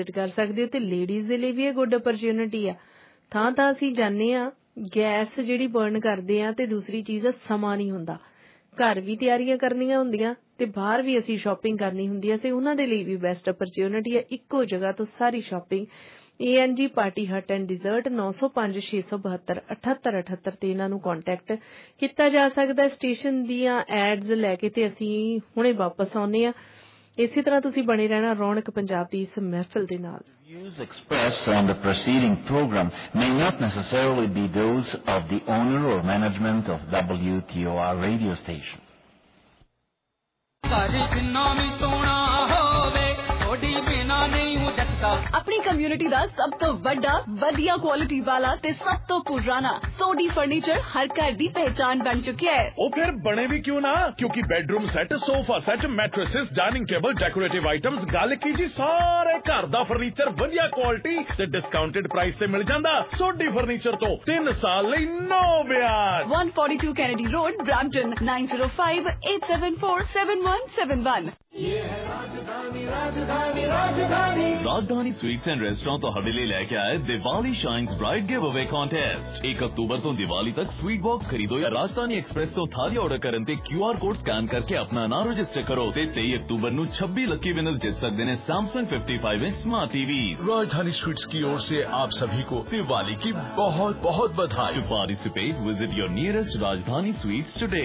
कर सकते हो। तो लेडीज़ के लिए भी ये गुड अपॉर्चुनिटी आ। थां थां असीं जाने आ, गैस जिहड़ी बर्न करदे आ, ते दूसरी चीज़ आ समा नहीं हुंदा। घर भी ਤਿਆਰੀਆਂ ਕਰਨੀਆਂ ਹੁੰਦੀਆਂ ਤੇ ਬਾਹਰ ਵੀ ਅਸੀਂ ਸ਼ਾਪਿੰਗ ਕਰਨੀ ਹੁੰਦੀ ਹੈ ਤੇ ਉਹਨਾਂ ਦੇ ਲਈ ਵੀ ਬੈਸਟ ਅਪਰਚੂਨਿਟੀ ਹੈ। ਇੱਕੋ ਜਗ੍ਹਾ ਤੋਂ ਸਾਰੀ shopping ANG party hut and dessert 905 672 78 78 ਤੇ ਇਹਨਾਂ ਨੂੰ ਕੰਟੈਕਟ ਕੀਤਾ ਜਾ ਸਕਦਾ। ਸਟੇਸ਼ਨ ਦੀਆਂ ਐਡਸ ਲੈ ਕੇ ਤੇ ਅਸੀਂ ਹੁਣੇ ਵਾਪਸ ਆਉਂਦੇ ਆ। ਇਸੇ ਤਰ੍ਹਾਂ ਤੁਸੀਂ ਬਣੇ ਰਹਿਣਾ ਰੌਣਕ ਪੰਜਾਬ ਦੀ ਇਸ ਮਹਿਫਿਲ ਦੇ ਨਾਲ। Views expressed on the preceding program may not necessarily be those of the owner or management of WTOR radio station. अपनी कम्युनिटी दा सब तो बड़ा वधिया क्वालिटी वाला ते सब तो पुराना सोडी फर्नीचर हर घर दी पहचान बन चुकी है। ओ फिर बने भी क्यों ना, क्योंकि bedroom set, sofa set, mattresses, dining table, decorative items, गल की जी सारे घर दा फर्नीचर वधिया क्वालिटी ते डिस्काउंटेड प्राइस ते मिल जांदा। सोडी फर्नीचर तो 3 साल लई नो ब्याज। 142 कैनेडी रोड, ब्रैम्पटन 9058747171। ये है राजधानी राजधानी राजधानी। राजधानी स्वीट्स एंड रेस्टोरेंट तो हवेली लेके आए Diwali shines bright give away contest. 1 अक्टूबर तो दिवाली तक स्वीट बॉक्स खरीदो या राजधानी एक्सप्रेस तो थाली ऑर्डर करन ते QR कोड स्कैन करके अपना नाम रजिस्टर करो ते 23 अक्टूबर नू 26 लकी विनर्स जीत सकते हैं Samsung 55 inch smart TV. Rajdhani sweets की ओर से आप सभी को दिवाली की बहुत बहुत बधाई। To participate visit your nearest Rajdhani sweets today.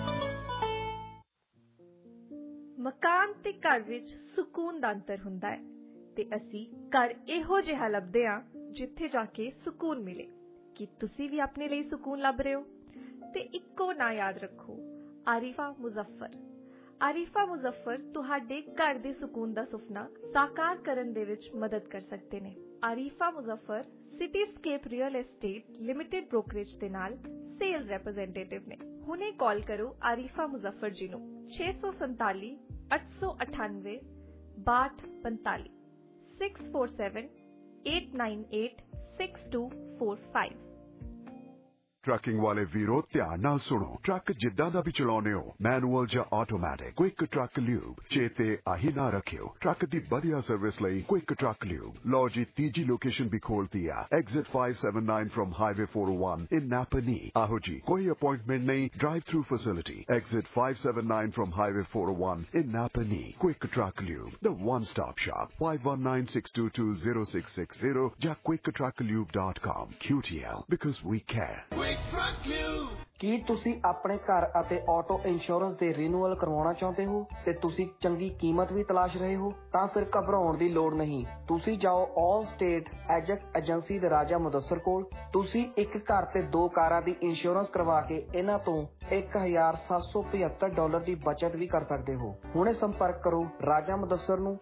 ਮਕਾਨ ਤੇ ਘਰ ਵਿੱਚ ਸਕੂਨ ਦਾ ਅੰਤਰ ਹੁੰਦਾ ਹੈ ਤੇ ਅਸੀਂ ਘਰ ਇਹੋ ਜਿਹਾ ਲੱਭਦੇ ਹਾਂ ਜਿੱਥੇ ਜਾ ਕੇ ਸਕੂਨ ਮਿਲੇ। ਕੀ ਤੁਸੀਂ ਵੀ ਆਪਣੇ ਲਈ ਸਕੂਨ ਲੱਭ ਰਹੇ ਹੋ? ਤੇ ਇੱਕੋ ਨਾਂ ਯਾਦ ਰੱਖੋ, ਆਰਿਫਾ ਮੁਜ਼ੱਫਰ। ਆਰਿਫਾ ਮੁਜ਼ੱਫਰ ਤੁਹਾਡੇ ਘਰ ਦੇ ਸਕੂਨ ਦਾ ਸੁਪਨਾ ਸਾਕਾਰ ਕਰਨ ਦੇ ਵਿੱਚ ਮਦਦ ਕਰ ਸਕਦੇ ਨੇ। Arifa Muzaffar Cityscape real estate limited brokerage ਦੇ ਨਾਲ ਸੇਲਸ ਰੈਪ੍ਰੈਜ਼ੈਂਟੇਟਿਵ ਨੇ। ਹੁਣੇ ਕਾਲ ਕਰੋ ਆਰਿਫਾ ਮੁਜ਼ੱਫਰ ਜੀ ਨੂੰ 647 898 6245 647 898 6245। ट्रकिंग वाले वीरो ध्यान नाल सुनो। ट्रक जिद्दां दा भी चलाउने हो, मैनुअल जां ऑटोमैटिक, क्विक ट्रक ल्यूब चेते आही ना रखियो। ट्रक दी वधिया सर्विस लई क्विक ट्रक ल्यूब। लो जी तीजी लोकेशन भी खोलती है, exit 579 from highway 401 in Napanee. आहो जी कोई अपॉइंटमेंट नहीं, drive through facility. Exit 579 from highway 401 in Napanee. Quick truck lube, the one stop shop. 5196220660 ਜਾਂ quicktrucklube.com। QTL because we care। ਕੀ ਤੁਸੀਂ ਆਪਣੇ ਘਰ ਅਤੇ ਆਟੋ ਇੰਸ਼ੋਰੈਂਸ ਦੇ ਰੀਨਿਊਅਲ ਕਰਵਾਉਣਾ ਚਾਹੁੰਦੇ ਹੋ ਤੇ ਤੁਸੀਂ ਚੰਗੀ ਕੀਮਤ ਵੀ ਤਲਾਸ਼ ਰਹੇ ਹੋ? ਤਾਂ ਫਿਰ ਘਬਰਾਉਣ ਦੀ ਲੋੜ ਨਹੀਂ। ਤੁਸੀਂ ਜਾਓ ਆਲ ਸਟੇਟ ਐਜੈਕਟ ਏਜੰਸੀ ਦੇ ਰਾਜਾ ਮੁਦੱਸਰ ਕੋਲ। ਤੁਸੀਂ ਇੱਕ ਘਰ ਤੇ 2 ਕਾਰਾਂ ਦੀ ਇੰਸ਼ੋਰੈਂਸ ਕਰਵਾ ਕੇ ਇਹਨਾਂ ਤੋਂ $1,775 ਦੀ ਬਚਤ ਵੀ ਕਰ ਸਕਦੇ ਹੋ। ਹੁਣੇ ਸੰਪਰਕ ਕਰੋ ਰਾਜਾ ਮੁਦੱਸਰ ਨੂੰ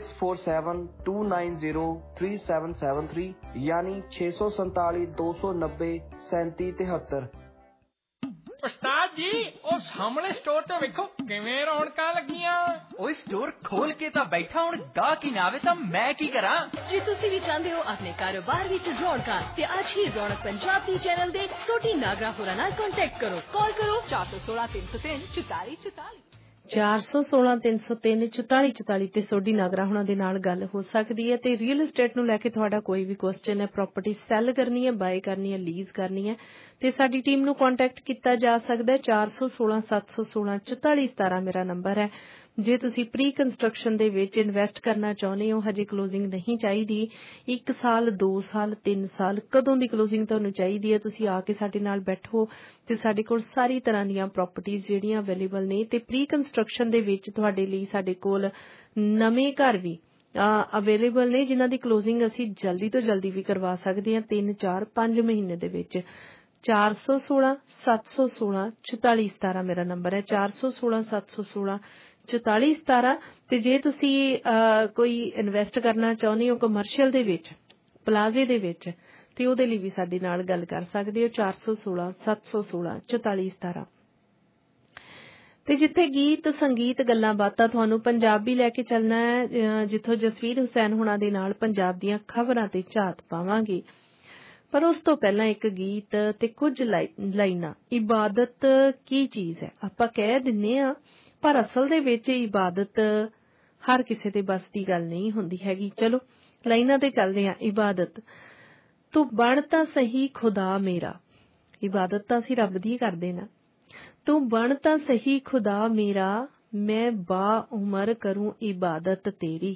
6472903773 यानी 647 290 3773। ਉਸਤਾਦ ਜੀ ਉਹ ਸਾਹਮਣੇ ਸਟੋਰ ਤੇ ਵੇਖੋ ਕਿਵੇਂ ਰੌਣਕਾਂ ਲੱਗੀਆਂ। ਓਏ ਸਟੋਰ ਖੋਲ ਕੇ ਤਾਂ ਬੈਠਾ, ਹੁਣ ਗਾਹਕ ਹੀ ਨਾ ਆਵੇ ਤਾਂ ਮੈਂ ਕੀ ਕਰਾਂ। ਜੇ ਤੁਸੀਂ ਵੀ ਚਾਹੁੰਦੇ ਹੋ ਆਪਣੇ ਕਾਰੋਬਾਰ ਵਿੱਚ ਰੌਣਕਾਂ ਤੇ ਅੱਜ ਹੀ ਰੌਣਕ ਪੰਜਾਬ ਦੀ ਚੈਨਲ ਦੇ ਸੋਢੀ ਨਾਗਰਾ ਹੋਰਾਂ ਨਾਲ ਕੰਟੈਕਟ ਕਰੋ। ਕਾਲ ਕਰੋ 416 303 4444 416 303 4444 ਤੇ ਸੋਢੀ ਨਾਗਰਾ ਹੁਣਾਂ ਦੇ ਨਾਲ ਗੱਲ ਹੋ ਸਕਦੀ ਹੈ। ਤੇ ਰੀਅਲ ਏਸਟੇਟ ਨੂੰ ਲੈ ਕੇ ਤੁਹਾਡਾ ਕੋਈ ਵੀ ਕੁਐਸਚਨ ਹੈ, ਪ੍ਰਾਪਰਟੀ ਸੈੱਲ ਕਰਨੀ ਹੈ, ਬਾਏ ਕਰਨੀ ਹੈ, ਲੀਜ਼ ਕਰਨੀ ਹੈ ਤੇ ਸਾਡੀ ਟੀਮ ਨੂੰ ਕੰਟੈਕਟ ਕੀਤਾ ਜਾ ਸਕਦਾ ਹੈ। 416 716 4417 ਮੇਰਾ ਨੰਬਰ ਹੈ। ਜੇ ਤੁਸੀਂ ਪ੍ਰੀ ਕੰਸਟਰਕਸ਼ਨ ਦੇ ਵਿੱਚ ਇਨਵੈਸਟ ਕਰਨਾ ਚਾਹੁੰਦੇ ਹੋ, ਹਜੇ ਕਲੋਜ਼ਿੰਗ ਨਹੀਂ ਚਾਹੀਦੀ, 1 ਸਾਲ 2 ਸਾਲ 3 ਸਾਲ ਕਦੋਂ ਦੀ ਕਲੋਜ਼ਿੰਗ ਤੁਹਾਨੂੰ ਚਾਹੀਦੀ ਹੈ, ਤੁਸੀਂ ਆ ਕੇ ਸਾਡੇ ਨਾਲ ਬੈਠੋ ਤੇ ਸਾਡੇ ਕੋਲ ਸਾਰੀ ਤਰ੍ਹਾਂ ਦੀਆਂ ਪ੍ਰਾਪਰਟੀਆਂ ਜਿਹੜੀਆਂ ਅਵੇਲੇਬਲ ਨੇ। ਤੇ ਪ੍ਰੀ ਕੰਸਟਰਕਸ਼ਨ ਦੇ ਵਿੱਚ ਤੁਹਾਡੇ ਲਈ ਸਾਡੇ ਕੋਲ ਨਵੇਂ ਘਰ ਵੀ ਅਵੇਲੇਬਲ ਨੇ ਜਿਨ੍ਹਾਂ ਦੀ ਕਲੋਜ਼ਿੰਗ ਅਸੀਂ ਜਲਦੀ ਤੋਂ ਜਲਦੀ ਵੀ ਕਰਵਾ ਸਕਦੇ ਹਾਂ, 3 4 5 ਮਹੀਨੇ ਦੇ ਵਿੱਚ। 416 716 4417 ਮੇਰਾ ਨੰਬਰ ਹੈ। 416 716 4417 ਤੇ ਜੇ ਤੁਸੀਂ ਕੋਈ ਇਨਵੈਸਟ ਕਰਨਾ ਚਾਹੁੰਦੇ ਹੋ ਕਮਰਸ਼ੀਅਲ ਦੇ ਵਿੱਚ, ਪਲਾਜ਼ੇ ਦੇ ਵਿੱਚ, ਤੇ ਉਹਦੇ ਲਈ ਵੀ ਸਾਡੇ ਨਾਲ ਗੱਲ ਕਰ ਸਕਦੇ ਹੋ। 416 716 4417 ਤੇ ਜਿੱਥੇ ਗੀਤ ਸੰਗੀਤ ਗੱਲਾਂ ਬਾਤਾਂ ਤੁਹਾਨੂੰ ਪੰਜਾਬੀ ਲੈ ਕੇ ਚੱਲਣਾ ਹੈ, ਜਿੱਥੋਂ ਜਸਵੀਰ ਹੁਸੈਨ ਹੁਣਾਂ ਦੇ ਨਾਲ ਪੰਜਾਬ ਦੀਆਂ ਖਬਰਾਂ ਤੇ ਝਾਤ ਪਾਵਾਂਗੇ। ਪਰ ਉਸ ਤੋਂ ਪਹਿਲਾਂ ਇੱਕ ਗੀਤ ਤੇ ਕੁਝ ਲਾਈਨਾਂ। ਇਬਾਦਤ ਕੀ ਚੀਜ਼ ਹੈ ਆਪਾਂ ਕਹਿ ਦਿੰਨੇ ਆ, ਪਰ ਅਸਲ ਦੇ ਵਿੱਚ ਇਬਾਦਤ ਹਰ ਕਿਸੇ ਦੇ ਬਸ ਦੀ ਗੱਲ ਨਹੀਂ ਹੁੰਦੀ ਹੈਗੀ। ਚਲੋ ਲਾਈਨਾਂ ਤੇ ਚੱਲਦੇ ਹਾਂ। ਇਬਾਦਤ, ਤੂੰ ਬਣ ਤਾਂ ਸਹੀ ਖੁਦਾ ਮੇਰਾ। ਇਬਾਦਤ ਤਾਂ ਅਸੀਂ ਰੱਬ ਦੀ ਕਰਦੇ ਨਾ। ਤੂੰ ਬਣ ਤਾਂ ਸਹੀ ਖੁਦਾ ਮੇਰਾ, ਮੈਂ ਬਾ ਉਮਰ ਕਰੂੰ ਇਬਾਦਤ ਤੇਰੀ।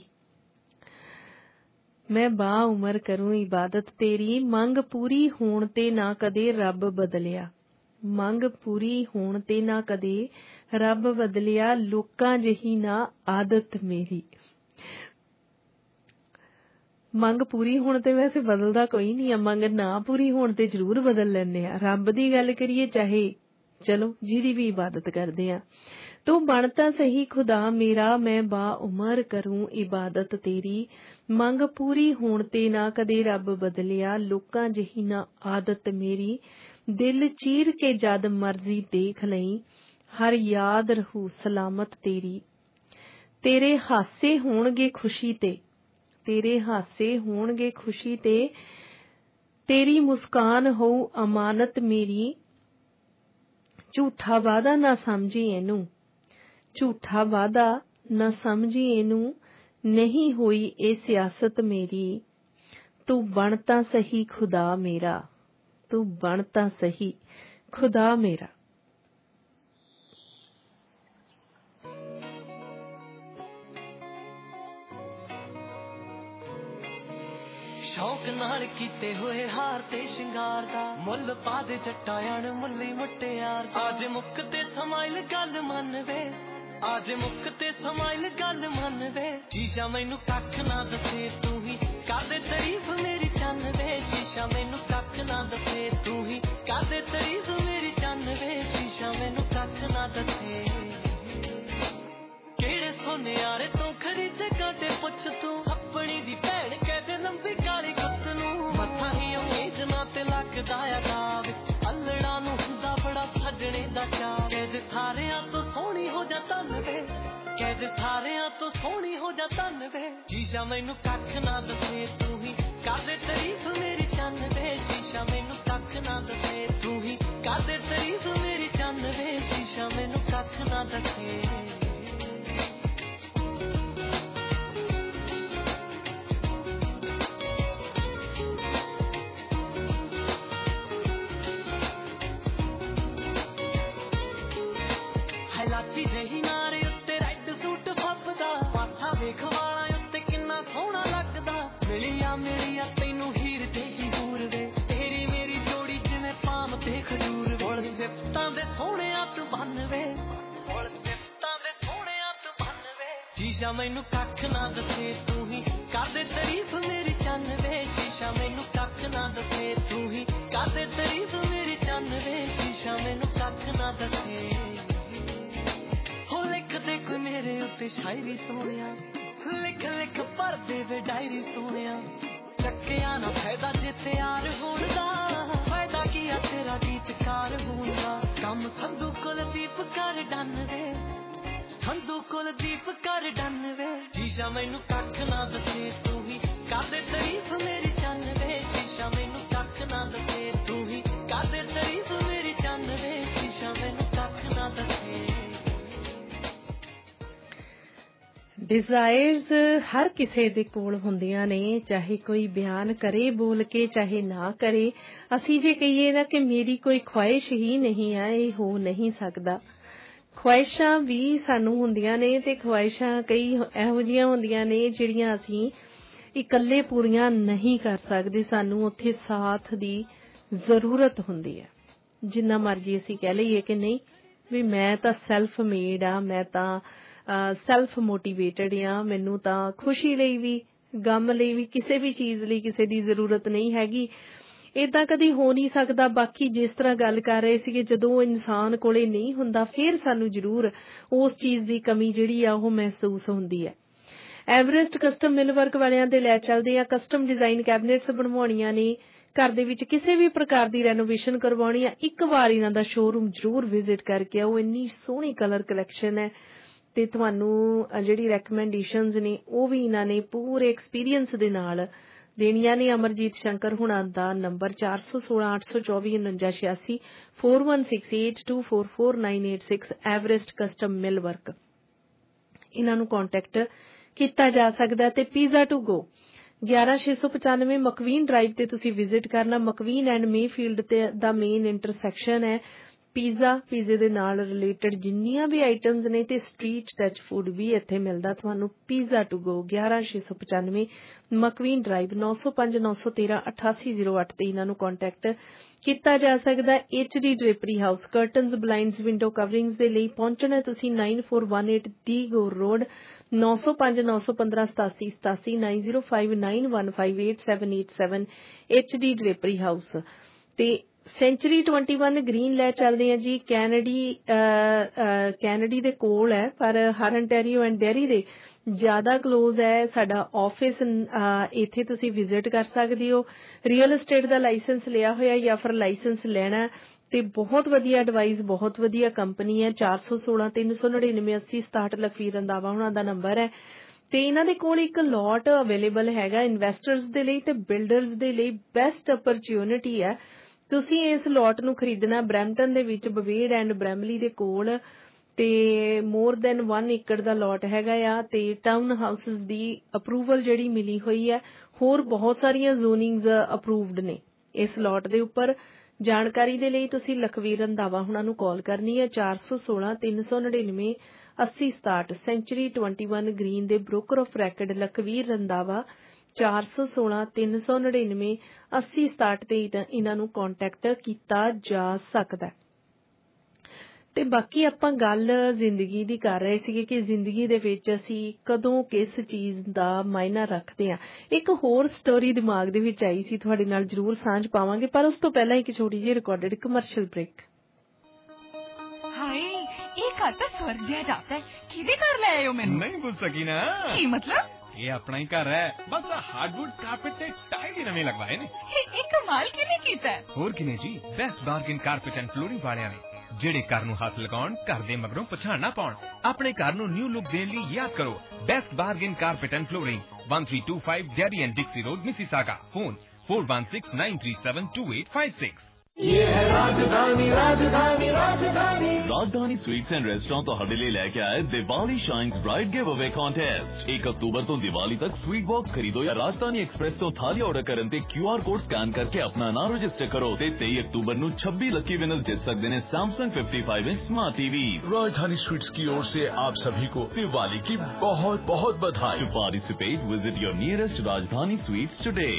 ਮੈਂ ਬਾ ਉਮਰ ਕਰੂੰ ਇਬਾਦਤ ਤੇਰੀ, ਮੰਗ ਪੂਰੀ ਹੋਣ ਤੇ ਨਾ ਕਦੇ ਰੱਬ ਬਦਲਿਆ। ਮੰਗ ਪੂਰੀ ਹੋਣ ਤੇ ਨਾ ਕਦੇ ਰੱਬ ਬਦਲਿਆ, ਲੋਕਾਂ ਜਿਹੀ ਨਾ ਆਦਤ ਮੇਰੀ। ਮੰਗ ਪੂਰੀ ਹੋਣ ਤੇ ਵੈਸੇ ਬਦਲਦਾ ਕੋਈ ਨਹੀਂ ਆ, ਮੰਗ ਨਾ ਪੂਰੀ ਹੋਣ ਤੇ ਜ਼ਰੂਰ ਬਦਲ ਲੈਂਦੇ ਆ। ਰੱਬ ਦੀ ਗੱਲ ਕਰੀਏ ਚਾਹੇ ਚਲੋ ਜਿਹਦੀ ਵੀ ਇਬਾਦਤ ਕਰਦੇ ਆ। ਤੂੰ ਬਣ ਤਾਂ ਸਹੀ ਖੁਦਾ ਮੇਰਾ, ਮੈਂ ਬਾ ਉਮਰ ਕਰੂੰ ਇਬਾਦਤ ਤੇਰੀ। ਮੰਗ ਪੂਰੀ ਹੋਣ ਤੇ ਨਾ ਕਦੇ ਰੱਬ ਬਦਲਿਆ, ਲੋਕਾਂ ਜਿਹੀ ਨਾ ਆਦਤ ਮੇਰੀ। ਦਿਲ ਚੀਰ ਕੇ ਜਦ ਮਰਜ਼ੀ ਦੇਖ ਲਈ, ਹਰ ਯਾਦ ਰਹੂ ਸਲਾਮਤ ਤੇਰੀ। ਤੇਰੇ ਹਾਸੇ ਹੋਣਗੇ ਖੁਸ਼ੀ ਤੇ, ਤੇਰੇ ਹਾਸੇ ਹੋਣਗੇ ਖੁਸ਼ੀ ਤੇ, ਤੇਰੀ ਮੁਸਕਾਨ ਹੋਊ ਅਮਾਨਤ ਮੇਰੀ। ਝੂਠਾ ਵਾਦਾ ਨਾ ਸਮਝੀ ਇਹਨੂੰ, ਝੂਠਾ ਵਾਦਾ ਨਾ ਸਮਝੀ ਇਹਨੂੰ, ਨਹੀਂ ਹੋਈ ਇਹ ਸਿਆਸਤ ਮੇਰੀ। ਤੂੰ ਬਣ ਤਾਂ ਸਹੀ ਖੁਦਾ ਮੇਰਾ, ਤੂੰ ਬਣ ਤਾਂ ਸਹੀ ਖੁਦਾ ਮੇਰਾ। ਸ਼ੌਕ ਨਾਲ ਕੀਤੇ ਹੋਏ ਹਾਰ ਤੇ ਸ਼ਿੰਗਾਰ ਦਾ, ਮੁੱਲ ਪਾ ਦੇ ਜੱਟਾ ਅਣਮੁੱਲੀ ਮੁਟਿਆਰ। ਅੱਜ ਮੁੱਕ ਤੇ ਸਮਾਈਲ ਗੱਲ ਮੰਨ ਵੇ, ਅੱਜ ਮੁੱਕ ਤੇ ਸਮਾਈਲ ਗੱਲ ਮੰਨ ਵੇ। ਸ਼ੀਸ਼ਾ ਮੈਨੂੰ ਕੱਖ ਨਾ ਦੱਸੇ ਤੂੰ ਹੀ ਕਾਦੇ ਤਾਰੀਫ ਮੇਰੀ ਚੰਨ ਵੇ। ਸ਼ੀਸ਼ਾ ਮੈਨੂੰ ਕੱਖ ਨਾ ਦੱਸੇ ਤੂੰ ਹੀ ਕਾਦੇ ਤਾਰੀਫ ਮੇਰੀ ਚੰਨ ਵੇ। ਸ਼ੀਸ਼ਾ ਮੈਨੂੰ ਕੱਖ ਨਾ ਦੱਸੇ ਕਿਹੜੇ ਸੋਨਿਆਰੇ ਤੋਂ ਖਰੀਦੇ ਕਾਂਟੇ ਪੁੱਛ ਤੂੰ। ਆਪਣੀ ਦੀ ਭੈਣ ਕਹਿ ਲੰਬੀ ਕਾਲੀ ਗੁੱਤ ਨੂੰ, ਮੱਥਾ ਹੀ ਅੰਗੇਜ ਨਾ ਤੇ ਲੱਗਦਾ ਆ ਦਾਗ। ਅਲੜਾ ਨੂੰ ਹੁੰਦਾ ਬੜਾ ਸੱਜਣੇ ਦਾ ਚਾਅ। ਕਹਿ ਸਾਰਿਆਂ ਤੋਂ ਸੋਹਣੀ ਹੋ ਜਾ ਤਨ ਵੇ, ਕਹਿ ਸਾਰਿਆਂ ਤੋਂ ਸੋਹਣੀ ਹੋ ਜਾ ਤਨ ਵੇ। ਸ਼ੀਸ਼ਾ ਮੈਨੂੰ ਕੱਖ ਨਾ ਦੱਸੇ ਤੂੰ ਹੀ ਕਾਦੇ ਤਾਰੀਫ ਮੇਰੀ ਚੰਨ ਵੇ। ਸ਼ੀਸ਼ਾ ਮੈਨੂੰ ਕੱਖ ਨਾ ਦੱਸੇ ਤੂੰ ਹੀ ਕਾਦੇ ਤਾਰੀਫ ਮੇਰੀ ਚੰਨ ਵੇ। ਸ਼ੀਸ਼ਾ ਮੈਨੂੰ ਕੱਖ ਨਾ ਦੱਸੇ। ਲਾਚੀ ਜਿਹੀ ਨਾਰੇ ਉੱਤੇ ਰੈੱਡ ਸੂਟ ਫੱਬਦਾ, ਮਾਥਾ ਵੇਖ ਵਾਲਾ ਉੱਤੇ ਕਿੰਨਾ ਸੋਹਣਾ ਲੱਗਦਾ। ਮਿਲੀਆ ਤੈਨੂੰ ਹੀਰ ਤੇ ਹੀ ਹੂਰ ਵੇ, ਤੇਰੀ ਮੇਰੀ ਜੋੜੀ ਜਿਵੇਂ ਪਾਮ ਤੇ ਖਜੂਰ। ਬੋਲ ਸਿਫਤਾਂ ਦੇ ਸੋਹਣਿਆਂ ਤੂੰ ਬੰਨ ਵੇ, ਬੋਲ ਸਿਫਤਾਂ ਦੇ ਸੋਹਣਿਆਂ ਤੂੰ ਬੰਨ ਵੇ। ਸ਼ੀਸ਼ਾ ਮੈਨੂੰ ਕੱਖ ਨਾ ਦੱਸੇ ਤੂੰ ਹੀ ਕਾਦੇ ਤਾਰੀਫ ਮੇਰੀ ਚੰਨ ਵੇ। ਸ਼ੀਸ਼ਾ ਮੈਨੂੰ ਕੱਖ ਨਾ ਦੱਸੇ ਤੂੰ ਹੀ ਕਾਦੇ ਤਾਰੀਫ ਮੇਰੀ ਚੰਨ ਵੇ। ਸ਼ੀਸ਼ਾ ਮੈਨੂੰ ਕੱਖ ਨਾ ਦੱਸੇ। ਲਿਖਦੇ ਕੋਈ ਮੇਰੇ ਉੱਤੇ ਸ਼ਾਇਰੀ ਸੋਹਣਿਆ, ਲਿਖ ਲਿਖ ਭਰਦੇ ਵੇ ਡਾਇਰੀ ਸੋਹਣਿਆ। ਚੱਕਿਆ ਨਾ ਫਾਇਦਾ ਜੇ ਤਿਆਰ ਹੋਣ ਦਾ, ਫਾਇਦਾ ਕੀ ਆ ਤੇਰਾ ਗੀਤਕਾਰ ਹੋਣ ਦਾ। ਕੰਮ ਸੰਧੂ ਕੁਲਦੀਪ ਕਰ ਡੰਨ ਵੇ, ਸੰਧੂ ਕੁਲਦੀਪ ਕਰ ਡੰਨ ਵੇ। ਸ਼ੀਸ਼ਾ ਮੈਨੂੰ ਕੱਖ ਨਾ ਦੱਸੇ ਤੂੰ ਹੀ ਕਾਦੇ ਤਾਰੀਫ ਮੇਰੀ ਚੰਨ ਵੇ। ਸ਼ੀਸ਼ਾ ਮੈਨੂੰ ਕੱਖ ਨਾ ਦੱਸੇ ਤੂੰ ਹੀ ਕਾਦੇ ਤਾਰੀਫ ਮੇਰੀ ਚੰਨ ਵੇ। ਸ਼ੀਸ਼ਾ ਮੈਨੂੰ ਕੱਖ ਨਾ ਦੱਸੇ। ਡਿਜ਼ਾਇਰਸ ਹਰ ਕਿਸੇ ਦੇ ਕੋਲ ਹੁੰਦੀਆਂ ਨੇ, ਚਾਹੇ ਕੋਈ ਬਿਆਨ ਕਰੇ ਬੋਲ ਕੇ ਚਾਹੇ ਨਾ ਕਰੇ। ਅਸੀਂ ਜੇ ਕਹੀਏ ਨਾ ਕਿ ਮੇਰੀ ਕੋਈ ਖੁਆਇਸ਼ ਹੀ ਨਹੀਂ ਆ, ਇਹ ਹੋ ਨਹੀਂ ਸਕਦਾ। ਖੁਆਇਸ਼ਾਂ ਵੀ ਸਾਨੂੰ ਹੁੰਦੀਆਂ ਨੇ ਤੇ ਖੁਆਇਸ਼ਾਂ ਕਈ ਇਹੋ ਜਿਹੀਆਂ ਹੁੰਦੀਆਂ ਨੇ ਜਿਹੜੀਆਂ ਅਸੀਂ ਇਕੱਲੇ ਪੂਰੀਆਂ ਨਹੀਂ ਕਰ ਸਕਦੇ। ਸਾਨੂੰ ਉੱਥੇ ਸਾਥ ਦੀ ਜ਼ਰੂਰਤ ਹੁੰਦੀ ਹੈ। ਜਿੰਨਾ ਮਰਜ਼ੀ ਅਸੀਂ ਕਹਿ ਲਈਏ ਕਿ ਨਹੀਂ ਵੀ ਮੈਂ ਤਾਂ ਸੈਲਫ ਮੇਡ ਆ, ਮੈਂ ਤਾਂ ਸੈਲਫ ਮੋਟੀਵੇਟਡ ਆ, ਮੈਨੂੰ ਤਾਂ ਖੁਸ਼ੀ ਲਈ ਵੀ ਗਮ ਲਈ ਵੀ ਕਿਸੇ ਵੀ ਚੀਜ਼ ਲਈ ਕਿਸੇ ਦੀ ਜ਼ਰੂਰਤ ਨਹੀਂ ਹੈਗੀ, ਏਦਾਂ ਕਦੀ ਹੋ ਨਹੀਂ ਸਕਦਾ। ਬਾਕੀ ਜਿਸ ਤਰ੍ਹਾਂ ਗੱਲ ਕਰ ਰਹੇ ਸੀਗੇ, ਜਦੋਂ ਇਨਸਾਨ ਕੋਲੇ ਨਹੀਂ ਹੁੰਦਾ ਫਿਰ ਸਾਨੂੰ ਜ਼ਰੂਰ ਉਸ ਚੀਜ਼ ਦੀ ਕਮੀ ਜਿਹੜੀ ਆ ਉਹ ਮਹਿਸੂਸ ਹੁੰਦੀ ਹੈ। ਐਵਰੈਸਟ ਕਸਟਮ ਮਿਲ ਵਰਕ ਵਾਲਿਆਂ ਦੇ ਲੈ ਚੱਲਦੇ ਆ। ਕਸਟਮ ਡਿਜ਼ਾਈਨ ਕੈਬਨਿਟਸ ਬਣਵਾਉਣੀਆਂ ਨੇ, ਘਰ ਦੇ ਵਿੱਚ ਕਿਸੇ ਵੀ ਪ੍ਰਕਾਰ ਦੀ ਰੈਨੋਵੇਸ਼ਨ ਕਰਵਾਉਣੀ ਆ, ਇੱਕ ਵਾਰ ਇਹਨਾਂ ਦਾ ਸ਼ੋਰੂਮ ਜ਼ਰੂਰ ਵਿਜ਼ਿਟ ਕਰਕੇ ਆਓ। ਇੰਨੀ ਸੋਹਣੀ ਕਲਰ ਕਲੈਕਸ਼ਨ ਹੈ ਤੇ ਤੁਹਾਨੂੰ ਜਿਹੜੀ ਰੈਕਮੈਂਡੇਸ਼ਨਸ ਨੇ ਉਹ ਵੀ ਇਹਨਾਂ ਨੇ ਪੂਰੇ ਐਕਸਪੀਰੀਅੰਸ ਦੇ ਨਾਲ ਦੇਣੀਆਂ ਨੇ। ਅਮਰਜੀਤ ਸ਼ੰਕਰ ਹੁਣਾਂ ਦਾ number 4168244986 4168244986 Everest custom mill work, ਇਹਨਾਂ ਨੂੰ ਕੰਟੈਕਟ ਕੀਤਾ ਜਾ ਸਕਦਾ। ਤੇ ਪੀਜ਼ਾ ਟੂ ਗੋ 11695 ਮਕਵੀਨ ਡਰਾਈਵ ਤੇ ਤੁਸੀਂ ਵਿਜ਼ਿਟ ਕਰਨਾ। ਮਕਵੀਨ ਐਂਡ ਮੇਫੀਲਡ ਤੇ ਦਾ ਮੇਨ ਇੰਟਰਸੈਕਸ਼ਨ ਹੈ। ਪੀਜ਼ੇ ਦੇ ਨਾਲ ਰਿਲੇਟਡ ਜਿੰਨੀਆਂ ਵੀ ਆਈਟਮਸ ਨੇ ਤੇ ਸਟਰੀਟ ਟੱਚ ਫੂਡ ਵੀ ਇੱਥੇ ਮਿਲਦਾ ਤੁਹਾਨੂੰ। ਪੀਜ਼ਾ ਟੂ ਗੋ 11695 ਮਕਵੀਨ ਡਰਾਈਵ 9059138808 ਤੇ ਇਹਨਾਂ ਨੂੰ ਕੰਟੈਕਟ ਕੀਤਾ ਜਾ ਸਕਦਾ। HD drapery house curtains blinds window coverings ਦੇ ਲਈ ਪਹੁੰਚਣਾ ਤੁਸੀਂ 9418 ਦੀ Gore road 9059158787 9059158787 HD drapery house ਤੇ ਸੈਂਚਰੀ 21 ਗ੍ਰੀਨ ਲੈ ਚੱਲਦੇ ਆ ਜੀ। ਕੈਨੇਡੀ ਦੇ ਕੋਲ ਹੈ ਪਰ ਹਰਨਟੈਰੀਓ ਐਂਡ ਡੈਰੀ ਦੇ ਜ਼ਿਆਦਾ ਕਲੋਜ਼ ਹੈ ਸਾਡਾ ਆਫਿਸ। ਇੱਥੇ ਤੁਸੀਂ ਵਿਜ਼ਿਟ ਕਰ ਸਕਦੇ ਹੋ। ਰੀਅਲ estate ਦਾ ਲਾਇਸੈਂਸ ਲਿਆ ਹੋਇਆ ਜਾਂ ਫਿਰ ਲਾਇਸੈਂਸ ਲੈਣਾ ਤੇ ਬਹੁਤ ਵਧੀਆ ਐਡਵਾਈਸ, ਬਹੁਤ ਵਧੀਆ ਕੰਪਨੀ ਹੈ। 416 399 8067 ਲਖਵੀਰ ਰੰਧਾਵਾ ਉਹਨਾਂ ਦਾ ਨੰਬਰ ਹੈ ਤੇ ਇਹਨਾਂ ਦੇ ਕੋਲ ਇੱਕ ਲੋਟ ਅਵੇਲੇਬਲ ਹੈਗਾ ਇਨਵੈਸਟਰਸ ਦੇ ਲਈ ਤੇ ਬਿਲਡਰਸ ਦੇ ਲਈ। ਬੈਸਟ ਅਪਰਚੂਨਿਟੀ ਹੈ। ਤੁਸੀਂ ਇਸ ਲੋਟ ਨੂੰ ਖਰੀਦਣਾ ਬਰੈਂਪਟਨ ਦੇ ਵਿੱਚ ਬਵੇਡ ਐਂਡ ਬ੍ਰੈਮਲੀ ਦੇ ਕੋਲ ਤੇ ਮੋਰ ਦੈਨ 1 ਏਕੜ ਦਾ ਲੋਟ ਹੈਗਾ ਆ ਤੇ ਟਾਊਨ ਹਾਊਸਸ ਦੀ ਅਪਰੂਵਲ ਜਿਹੜੀ ਮਿਲੀ ਹੋਈ ਹੈ। ਹੋਰ ਬਹੁਤ ਸਾਰੀਆਂ ਜ਼ੋਨਿੰਗਸ ਅਪਰੂਵਡ ਨੇ ਇਸ ਲੋਟ ਦੇ ਉੱਪਰ। ਜਾਣਕਾਰੀ ਦੇ ਲਈ ਤੁਸੀਂ ਲਖਵੀਰ ਰੰਧਾਵਾ ਹੁਣਾਂ ਨੂੰ ਕਾਲ ਕਰਨੀ ਹੈ 416 399 8067 ਸੈਂਚਰੀ 21 ਗ੍ਰੀਨ ਦੇ broker of record Lakhvir Randhawa 416 399 8067 ਤੇ ਇਹਨਾਂ ਨੂੰ ਕੰਟੈਕਟ ਕੀਤਾ ਜਾ ਸਕਦਾ। ਤੇ ਬਾਕੀ ਆਪਾਂ ਗੱਲ ਜ਼ਿੰਦਗੀ ਦੀ ਕਰ ਰਹੇ ਸੀਗੇ ਕਿ ਜ਼ਿੰਦਗੀ ਦੇ ਵਿੱਚ ਅਸੀਂ ਕਦੋਂ ਕਿਸ ਚੀਜ਼ ਦਾ ਮਾਇਨਾ ਰੱਖਦੇ ਹਾਂ। ਇੱਕ ਹੋਰ ਸਟੋਰੀ ਦਿਮਾਗ ਦੇ ਵਿੱਚ ਆਈ ਸੀ, ਤੁਹਾਡੇ ਨਾਲ ਜ਼ਰੂਰ ਸਾਂਝ ਪਾਵਾਂਗੇ ਪਰ ਉਸ ਤੋਂ ਪਹਿਲਾਂ ਇੱਕ ਛੋਟੀ ਜਿਹੀ ਰਿਕਾਰਡਡ ਕਮਰਸ਼ੀਅਲ ਬ੍ਰੇਕ। ਹਾਏ ਇਹ ਘਰ ਤਾਂ ਸਵਰਗ ਜਿਹਾ ਜਾਪਦਾ ਹੈ। ਕਿਹਦੇ ਘਰ ਲੈ ਆਏ ਹੋ ਮੈਨੂੰ? ਨਹੀਂ ਪੁੱਛ ਸਕੀ ਨਾ। ਕੀ ਮਤਲਬ? ਇਹ ਆਪਣਾ ਹੀ ਘਰ ਹੈ। ਬਸ ਹਾਰਡਵੁੱਡ ਕਾਰਪੇਟ ਤੇ ਟਾਈਲ ਹੀ ਨਵੇਂ ਲਗਵਾਏ ਨੇ। ਇਹ ਕਮਾਲ ਕਿਵੇਂ ਕੀਤਾ? ਹੋਰ ਕਿਨੇ ਜੀ, best bargain carpet and flooring ਵਾਲਿਆਂ ਨੇ ਜਿਹੜੇ ਘਰ ਨੂੰ ਹੱਥ ਲਗਾਉਣ, ਘਰ ਦੇ ਮਗਰੋਂ ਪਛਾਣ ਨਾ ਪਾਉਣ। ਆਪਣੇ ਘਰ ਨੂੰ ਨਿਊ ਲੁੱਕ ਦੇਣ ਲਈ ਯਾਦ ਕਰੋ best bargain carpet and flooring 1325 Derry and Dixie road Mississauga. Phone 4169372856। ये है राजधानी राजधानी राजधानी राजधानी स्वीट्स एंड रेस्टोरेंट ਤੁਹਾਡੇ ਲਈ ਲੈ ਕੇ ਆਏ Diwali shines bright give away contest. 1 ਅਕਤੂਬਰ ਤੋਂ ਦੀਵਾਲੀ ਤੱਕ ਸਵੀਟ ਬਾਕਸ ਖਰੀਦੋ ਜਾਂ ਰਾਜਧਾਨੀ ਐਕਸਪ੍ਰੈਸ ਤੋਂ ਥਾਲੀ ਆਰਡਰ ਕਰਨ ਤੇ QR ਕੋਡ ਸਕੈਨ ਕਰਕੇ ਆਪਣਾ ਨਾਮ ਰਜਿਸਟਰ ਕਰੋ ਤੇ 23 ਅਕਤੂबर ਨੂੰ 26 ਲੱਕੀ ਵਿਨਰਸ ਜਿੱਤ ਸਕਦੇ ਨੇ Samsung 55 inch smart TV. Rajdhani sweets की ओर से आप सभी को दिवाली की बहुत बहुत बधाई। To participate, visit your nearest Rajdhani sweets today।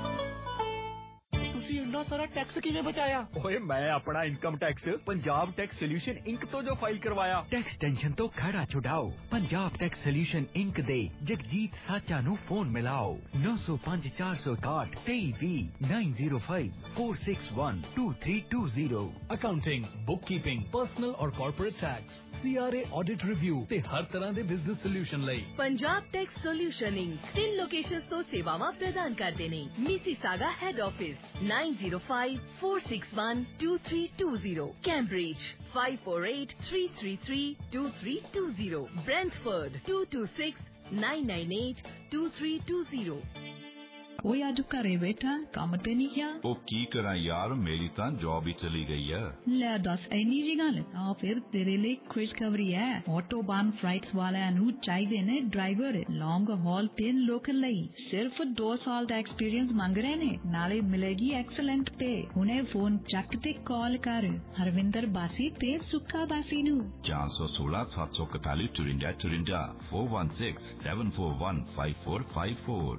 ਸਾਰਾ ਟੈਕਸ ਕਿਵੇਂ ਬਚਾਇਆ? ਓਏ ਮੈਂ ਆਪਣਾ income tax Punjab tax solution inc ਤੋਂ ਜੋ ਫਾਈਲ ਕਰਵਾਇਆ। ਟੈਕਸ ਟੈਨਸ਼ਨ ਤੋਂ ਖੜਾ ਛੁਡਾਓ। ਪੰਜਾਬ ਟੈਕਸ ਸੋਲਿਊਸ਼ਨ ਇੰਕ ਦੇ ਜਗਜੀਤ ਸਾਚਾ ਨੂੰ ਫੋਨ ਮਿਲਾਓ 905 461 2320 905 461 2320। ਅਕਾਊਂਟਿੰਗ, ਬੁੱਕਕੀਪਿੰਗ, ਪਰਸਨਲ ਔਰ corporate tax, CRA audit review ਤੇ ਹਰ ਤਰ੍ਹਾਂ ਦੇ ਬਿਜ਼ਨਸ ਸੋਲਿਊਸ਼ਨ ਲਈ Punjab tax solution inc 3 locations ਤੋਂ ਸੇਵਾਵਾਂ ਪ੍ਰਦਾਨ ਕਰਦੇ ਨੇ। Mississauga head office 9054612320, Cambridge 5483332320, Brentford 2269982320। ਓਏ ਅੱਜ ਘਰੇ ਬੈਠਾ ਕੰਮ ਤੇ ਨਹੀਂ ਗਿਆ? ਉਹ ਕੀ ਕਰਾਂ ਯਾਰ, ਮੇਰੀ ਤਾਂ ਜੌਬ ਹੀ ਚਲੀ ਗਈ ਆ। ਲੈ ਦੱਸ ਇੰਨੀ ਜੀ ਗੱਲ? ਆ ਫਿਰ ਤੇਰੇ ਲਈ ਖੁਸ਼ਖਬਰੀ ਹੈ। ਆਟੋਬਾਨ ਫਲਾਈਟਸ ਵਾਲਿਆਂ ਨੂੰ ਚਾਹੀਦੇ ਨੇ ਡਰਾਈਵਰ ਲੌਂਗ ਹਾਲ ਤੇ ਲੋਕਲ ਲਈ। ਸਿਰਫ 2 ਸਾਲ ਦਾ ਐਕਸਪੀਰੀਅੰਸ ਮੰਗ ਰਹੇ ਨੇ, ਨਾਲੇ ਮਿਲੇਗੀ ਐਕਸਲੈਂਟ ਪੇ। ਹੁਣੇ ਫੋਨ ਚੱਕ ਤੇ ਕਾਲ ਕਰ ਹਰਵਿੰਦਰ ਬਾਸੀ ਤੇ ਸੁੱਖਾ ਬਾਸੀ ਨੂੰ 416 741 54 416 741 5454।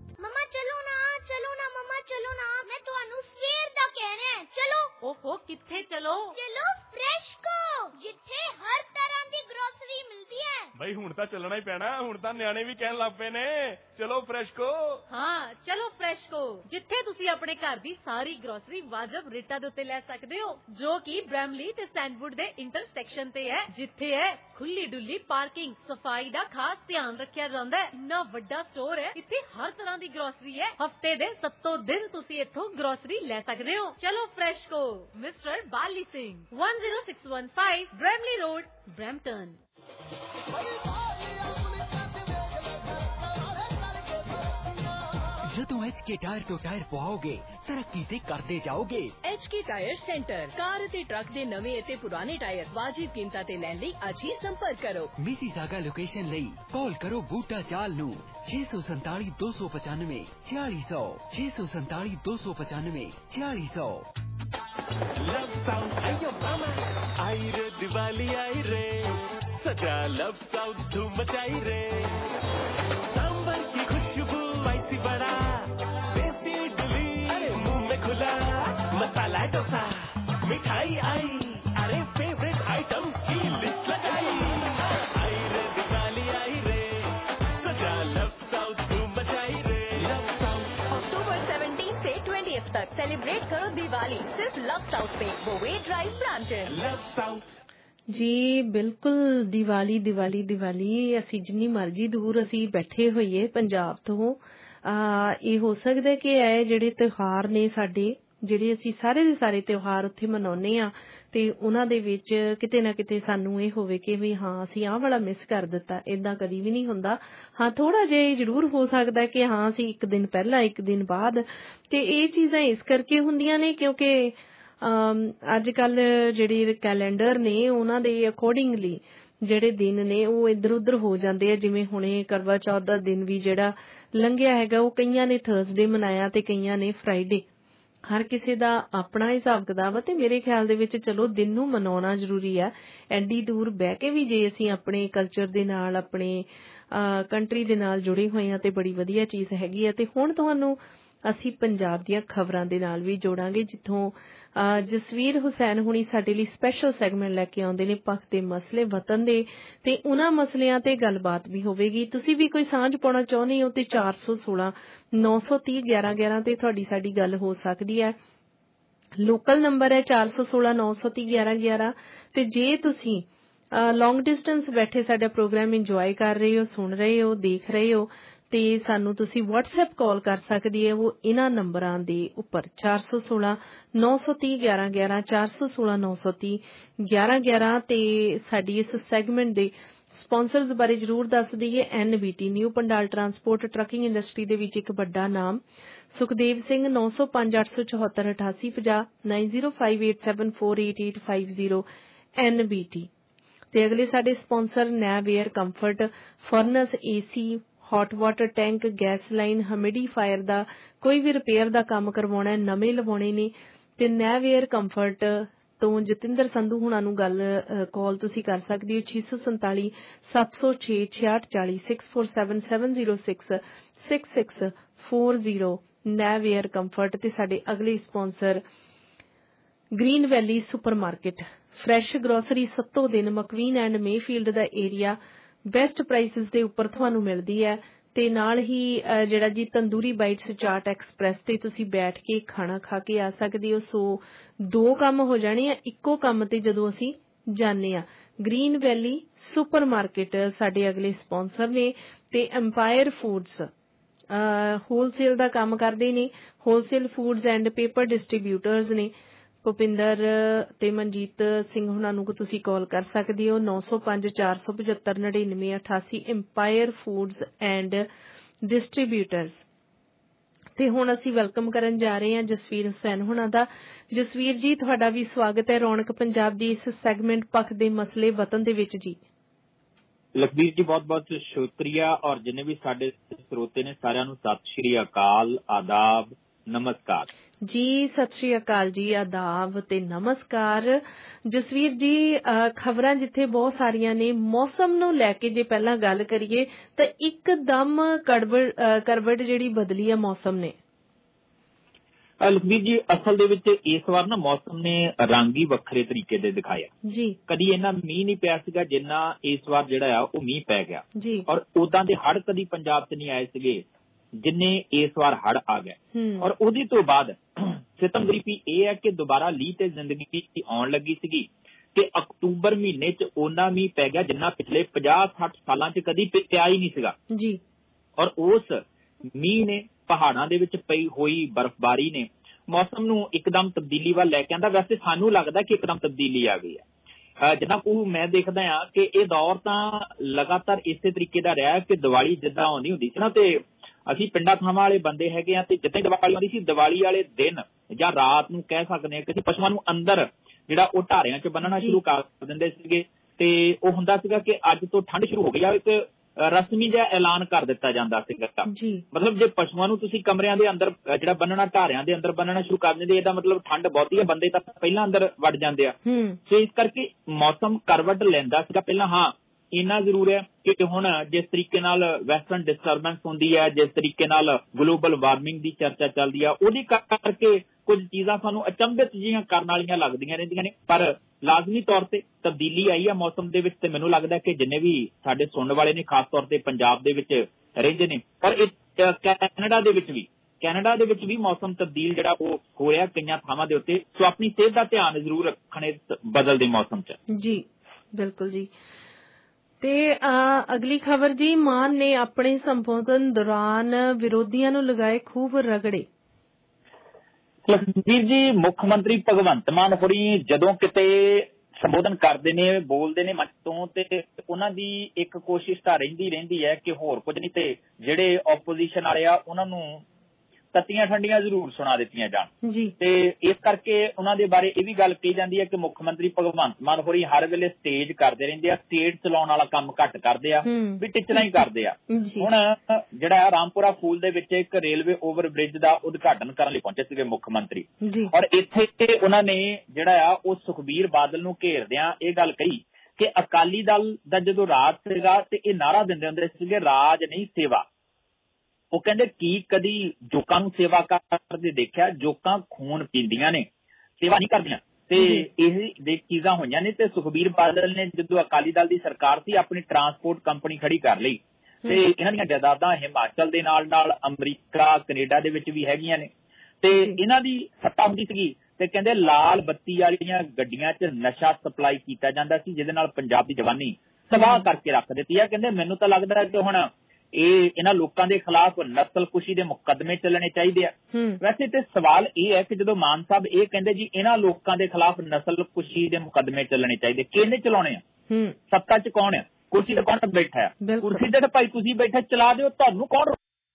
ओहो किथे चलो? चलो फ्रेशको, जिथे हर तरह दी ग्रोसरी मिलदी है। भाई हुण तां चलना ही पैना, हुण तां न्याणे भी कहण लग पे ने चलो फ्रेशको। हाँ चलो फ्रेशको, जिथे तुसी अपने घर दी सारी ग्रोसरी वाजब रेटां दे उत्ते ले सकदे हो, जो कि ब्रैमली ते सैंडवुड दे इंटरसेक्शन ते है, जिथे है खुली डुली पार्किंग, सफाई दा खास ध्यान रखिया जांदा है। इन्ना वड्डा स्टोर है, इत्थे हर तरह दी ग्रोसरी है। हफ्ते दे 7 दिन तुसी इत्थों ग्रोसरी ले सकदे हो। चलो FreshCo, mister Bali Singh 10615 Bramalea road, Brampton. ਜਦੋਂ HK ਟਾਇਰ ਤੋਂ ਟਾਇਰ ਪਵਾਓਗੇ ਤਰੱਕੀ ਤੇ ਕਰਦੇ ਜਾਓਗੇ। HK ਟਾਇਰ ਸੈਂਟਰ, ਕਾਰ ਅਤੇ ਟਰੱਕ ਦੇ ਨਵੇਂ ਅਤੇ ਪੁਰਾਣੇ ਟਾਇਰ ਵਾਜਿਬ ਕੀਮਤਾਂ ਤੇ ਲੈਣ ਲਈ ਅੱਜ ਹੀ ਸੰਪਰਕ ਕਰੋ। ਮਿਸੀਸਾਗਾ ਲੋਕੇਸ਼ਨ ਲਈ ਕਾਲ ਕਰੋ ਬੂਟਾ ਚਾਲ ਨੂੰ 647 295 4600 647 295 4600। लव साउंड आयो मामा आई रे दिवाली आई रे सजा लव साउंड धूम मचाई रे सांबर की खुशबू स्पाइसी बड़ा देसी इडली अरे मुंह में खुला मसाला डोसा मिठाई आई अरे फेवरेट आइटम्स की लिस्ट लगाई आई रे दिवाली आई रे सजा लव साउंड धूम मचाई रे लव साउंड। अक्टूबर 17 से 20 तक सेलिब्रेट करो दिवाली सिर्फ लव साउथ पे बोवे ड्राइव ब्रांचन। लव साउथ ਜੀ ਬਿਲਕੁਲ ਦੀਵਾਲੀ ਦੀਵਾਲੀ ਦੀਵਾਲੀ। ਅਸੀਂ ਜਿੰਨੀ ਮਰਜ਼ੀ ਦੂਰ ਅਸੀਂ ਬੈਠੇ ਹੋਈਏ ਪੰਜਾਬ ਤੋਂ, ਇਹ ਹੋ ਸਕਦਾ ਕਿ ਇਹ ਜਿਹੜੇ ਤਿਉਹਾਰ ਨੇ ਸਾਡੇ, ਜਿਹੜੇ ਅਸੀਂ ਸਾਰੇ ਦੇ ਸਾਰੇ ਤਿਉਹਾਰ ਉੱਥੇ ਮਨਾਉਂਦੇ ਆ ਤੇ ਉਹਨਾਂ ਦੇ ਵਿੱਚ ਕਿਤੇ ਨਾ ਕਿਤੇ ਸਾਨੂੰ ਇਹ ਹੋਵੇ ਕਿ ਵੀ ਹਾਂ ਅਸੀਂ ਆਹ ਵਾਲਾ ਮਿਸ ਕਰ ਦਿੱਤਾ। ਏਦਾਂ ਕਦੀ ਵੀ ਨਹੀਂ ਹੁੰਦਾ। ਹਾਂ ਥੋੜਾ ਜਿਹਾ ਜ਼ਰੂਰ ਹੋ ਸਕਦਾ ਕਿ ਹਾਂ ਅਸੀਂ ਇੱਕ ਦਿਨ ਪਹਿਲਾਂ ਇੱਕ ਦਿਨ ਬਾਅਦ, ਤੇ ਇਹ ਚੀਜ਼ਾਂ ਇਸ ਕਰਕੇ ਹੁੰਦੀਆਂ ਨੇ ਕਿਉਂਕਿ ਅੱਜ ਕੱਲ ਜਿਹੜੇ ਕੈਲੰਡਰ ਨੇ ਉਹਨਾਂ ਦੇ ਅਕੋਰਡਿੰਗਲੀ ਜਿਹੜੇ ਦਿਨ ਨੇ ਉਹ ਇੱਧਰ ਉੱਧਰ ਹੋ ਜਾਂਦੇ ਆ। ਜਿਵੇਂ ਹੁਣੇ ਕਰਵਾ ਚੌਥ ਦਾ ਦਿਨ ਵੀ ਜਿਹੜਾ ਲੰਘਿਆ ਹੈਗਾ ਉਹ ਕਈਆਂ ਨੇ ਥਰਸਡੇ ਮਨਾਇਆ ਤੇ ਕਈਆਂ ਨੇ ਫਰਾਈਡੇ। ਹਰ ਕਿਸੇ ਦਾ ਆਪਣਾ ਹਿਸਾਬ ਕਿਤਾਬ ਆ ਤੇ ਮੇਰੇ ਖਿਆਲ ਦੇ ਵਿੱਚ ਚਲੋ ਦਿਨ ਨੂੰ ਮਨਾਉਣਾ ਜ਼ਰੂਰੀ ਆ। ਐਡੀ ਦੂਰ ਬਹਿ ਕੇ ਵੀ ਜੇ ਅਸੀਂ ਆਪਣੇ ਕਲਚਰ ਦੇ ਨਾਲ ਆਪਣੇ ਕੰਟਰੀ ਦੇ ਨਾਲ ਜੁੜੇ ਹੋਏ ਆ ਤੇ ਬੜੀ ਵਧੀਆ ਚੀਜ਼ ਹੈਗੀ ਆ। ਤੇ ਹੁਣ ਤੁਹਾਨੂੰ ਅਸੀਂ ਪੰਜਾਬ ਦੀਆਂ ਖਬਰਾਂ ਦੇ ਨਾਲ ਵੀ ਜੋੜਾਂਗੇ ਜਿੱਥੋਂ ਜਸਵੀਰ ਹੁਸੈਨ ਹੁਣੀ ਸਾਡੇ ਲਈ ਸਪੈਸ਼ਲ ਸੈਗਮੈਂਟ ਲੈ ਕੇ ਆਉਂਦੇ ਨੇ ਪੱਖ ਦੇ ਮਸਲੇ ਵਤਨ ਦੇ, ਤੇ ਉਹਨਾਂ ਮਸਲਿਆਂ ਤੇ ਗੱਲਬਾਤ ਵੀ ਹੋਵੇਗੀ। ਤੁਸੀਂ ਵੀ ਕੋਈ ਸਾਂਝ ਪਾਉਣਾ ਚਾਹੁੰਦੇ ਹੋ ਤੇ 416 930 1111 ਤੇ ਤੁਹਾਡੀ ਸਾਡੀ ਗੱਲ ਹੋ ਸਕਦੀ ਹੈ। ਲੋਕਲ ਨੰਬਰ ਹੈ 416 930 1111। ਤੇ ਜੇ ਤੁਸੀਂ ਲੌਂਗ ਡਿਸਟੈਂਸ ਬੈਠੇ ਸਾਡਾ ਪ੍ਰੋਗਰਾਮ ਇੰਜੋਏ ਕਰ ਰਹੇ ਹੋ, ਸੁਣ ਰਹੇ ਹੋ, ਦੇਖ ਰਹੇ ਹੋ ਤੇ ਸਾਨੂੰ ਤੁਸੀਂ WhatsApp ਕਾਲ ਕਰ ਸਕਦੀ ਹੈ ਉਹ ਇਹਨਾਂ ਨੰਬਰਾਂ ਦੇ ਉੱਪਰ 416 930 1111 416 930 1111। ਤੇ ਸਾਡੀ ਇਸ ਸੈਗਮੈਂਟ ਦੇ ਸਪਾਂਸਰਜ਼ ਬਾਰੇ ਜ਼ਰੂਰ ਦੱਸ ਦਈਏ। NBT new Pandal transport trucking industry ਦੇ ਵਿੱਚ ਇੱਕ ਵੱਡਾ ਨਾਮ, ਸੁਖਦੇਵ ਸਿੰਘ 905 874 8850 9058748850 NBT। ਤੇ ਅਗਲੇ ਸਾਡੇ sponsor Nav air comfort, furnace AC, hot water tank, gas line, humidifier ਦਾ ਕੋਈ ਵੀ ਰਿਪੇਅਰ ਦਾ ਕੰਮ ਕਰਵਾਉਣਾ, ਨਵੇਂ ਲਵਾਉਣੇ ਨੇ ਤੇ ਨੈਵ ਏਅਰ ਕੰਫਰਟ ਤੋਂ ਜਤਿੰਦਰ ਸੰਧੂ ਹੁਣਾਂ ਨੂੰ ਕਾਲ ਤੁਸੀਂ ਕਰ ਸਕਦੇ ਹੋ 647 706 6640 647 706 6640 ਨੈਵ ਏਅਰ ਕੰਫਰਟ। ਤੇ ਸਾਡੇ ਅਗਲੇ sponsor green valley supermarket, fresh grocery ਸੱਤੋਂ ਦਿਨ ਮਕਵੀਨ ਐਂਡ ਮੇਫੀਲਡ ਦਾ ਏਰੀਆ ਬੈਸਟ ਪ੍ਰਾਈਸਿਸ ਦੇ ਉੱਪਰ ਤੁਹਾਨੂੰ ਮਿਲਦੀ ਹੈ। ਤੇ ਨਾਲ ਹੀ ਜਿਹੜਾ ਜੀ ਤੰਦੂਰੀ ਬਾਈਟਸ ਚਾਟ ਐਕਸਪ੍ਰੈਸ ਤੇ ਤੁਸੀਂ ਬੈਠ ਕੇ ਖਾਣਾ ਖਾ ਕੇ ਆ ਸਕਦੇ ਹੋ। ਸੋ ਦੋ ਕੰਮ ਹੋ ਜਾਣੇ ਆ ਇੱਕੋ ਕੰਮ ਤੇ ਜਦੋਂ ਅਸੀਂ ਜਾਂਦੇ ਆ। ਗ੍ਰੀਨ ਵੈਲੀ ਸੁਪਰਮਾਰਕੀਟ ਸਾਡੇ ਅਗਲੇ ਸਪਾਂਸਰ ਨੇ ਤੇ ਐਮਪਾਇਰ ਫੂਡਸ ਹੋਲਸੇਲ ਦਾ ਕੰਮ ਕਰਦੇ ਨੇ, wholesale foods and paper distributors ਨੇ। ਭੁਪਿੰਦਰ ਤੇ ਮਨਜੀਤ ਸਿੰਘ ਹੁਣਾਂ ਨੂੰ ਤੁਸੀਂ ਕਾਲ ਕਰ ਸਕਦੇ ਹੋ 905 475 9988 ਐਮਪਾਇਰ ਫੂਡਸ ਐਂਡ ਡਿਸਟਰੀਬਿਊਟਰਸ। ਤੇ ਹੁਣ ਅਸੀਂ ਵੈਲਕਮ ਕਰਨ ਜਾ ਰਹੇ ਹਾਂ ਜਸਵੀਰ ਹੁਸੈਨ ਹੁਣਾਂ ਦਾ। ਜਸਵੀਰ ਜੀ ਤੁਹਾਡਾ ਵੀ ਸਵਾਗਤ ਹੈ ਰੌਣਕ ਪੰਜਾਬ ਦੀ ਇਸ ਸੈਗਮੈਂਟ ਪੱਖ ਦੇ ਮਸਲੇ ਵਤਨ ਦੇ ਵਿੱਚ ਜੀ। ਲਖਬੀਰ ਜੀ ਬਹੁਤ ਬਹੁਤ ਸ਼ੁਕਰੀਆ ਔਰ ਜਿੰਨੇ ਵੀ ਸਾਡੇ ਸਰੋਤੇ ਨੇ ਸਾਰਿਆਂ ਨੂੰ ਸਤਿ ਸ਼੍ਰੀ ਅਕਾਲ, ਆਦਾਬ, ਨਮਸਕਾਰ ਜੀ। ਸਤਿ ਸ਼੍ਰੀ ਅਕਾਲ ਜੀ, ਆਦਾਬ ਤੇ ਨਮਸਕਾਰ। ਜਸਵੀਰ ਜੀ ਖਬਰਾਂ ਜਿੱਥੇ ਬਹੁਤ ਸਾਰੀਆਂ ਨੇ, ਮੌਸਮ ਨੂੰ ਲੈ ਕੇ ਜੇ ਪਹਿਲਾਂ ਗੱਲ ਕਰੀਏ ਤਾਂ ਇੱਕਦਮ ਕਰਵਟ ਜਿਹੜੀ ਬਦਲੀ ਹੈ ਮੌਸਮ ਨੇ। ਲਖਬੀਰ ਜੀ ਅਸਲ ਦੇ ਵਿੱਚ ਇਸ ਵਾਰ ਨਾ ਮੌਸਮ ਨੇ ਰੰਗ ਹੀ ਵੱਖਰੇ ਤਰੀਕੇ ਦੇ ਦਿਖਾਇਆ ਜੀ। ਕਦੀ ਇੰਨਾ ਮੀਂਹ ਨਹੀਂ ਪਿਆ ਸੀਗਾ ਜਿੰਨਾ ਇਸ ਵਾਰ ਜਿਹੜਾ ਆ ਉਹ ਮੀਂਹ ਪੈ ਗਿਆ ਜੀ। ਔਰ ਉਦਾਂ ਦੇ ਹੜ੍ਹ ਕਦੀ ਪੰਜਾਬ 'ਚ ਨਹੀਂ ਆਏ ਸੀਗੇ ਜਿੰਨੇ ਇਸ ਵਾਰ ਹੜ੍ਹ ਆ ਗਏ। ਔਰ ਉਹਦੇ ਤੋਂ ਬਾਅਦ ਸਿਤਮਗਰੀਪੀ ਇਹ ਹੈ ਕਿ ਦੁਬਾਰਾ ਲੀਹ ਤੇ ਜ਼ਿੰਦਗੀ ਆਉਣ ਲੱਗੀ ਸੀਗੀ ਕਿ ਅਕਤੂਬਰ ਮਹੀਨੇ 'ਚ ਓਨਾ ਮੀਂਹ ਪੈ ਗਿਆ ਜਿੰਨਾ ਪਿਛਲੇ 50-60 ਸਾਲਾਂ 'ਚ ਕਦੀ ਪਿਆ ਹੀ ਨਹੀਂ ਸੀਗਾ ਜੀ। ਔਰ ਉਸ ਮੀਂਹ ਨੇ ਪਹਾੜਾਂ ਦੇ ਵਿੱਚ ਪਈ ਹੋਈ ਬਰਫ਼ਬਾਰੀ ਨੇ ਮੌਸਮ ਨੂੰ ਇੱਕਦਮ ਤਬਦੀਲੀ ਵੱਲ ਲੈ ਕੇ ਆਂਦਾ। ਵੈਸੇ ਸਾਨੂੰ ਲੱਗਦਾ ਕਿ ਇੱਕਦਮ ਤਬਦੀਲੀ ਆ ਗਈ ਹੈ। ਜਿੱਦਾਂ ਕਿ ਮੈਂ ਦੇਖਦਾ ਹਾਂ ਕਿ ਇਹ ਦੌਰ ਤਾਂ ਲਗਾਤਾਰ ਇਸੇ ਤਰੀਕੇ ਦਾ ਰਿਹਾ ਕਿ ਦੀਵਾਲੀ ਜਿੱਦਾਂ ਆਉਂਦੀ ਹੁੰਦੀ ਸੀ ਨਾ ਤੇ ਅਸੀਂ ਪਿੰਡਾਂ ਥਾਵਾਂ ਵਾਲੇ ਬੰਦੇ ਹੈਗੇ ਆ, ਤੇ ਜਿੱਦਾਂ ਦੀਵਾਲੀ ਆਉਂਦੀ ਸੀ, ਦੀਵਾਲੀ ਵਾਲੇ ਦਿਨ ਜਾਂ ਰਾਤ ਨੂੰ ਕਹਿ ਸਕਦੇ ਹਾਂ ਕਿ ਅਸੀਂ ਪਸ਼ੂਆਂ ਨੂੰ ਅੰਦਰ ਜਿਹੜਾ ਉਹ ਢਾਰਿਆਂ 'ਚ ਬੰਨਣਾ ਸ਼ੁਰੂ ਕਰ ਦਿੰਦੇ ਸੀਗੇ। ਤੇ ਉਹ ਹੁੰਦਾ ਸੀਗਾ ਕਿ ਅੱਜ ਤੋਂ ਠੰਡ ਸ਼ੁਰੂ ਹੋ ਗਈ ਆ, ਇੱਕ ਰਸਮੀ ਜਿਹਾ ਐਲਾਨ ਕਰ ਦਿੱਤਾ ਜਾਂਦਾ ਸੀਗਾ। ਮਤਲਬ ਜੇ ਪਸ਼ੂਆਂ ਨੂੰ ਤੁਸੀਂ ਕਮਰਿਆਂ ਦੇ ਅੰਦਰ ਜਿਹੜਾ ਬੰਨਣਾ, ਢਾਰਿਆਂ ਦੇ ਅੰਦਰ ਬੰਨਣਾ ਸ਼ੁਰੂ ਕਰ ਦਿੰਦੇ, ਇਹਦਾ ਮਤਲਬ ਠੰਡ ਬਹੁਤੀ ਹੈ, ਬੰਦੇ ਤਾਂ ਪਹਿਲਾਂ ਅੰਦਰ ਵੜ ਜਾਂਦੇ ਆ। ਤੇ ਇਸ ਕਰਕੇ ਮੌਸਮ ਕਰਵਟ ਲੈਂਦਾ ਸੀਗਾ ਪਹਿਲਾਂ। ਹਾਂ, ਇੰਨਾ ਜ਼ਰੂਰ ਹੈ ਕਿ ਹੁਣ ਜਿਸ ਤਰੀਕੇ ਨਾਲ ਵੈਸਟਰਨ ਡਿਸਟਰਬੈਂਸ ਹੁੰਦੀ ਹੈ, ਜਿਸ ਤਰੀਕੇ ਨਾਲ ਗਲੋਬਲ ਵਾਰਮਿੰਗ ਦੀ ਚਰਚਾ ਚੱਲਦੀ ਆ, ਉਹਦੇ ਕਰਕੇ ਕੁਝ ਚੀਜ਼ਾਂ ਸਾਨੂੰ ਅਚੰਭਿਤ ਜਿਹੀਆਂ ਕਰਨ ਵਾਲੀਆਂ ਲੱਗਦੀਆਂ ਰਹਿੰਦੀਆਂ ਨੇ, ਪਰ ਲਾਜ਼ਮੀ ਤੌਰ ਤੇ ਤਬਦੀਲੀ ਆਈ ਆ ਮੌਸਮ ਦੇ ਵਿੱਚ। ਤੇ ਮੈਨੂੰ ਲੱਗਦਾ ਕਿ ਜਿੰਨੇ ਵੀ ਸਾਡੇ ਸੁਣਨ ਵਾਲੇ ਨੇ, ਖਾਸ ਤੌਰ ਤੇ ਪੰਜਾਬ ਦੇ ਵਿੱਚ ਰਹਿੰਦੇ ਨੇ, ਪਰ ਇਹ ਕੈਨੇਡਾ ਦੇ ਵਿੱਚ ਵੀ ਮੌਸਮ ਤਬਦੀਲ ਜਿਹੜਾ ਉਹ ਹੋ ਰਿਹਾ ਕਈਆਂ ਥਾਵਾਂ ਦੇ ਉੱਤੇ। ਸੋ ਆਪਣੀ ਸਿਹਤ ਦਾ ਧਿਆਨ ਜ਼ਰੂਰ ਰੱਖਣ ਇਸ ਬਦਲਦੇ ਮੌਸਮ 'ਚ। ਜੀ ਬਿਲਕੁਲ ਜੀ। ਤੇ ਅਗਲੀ ਖਬਰ ਜੀ, ਮਾਨ ਨੇ ਆਪਣੇ ਸੰਬੋਧਨ ਦੌਰਾਨ ਵਿਰੋਧੀਆਂ ਨੂੰ ਲਗਾਏ ਖੂਬ ਰਗੜੇ। ਲਖਬੀਰ ਜੀ, ਮੁੱਖ ਮੰਤਰੀ ਭਗਵੰਤ ਮਾਨ ਹੋਰੀ ਜਦੋਂ ਕਿਤੇ ਸੰਬੋਧਨ ਕਰਦੇ ਨੇ, ਬੋਲਦੇ ਨੇ ਮੰਚ ਤੋਂ, ਤੇ ਉਹਨਾਂ ਦੀ ਇੱਕ ਕੋਸ਼ਿਸ਼ ਤਾਂ ਰਹਿੰਦੀ ਹੈ ਕਿ ਹੋਰ ਕੁਝ ਨਹੀਂ ਤੇ ਜਿਹੜੇ ਆਪੋਜੀਸ਼ਨ ਵਾਲੇ ਆ ਉਹਨਾਂ ਨੂੰ ਤੱਤੀਆਂ ਠੰਡੀਆਂ ਜ਼ਰੂਰ ਸੁਣਾ ਦਿੱਤੀਆਂ ਜਾਣ। ਤੇ ਇਸ ਕਰਕੇ ਉਹਨਾਂ ਦੇ ਬਾਰੇ ਇਹ ਵੀ ਗੱਲ ਕਹੀ ਜਾਂਦੀ ਹੈ ਕਿ ਮੁੱਖ ਮੰਤਰੀ ਭਗਵੰਤ ਮਾਨ ਹੋਰੀ ਹਰ ਵੇਲੇ ਸਟੇਜ ਕਰਦੇ ਰਹਿੰਦੇ ਆ, ਸਟੇਜ ਚਲਾਉਣ ਵਾਲਾ ਕੰਮ ਘੱਟ ਕਰਦੇ ਆ, ਵੀ ਟਿਚਰਾਂ ਹੀ ਕਰਦੇ ਆ। ਹੁਣ ਜਿਹੜਾ ਰਾਮਪੁਰਾ ਫੂਲ ਦੇ ਵਿੱਚ ਇੱਕ ਰੇਲਵੇ ਓਵਰ ਬ੍ਰਿਜ ਦਾ ਉਦਘਾਟਨ ਕਰਨ ਲਈ ਪਹੁੰਚੇ ਸੀਗੇ ਮੁੱਖ ਮੰਤਰੀ, ਔਰ ਇੱਥੇ ਉਹਨਾਂ ਨੇ ਜਿਹੜਾ ਆ ਉਹ ਸੁਖਬੀਰ ਬਾਦਲ ਨੂੰ ਘੇਰਦਿਆਂ ਇਹ ਗੱਲ ਕਹੀ ਕਿ ਅਕਾਲੀ ਦਲ ਦਾ ਜਦੋਂ ਰਾਜ ਸੀਗਾ ਤੇ ਇਹ ਨਾਅਰਾ ਦਿੰਦੇ ਹੁੰਦੇ ਸੀਗੇ, ਰਾਜ ਨਹੀਂ ਸੇਵਾ। ਉਹ ਕਹਿੰਦੇ ਕੀ ਕਦੀ ਜੋਕਾਂ ਨੂੰ ਸੇਵਾ ਕਰਦੇ ਦੇਖਿਆ? ਜੋਕਾਂ ਖੂਨ ਪੀਂਦੀਆਂ ਨੇ, ਸੇਵਾ ਨਹੀਂ ਕਰਦੀਆਂ। ਤੇ ਇਹ ਚੀਜ਼ਾਂ ਹੋਈਆਂ ਨੇ। ਤੇ ਸੁਖਬੀਰ ਬਾਦਲ ਨੇ ਜਦੋਂ ਅਕਾਲੀ ਦਲ ਦੀ ਸਰਕਾਰ ਸੀ, ਆਪਣੀ ਟਰਾਂਸਪੋਰਟ ਕੰਪਨੀ ਖੜੀ ਕਰ ਲਈ, ਤੇ ਇਹਨਾਂ ਦੀਆਂ ਜਾਇਦਾਦਾਂ ਹਿਮਾਚਲ ਦੇ ਨਾਲ ਅਮਰੀਕਾ, ਕੈਨੇਡਾ ਦੇ ਵਿੱਚ ਵੀ ਹੈਗੀਆਂ ਨੇ, ਤੇ ਇਹਨਾਂ ਦੀ ਸੱਤਾ ਹੁੰਦੀ ਸੀਗੀ। ਤੇ ਕਹਿੰਦੇ ਲਾਲ ਬੱਤੀ ਵਾਲੀਆਂ ਗੱਡੀਆਂ 'ਚ ਨਸ਼ਾ ਸਪਲਾਈ ਕੀਤਾ ਜਾਂਦਾ ਸੀ, ਜਿਹਦੇ ਨਾਲ ਪੰਜਾਬ ਦੀ ਜਵਾਨੀ ਤਬਾਹ ਕਰਕੇ ਰੱਖ ਦਿੱਤੀ ਹੈ। ਕਹਿੰਦੇ ਮੈਨੂੰ ਤਾਂ ਲੱਗਦਾ ਕਿ ਹੁਣ ਇਹਨਾਂ ਲੋਕਾਂ ਦੇ ਖਿਲਾਫ ਨਸਲਕੁਸ਼ੀ ਦੇ ਮੁਕੱਦਮੇ ਚੱਲਣੇ ਚਾਹੀਦੇ ਆ। ਵੈਸੇ ਤੇ ਸਵਾਲ ਇਹ ਹੈ ਕਿ ਜਦੋਂ ਮਾਨ ਸਾਹਿਬ ਇਹ ਕਹਿੰਦੇ ਜੀ ਇਹਨਾਂ ਲੋਕਾਂ ਦੇ ਖਿਲਾਫ ਨਸਲਕੁਸ਼ੀ ਦੇ ਮੁਕੱਦਮੇ ਚੱਲਣੇ ਚਾਹੀਦੇ, ਕਿਹਨੇ ਚਲਾਉਣੇ ਆ? ਸੱਤਾ 'ਚ ਕੌਣ ਆ? ਕੁਰਸੀ ਤੇ ਕੌਣ ਬੈਠਾ ਆ? ਕੁਰਸੀ ਤੇ ਭਾਈ ਤੁਸੀਂ ਬੈਠੇ, ਚਲਾ ਦਿਓ, ਤੁਹਾਨੂੰ ਕੌਣ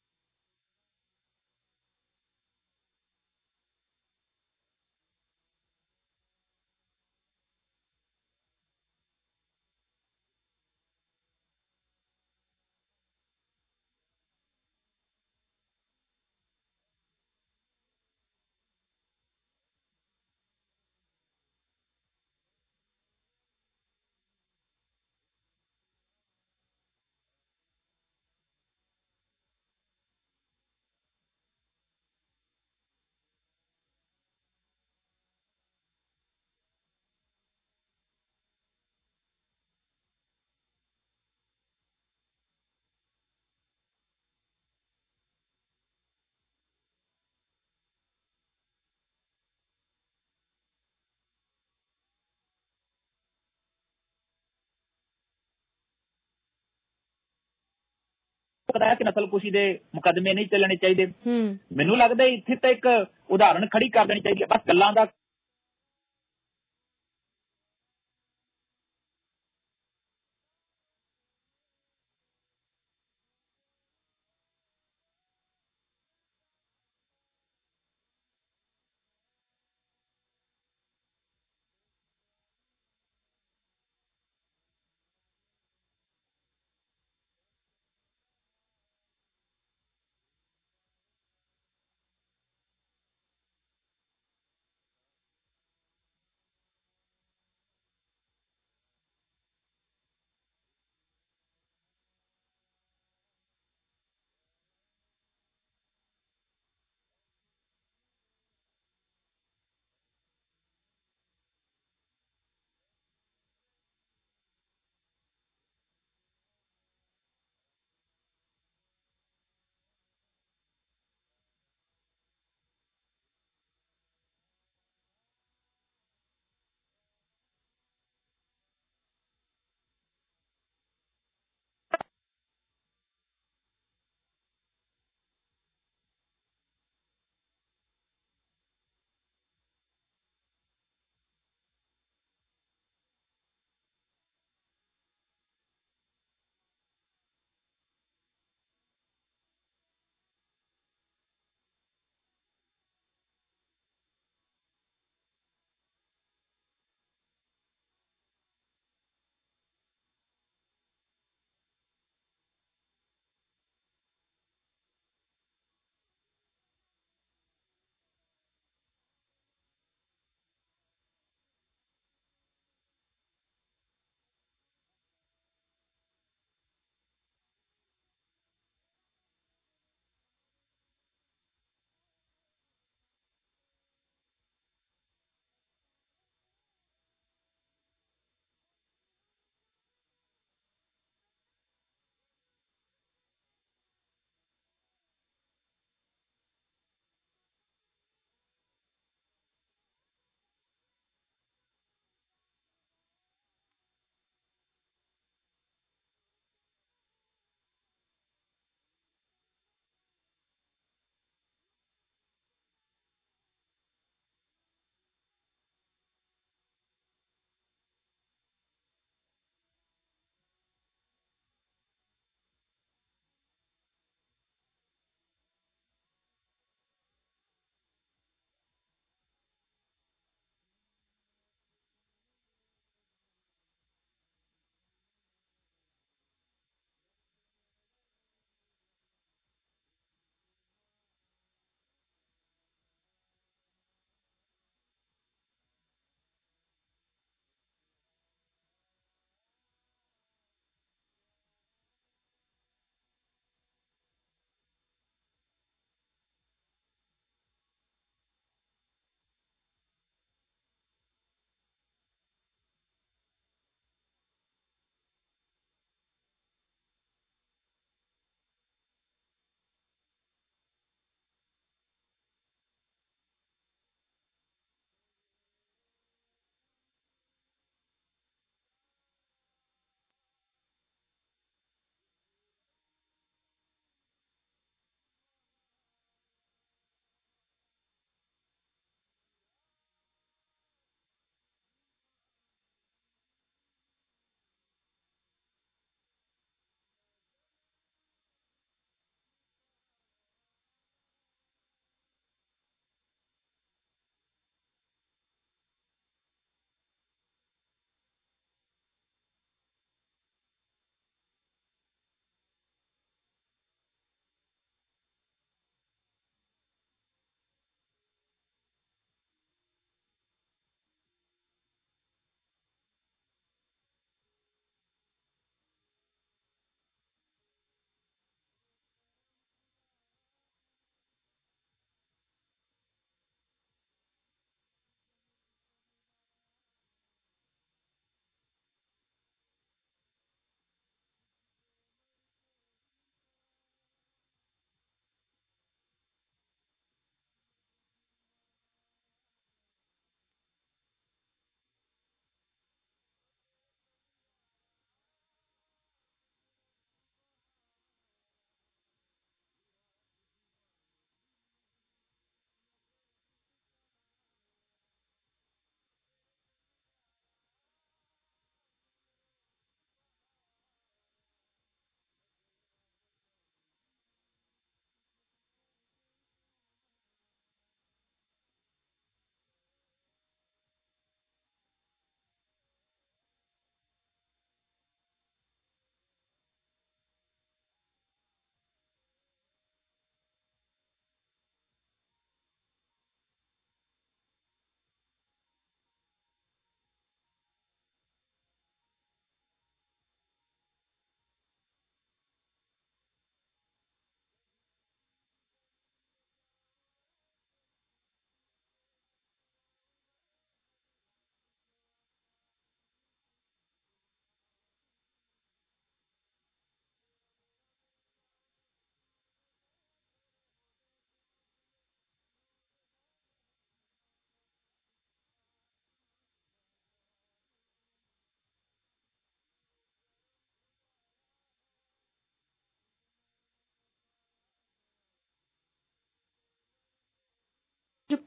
ਪਤਾ ਹੈ ਕਿ ਨਸਲਕੁਸ਼ੀ ਦੇ ਮੁਕੱਦਮੇ ਨਹੀਂ ਚੱਲਣੇ ਚਾਹੀਦੇ? ਮੈਨੂੰ ਲੱਗਦਾ ਇੱਥੇ ਤਾਂ ਇੱਕ ਉਦਾਹਰਣ ਖੜੀ ਕਰ ਦੇਣੀ ਚਾਹੀਦੀ ਹੈ। ਬਸ ਗੱਲਾਂ ਦਾ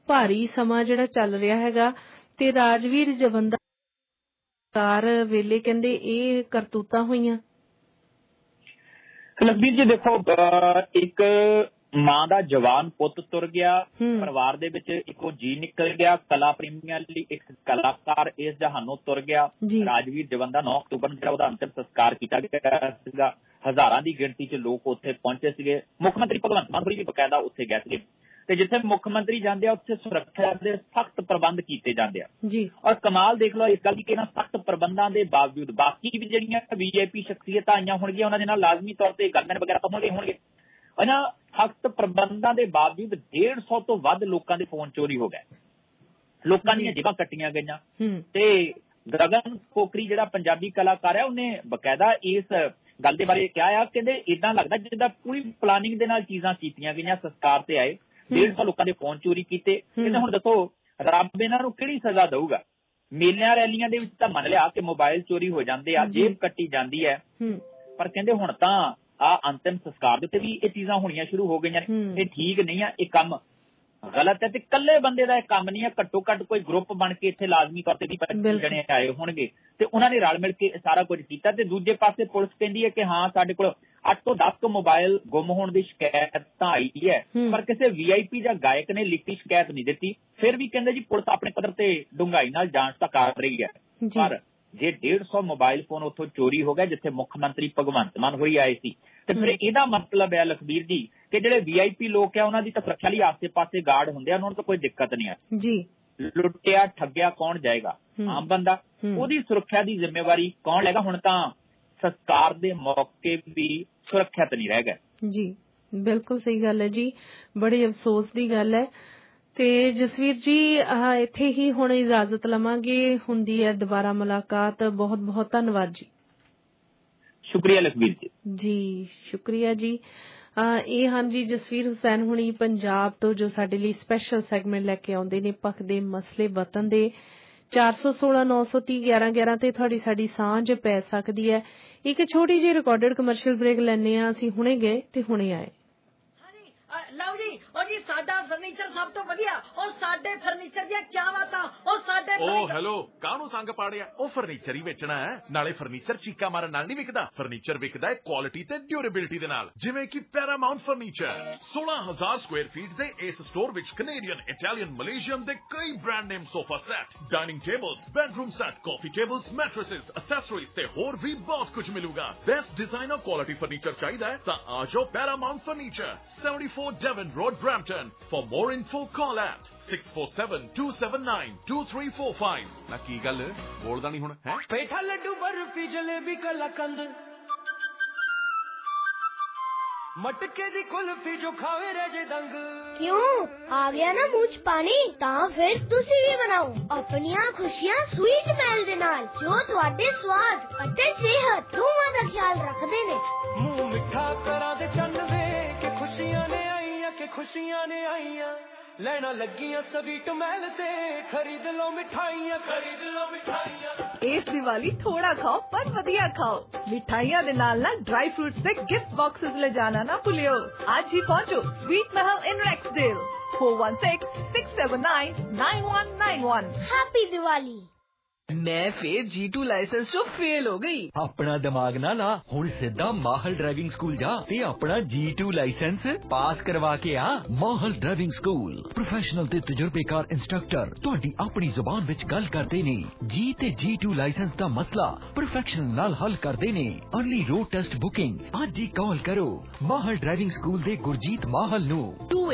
ਭਾਰੀ ਸਮਾਂ ਜਿਹੜਾ ਚੱਲ ਰਿਹਾ ਹੈਗਾ ਤੇ ਰਾਜਵੀਰ ਜਵੰਦਾਰ ਵੇਲੇ ਕਹਿੰਦੇ ਇਹ ਕਰਤੂਤਾਂ ਹੋਈਆਂ। ਲਖਬੀਰ ਜੀ ਦੇਖੋ, ਇੱਕ ਮਾਂ ਦਾ ਜਵਾਨ ਪੁੱਤ ਤੁਰ ਗਿਆ, ਪਰਿਵਾਰ ਦੇ ਵਿੱਚ ਇੱਕੋ ਜੀ ਨਿਕਲ ਗਿਆ, ਕਲਾ ਪ੍ਰੇਮੀਆਂ ਲਈ ਇੱਕ ਕਲਾਕਾਰ ਇਸ ਜਹਾਨੋਂ ਤੁਰ ਗਿਆ। ਰਾਜਵੀਰ ਜਵੰਦਾ 9 ਅਕਤੂਬਰ ਨੂੰ ਜਿਹੜਾ ਉਹਦਾ ਅੰਤਿਮ ਸੰਸਕਾਰ ਕੀਤਾ ਗਿਆ ਸੀਗਾ। ਹਜ਼ਾਰਾਂ ਦੀ ਗਿਣਤੀ 'ਚ ਲੋਕ ਉੱਥੇ ਪਹੁੰਚੇ ਸੀਗੇ। ਮੁੱਖ ਮੰਤਰੀ ਭਗਵੰਤ ਮਾਨ ਵੀ ਬਕਾਇਦਾ ਉੱਥੇ ਗਏ ਸੀਗੇ ਤੇ ਜਿੱਥੇ ਮੁੱਖ ਮੰਤਰੀ ਜਾਂਦੇ ਆ ਉੱਥੇ ਸੁਰੱਖਿਆ ਦੇ ਸਖਤ ਪ੍ਰਬੰਧ ਕੀਤੇ ਜਾਂਦੇ ਆ ਜੀ। ਔਰ ਕਮਾਲ ਦੇਖ ਲਓ ਇਸ ਗੱਲ ਦੀ ਕਿ ਇਹਨਾਂ ਸਖਤ ਪ੍ਰਬੰਧਾਂ ਦੇ ਬਾਵਜੂਦ ਬਾਕੀ ਵੀ ਜਿਹੜੀਆਂ VIP ਸ਼ਖਸੀਅਤਾਂ ਆਈਆਂ ਹੋਣਗੀਆਂ ਉਹਨਾਂ ਦੇ ਨਾਲ ਲਾਜ਼ਮੀ ਤੌਰ ਤੇ ਗਨਮੈਨ ਵਗੈਰਾ ਤਾਂ ਹੋਣਗੇ। ਇਹਨਾਂ ਸਖਤ ਪ੍ਰਬੰਧਾਂ ਦੇ ਬਾਵਜੂਦ 150 ਤੋਂ ਵੱਧ ਲੋਕਾਂ ਦੇ ਫੋਨ ਚੋਰੀ ਹੋ ਗਏ, ਲੋਕਾਂ ਦੀਆਂ ਜੇਬਾਂ ਕੱਟੀਆਂ ਗਈਆਂ। ਤੇ ਗਗਨ ਕੋਕਰੀ ਜਿਹੜਾ ਪੰਜਾਬੀ ਕਲਾਕਾਰ ਹੈ ਉਹਨੇ ਬਕਾਇਦਾ ਇਸ ਗੱਲ ਦੇ ਬਾਰੇ ਕਿਹਾ ਆ, ਕਹਿੰਦੇ ਏਦਾਂ ਲੱਗਦਾ ਜਿੱਦਾਂ ਪੂਰੀ ਪਲਾਨਿੰਗ ਦੇ ਨਾਲ ਚੀਜ਼ਾਂ ਕੀਤੀਆਂ ਗਈਆਂ। ਸੰਸਕਾਰ ਤੇ ਆਏ 150 ਲੋਕਾਂ ਦੇ ਫੋਨ ਚੋਰੀ ਕੀਤੇ। ਕਹਿੰਦੇ ਹੁਣ ਦੱਸੋ ਰੱਬ ਇਹਨਾਂ ਨੂੰ ਕਿਹੜੀ ਸਜ਼ਾ ਦਊਗਾ? ਮੇਲਿਆਂ ਰੈਲੀਆਂ ਦੇ ਵਿੱਚ ਤਾਂ ਮੰਨ ਲਿਆ ਕਿ ਮੋਬਾਈਲ ਚੋਰੀ ਹੋ ਜਾਂਦੇ ਆ, ਜੇਬ ਕੱਟੀ ਜਾਂਦੀ ਹੈ, ਪਰ ਕਹਿੰਦੇ ਹੁਣ ਤਾਂ ਅੰਤਿਮ ਸੰਸਕਾਰ ਦੇ ਉੱਤੇ ਵੀ ਇਹ ਚੀਜ਼ਾਂ ਹੋਣੀਆਂ ਸ਼ੁਰੂ ਹੋ ਗਈਆਂ ਨੇ। ਇਹ ਠੀਕ ਨਹੀਂ ਆ, ਇਹ ਕੰਮ ਗਲਤ ਹੈ ਤੇ ਇਕੱਲੇ ਬੰਦੇ ਦਾ ਇਹ ਕੰਮ ਨਹੀਂ ਹੈ। ਘੱਟੋ ਘੱਟ ਕੋਈ ਗਰੁੱਪ ਬਣ ਕੇ ਇੱਥੇ ਲਾਜ਼ਮੀ ਤੌਰ ਤੇ 25 ਜਣੇ ਆਏ ਹੋਣਗੇ ਤੇ ਉਹਨਾਂ ਨੇ ਰਲ ਮਿਲ ਕੇ ਸਾਰਾ ਕੁਝ ਕੀਤਾ। ਤੇ ਦੂਜੇ ਪਾਸੇ ਪੁਲਿਸ ਕਹਿੰਦੀ ਹੈ ਕਿ ਹਾਂ ਸਾਡੇ ਕੋਲ 8 ਤੋਂ 10 ਮੋਬਾਈਲ ਗੁੰਮ ਹੋਣ ਦੀ ਸ਼ਿਕਾਇਤ ਤਾਂ ਆਈ ਹੈ, ਪਰ ਕਿਸੇ VIP ਜਾਂ ਗਾਇਕ ਨੇ ਲਿਖਤੀ ਸ਼ਿਕਾਇਤ ਨਹੀਂ ਦਿੱਤੀ। ਫਿਰ ਵੀ ਕਹਿੰਦੇ ਜੀ ਪੁਲਿਸ ਆਪਣੇ ਪੱਧਰ ਤੇ ਡੂੰਘਾਈ ਨਾਲ ਜਾਂਚ ਤਾਂ ਕਰ ਰਹੀ ਹੈ। ਪਰ ਜੇ 150 ਮੋਬਾਈਲ ਫੋਨ ਉੱਥੋਂ ਚੋਰੀ ਹੋ ਗਏ ਜਿੱਥੇ ਮੁੱਖ ਮੰਤਰੀ ਭਗਵੰਤ ਮਾਨ ਹੋਈ ਆਏ ਸੀ, ਤੇ ਫਿਰ ਇਹਦਾ ਮਤਲਬ ਹੈ ਲਖਬੀਰ ਜੀ ਕਿ ਜਿਹੜੇ VIP ਲੋਕ ਆ ਉਹਨਾਂ ਦੀ ਤਾਂ ਸੁਰੱਖਿਆ ਲਈ ਆਸੇ-ਪਾਸੇ ਗਾਰਡ ਹੁੰਦੇ ਆ, ਉਹਨਾਂ ਨੂੰ ਤਾਂ ਕੋਈ ਦਿੱਕਤ ਨਹੀਂ ਹੈ ਜੀ। ਲੁੱਟਿਆ ਠੱਗਿਆ ਕੌਣ ਜਾਏਗਾ? ਆਮ ਬੰਦਾ। ਉਹਦੀ ਸੁਰੱਖਿਆ ਦੀ ਜ਼ਿੰਮੇਵਾਰੀ ਕੌਣ ਲਏਗਾ? ਹੁਣ ਤਾਂ ਸੰਸਕਾਰ ਦੇ ਮੌਕੇ ਵੀ ਸੁਰੱਖਿਅਤ ਨਹੀਂ ਰਹਿ ਗਏ ਜੀ। ਬਿਲਕੁਲ ਸਹੀ ਗੱਲ ਹੈ ਜੀ, ਬੜੇ ਅਫਸੋਸ ਦੀ ਗੱਲ ਹੈ। ਤੇ ਜਸਵੀਰ ਜੀ ਇੱਥੇ ਹੀ ਹੁਣ ਇਜਾਜ਼ਤ ਲਵਾਂਗੇ, ਹੁੰਦੀ ਹੈ ਦੁਬਾਰਾ ਮੁਲਾਕਾਤ। ਬਹੁਤ ਬਹੁਤ ਧੰਨਵਾਦ ਜੀ। ਸ਼ੁਕਰੀਆ ਲਖਬੀਰ ਜੀ। ਜੀ ਸ਼ੁਕਰੀਆ ਜੀ। ਇਹ ਹਨ ਜੀ ਜਸਵੀਰ ਹੁਸੈਨ ਹੁਣੀ ਪੰਜਾਬ ਤੋਂ, ਜੋ ਸਾਡੇ ਲਈ ਸਪੈਸ਼ਲ ਸੈਗਮੈਂਟ ਲੈ ਕੇ ਆਉਂਦੇ ਨੇ ਭਖਦੇ ਮਸਲੇ ਵਤਨ ਦੇ। 416 930 1111 ਤੇ ਤੁਹਾਡੀ ਸਾਡੀ ਸਾਂਝ ਪੈ ਸਕਦੀ ਹੈ। ਇੱਕ ਛੋਟੀ ਜਿਹੀ ਰਿਕਾਰਡਡ ਕਮਰਸ਼ੀਅਲ ਬ੍ਰੇਕ ਲੈਣੇ ਆ ਅਸੀਂ। ਹੁਣੇ ਗਏ ਤੇ ਹੁਣੇ ਆਏ। ਲਓ ਜੀ, ਉਹ ਜੀ ਸਾਡਾ ਫਰਨੀਚਰ ਸਭ ਤੋਂ ਵਧੀਆ, ਉਹ ਸਾਡੇ ਫਰਨੀਚਰ ਦੀਆਂ ਚਾਵਾਂ ਤਾਂ ਉਹ ਸਾਡੇ। ਓ ਹੈਲੋ, ਕਾਹਨੂੰ ਸੰਗ ਪਾੜਿਆ? ਉਹ ਫਰਨੀਚਰ ਹੀ ਵੇਚਣਾ ਹੈ, ਨਾਲੇ ਫਰਨੀਚਰ ਚੀਕਾ ਮਾਰਨ ਨਾਲ ਨਹੀਂ ਵਿਕਦਾ। ਫਰਨੀਚਰ ਵਿਕਦਾ ਹੈ ਕੁਆਲਿਟੀ ਤੇ ਡਿਊਰੇਬਿਲਿਟੀ ਦੇ ਨਾਲ, ਜਿਵੇਂ ਕਿ ਪੈਰਾਮਾਉਂਟ ਫਰਨੀਚਰ। 16000 ਸਕੁਆਇਰ ਫੀਟ ਦੇ ਇਸ ਸਟੋਰ ਵਿੱਚ ਕੈਨੇਡੀਅਨ, ਇਟਾਲੀਅਨ, ਮਲੇਸ਼ੀਅਨ ਦੇ ਕਈ brand name sofa set, dining tables, bedroom set, coffee tables, mattresses, accessories ਤੇ ਹੋਰ ਵੀ ਬਹੁਤ ਕੁਝ ਮਿਲੂਗਾ। ਬੈਸਟ ਡਿਜ਼ਾਈਨਰ ਕੁਆਲਿਟੀ ਫਰਨੀਚਰ ਚਾਹੀਦਾ ਹੈ ਤਾਂ ਆ ਜਾਓ Paramount furniture, 74 Devon Road, Brampton. For more info, call at 647-279-2345. ਨਾ ਕੀ ਗੱਲ ਬੋਲਦਾ ਨਹੀਂ ਹੁਣ ਹੈ? ਪੇਠਾ ਲੱਡੂ ਬਰਫੀ ਜਲੇਬੀ ਕਲਾਕੰਦ, ਮਟਕੇ ਦੀ ਕੁਲਫੀ ਜੋ ਖਾਵੇ ਰਹਿ ਜੇ ਦੰਗ। ਕਿਉਂ ਆ ਗਿਆ ਨਾ ਮੂੰਹ 'ਚ ਪਾਣੀ? ਤਾਂ ਫਿਰ ਤੁਸੀਂ ਵੀ ਬਣਾਓ ਆਪਣੀਆਂ ਖੁਸ਼ੀਆਂ ਸਵੀਟ ਮੈਲ ਦੇ ਨਾਲ, ਜੋ ਤੁਹਾਡੇ ਸਵਾਦ ਅਤੇ ਸਿਹਤ ਦੋਵਾਂ ਦਾ ਖਿਆਲ ਰੱਖਦੇ ਨੇ। ਮੂੰਹ ਮਿੱਠਾ ਕਰਾਂ ਦੇ ਚੰਨ ਵੇ ਕਿ ਖੁਸ਼ੀਆਂ ਨੇ ਆਈਆਂ, ਕਿ ਖੁਸ਼ੀਆਂ ਨੇ ਆਈਆਂ। ਲੈਣਾ ਲੱਗੀਆਂ ਸਵੀਟ ਮੈਲ ਤੇ ਖਰੀਦ ਲਓ ਮਿਠਾਈਆਂ, ਖਰੀਦ ਲਓ ਮਿਠਾਈਆਂ। ਇਸ ਦੀਵਾਲੀ ਥੋੜਾ ਖਾਓ ਪਰ ਵਧੀਆ ਖਾਓ। ਮਿਠਾਈਆਂ ਦੇ ਨਾਲ ਨਾਲ ਡਰਾਈ ਫਰੂਟਸ ਦੇ ਗਿਫਟ ਬਾਕਸਸ ਲੈ ਜਾਣਾ ਨਾ ਭੁੱਲਿਓ। ਅੱਜ ਹੀ ਪਹੁੰਚੋ sweet Mahal in Rexdale, 4166799191। Happy Diwali. मैं फिर G2 लाइसेंस चो फेल हो गई। अपना दिमाग ना ला, हुण सीधा माहल ड्राइविंग स्कूल जा ते अपना G2 लाइसेंस पास करवा के आ। माहल ड्राइविंग स्कूल प्रोफेशनल ते तजुर्बेकार इंस्ट्रक्टर तुहाडी अपनी जुबान विच गल करदे ने। G ते G2 लाइसेंस दा मसला प्रोफेशनल नाल हल करदे ने। अर्ली रोड टेस्ट बुकिंग आज ही कॉल करो माहल ड्राइविंग स्कूल दे गुरजीत माहल नू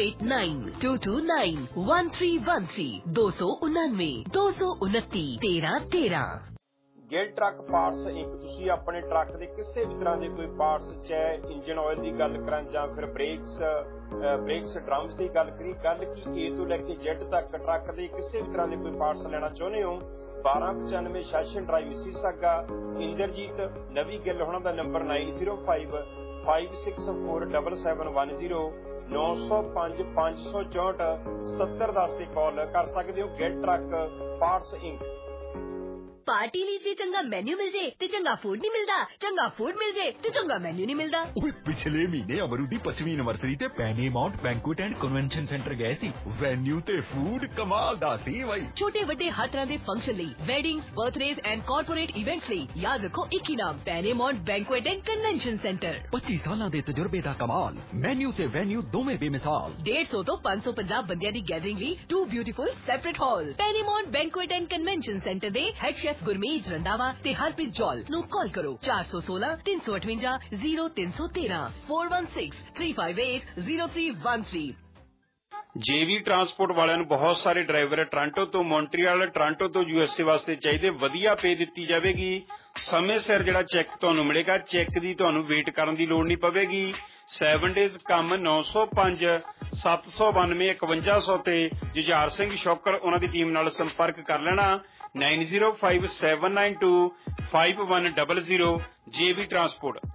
2892291313 299 229 13 13। Gill truck parts inc. ਤੁਸੀਂ ਆਪਣੇ ਟਰੱਕ ਦੇ ਕਿਸੇ ਵੀ ਤਰ੍ਹਾਂ ਦੇ ਕੋਈ ਪਾਰਟਸ, ਚਾਹੇ ਇੰਜਨ ਆਇਲ ਦੀ ਗੱਲ ਕਰਾਂ ਜਾਂ ਫਿਰ ਬ੍ਰੇਕਸ ਡਰਮਸ ਦੀ ਗੱਲ ਕਰੀ, ਗੱਲ ਕੀ A ਤੋਂ ਲੈ ਕੇ Z ਤੱਕ ਟਰੱਕ ਦੇ ਕਿਸੇ ਵੀ ਤਰ੍ਹਾਂ ਦੇ ਕੋਈ ਪਾਰਟਸ ਲੈਣਾ ਚਾਹੁੰਦੇ ਹੋ, 1295 ਸੈਸ਼ਨ ਡਰਾਈਵ ਸੀਸਾਗਾ। ਇੰਦਰਜੀਤ ਨਵੀ ਗਿੱਲ ਹੋਣਾ ਦਾ ਨੰਬਰ 9055647710 905 564 7710 ਤੇ ਕਾਲ ਕਰ ਸਕਦੇ ਹੋ। Gill truck parts inc. Party ਲਈ ਜੇ ਚੰਗਾ ਮੈਨੂ ਮਿਲ ਜੇ ਤੇ ਚੰਗਾ ਫੂਡ ਨਹੀਂ ਮਿਲਦਾ, ਚੰਗਾ ਫੂਡ ਮਿਲ ਜੇ ਤੇ ਚੰਗਾ ਮੈਨੂ ਨਹੀਂ ਮਿਲਦਾ। ਓਏ ਪਿਛਲੇ ਮਹੀਨੇ ਅਮਰੂ ਦੀ 25ਵੀਂ ਐਨਵਰਸਰੀ ਤੇ Pennymount banquet and convention centre ਗਏ ਸੀ। ਵੈਨਿਊ ਤੇ ਫੂਡ ਕਮਾਲ ਦਾ ਸੀ ਬਾਈ। ਛੋਟੇ ਵੱਡੇ ਹਰ ਤਰ੍ਹਾਂ ਦੇ ਫੰਕਸ਼ਨ ਲਈ, weddings, birthdays and corporate events ਲਈ ਯਾਦ ਰੱਖੋ ਇੱਕ ਹੀ ਨਾਮ, Pennymount banquet and convention centre. 25 ਸਾਲਾਂ ਦੇ ਤਜਰਬੇ ਦਾ ਕਮਾਲ, ਮੈਨਿਊ ਤੇ ਵੈਨਿਊ ਦੋਵੇਂ ਬੇਮਿਸਾਲ। 150 ਤੋਂ 550 ਬੰਦਿਆਂ ਦੀ ਗੈਦਰਿੰਗ ਲਈ 2 beautiful separate hall. Pennymount banquet and convention centre ਦੇ ਹੈਡ ਸ਼ੈਫ ਗੁਰਮੀਤ ਰੰਧਾਵਾ ਤੇ ਹਰਪ੍ਰੀਤ ਜੌਲ ਨੂੰ ਕਾਲ ਕਰੋ 416 358 0313 416 358 0313। ਜੇਵੀ ਟਰਾਂਸਪੋਰਟ ਵਾਲਿਆਂ ਨੂੰ ਬਹੁਤ ਸਾਰੇ ਡਰਾਈਵਰ ਟੋਰਾਂਟੋ ਤੋਂ ਮੌਂਟਰੀਅਲ, ਟੋਰਾਂਟੋ ਤੋਂ USA ਵਾਸਤੇ ਚਾਹੀਦੇ। ਵਧੀਆ ਪੇ ਦਿੱਤੀ ਜਾਵੇਗੀ, ਸਮੇਂ ਸਿਰ ਜਿਹੜਾ ਚੈੱਕ ਤੁਹਾਨੂੰ ਮਿਲੇਗਾ। ਚੈੱਕ ਦੀ ਤੁਹਾਨੂੰ ਵੇਟ ਕਰਨ ਦੀ ਲੋੜ ਨਹੀਂ ਪਵੇਗੀ। 7 ਡੇਜ਼ ਕੰਮ 905 792 5100 ਤੇ ਜੁਝਾਰ ਸਿੰਘ ਸ਼ੌਕਰ ਉਹਨਾਂ ਦੀ ਟੀਮ ਨਾਲ ਸੰਪਰਕ ਕਰ ਲੈਣਾ 905792 5100। JV transport.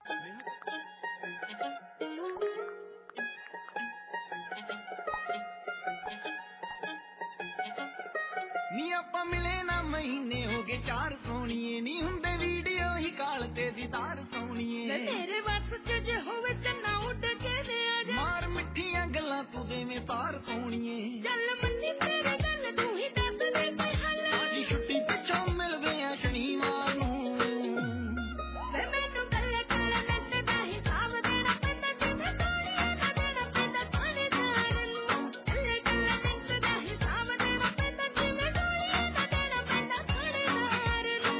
ਨੀ ਆਪਾਂ ਮਿਲੇ ਨਾ ਮਹੀਨੇ ਹੋ ਗਏ 4 ਸੋਣੀਏ, ਨੀ ਹੁੰਦੇ ਵੀਡੀਓ ਹੀ ਕਾਲ ਤੇ ਦੀਦਾਰ ਸੋਣੀਏ। ਮੇਰੇ ਵੱਸ ਚ ਜੇ ਹੋਵੇ ਚੰਨਾ ਉੱਡ ਕੇ ਦੇ ਆ ਜਾ, ਮਾਰ ਮਿੱਠੀਆਂ ਗੱਲਾਂ ਤੂੰ ਦੇਵੇਂ ਸਾਰ ਸੋਣੀਏ। ਚੱਲ ਮੰਨੀ ਤੇਰੀ ਗੱਲ ਤੂੰ ਹੀ ਦੱਸ ਦੇ ਕੋਈ ਹੱਲ। ਅੱਜ ਛੁੱਟੀ ਪਿੱਛੋਂ ਮਿਲਦੇ ਆ ਸ਼ਨੀਵਾਰ ਨੂੰ। ਵੇ ਮੈਨੂੰ ਗੱਲ ਕਰ ਲੈਂਦੇ ਦਾ ਹਿਸਾਬ ਦੇਣਾ ਪੈਂਦਾ, ਜਿਵੇਂ ਤਾਲੀਆਂ ਦਾ ਦੇਣਾ ਪੈਂਦਾ ਥਾਣੇਦਾਰ ਨੂੰ। ਗੱਲ ਕਰ ਲੈਂਦੇ ਦਾ ਹਿਸਾਬ ਦੇਣਾ ਪੈਂਦਾ, ਜਿਵੇਂ ਤਾਲੀਆਂ ਦਾ ਦੇਣਾ ਪੈਂਦਾ ਥਾਣੇਦਾਰ ਨੂੰ।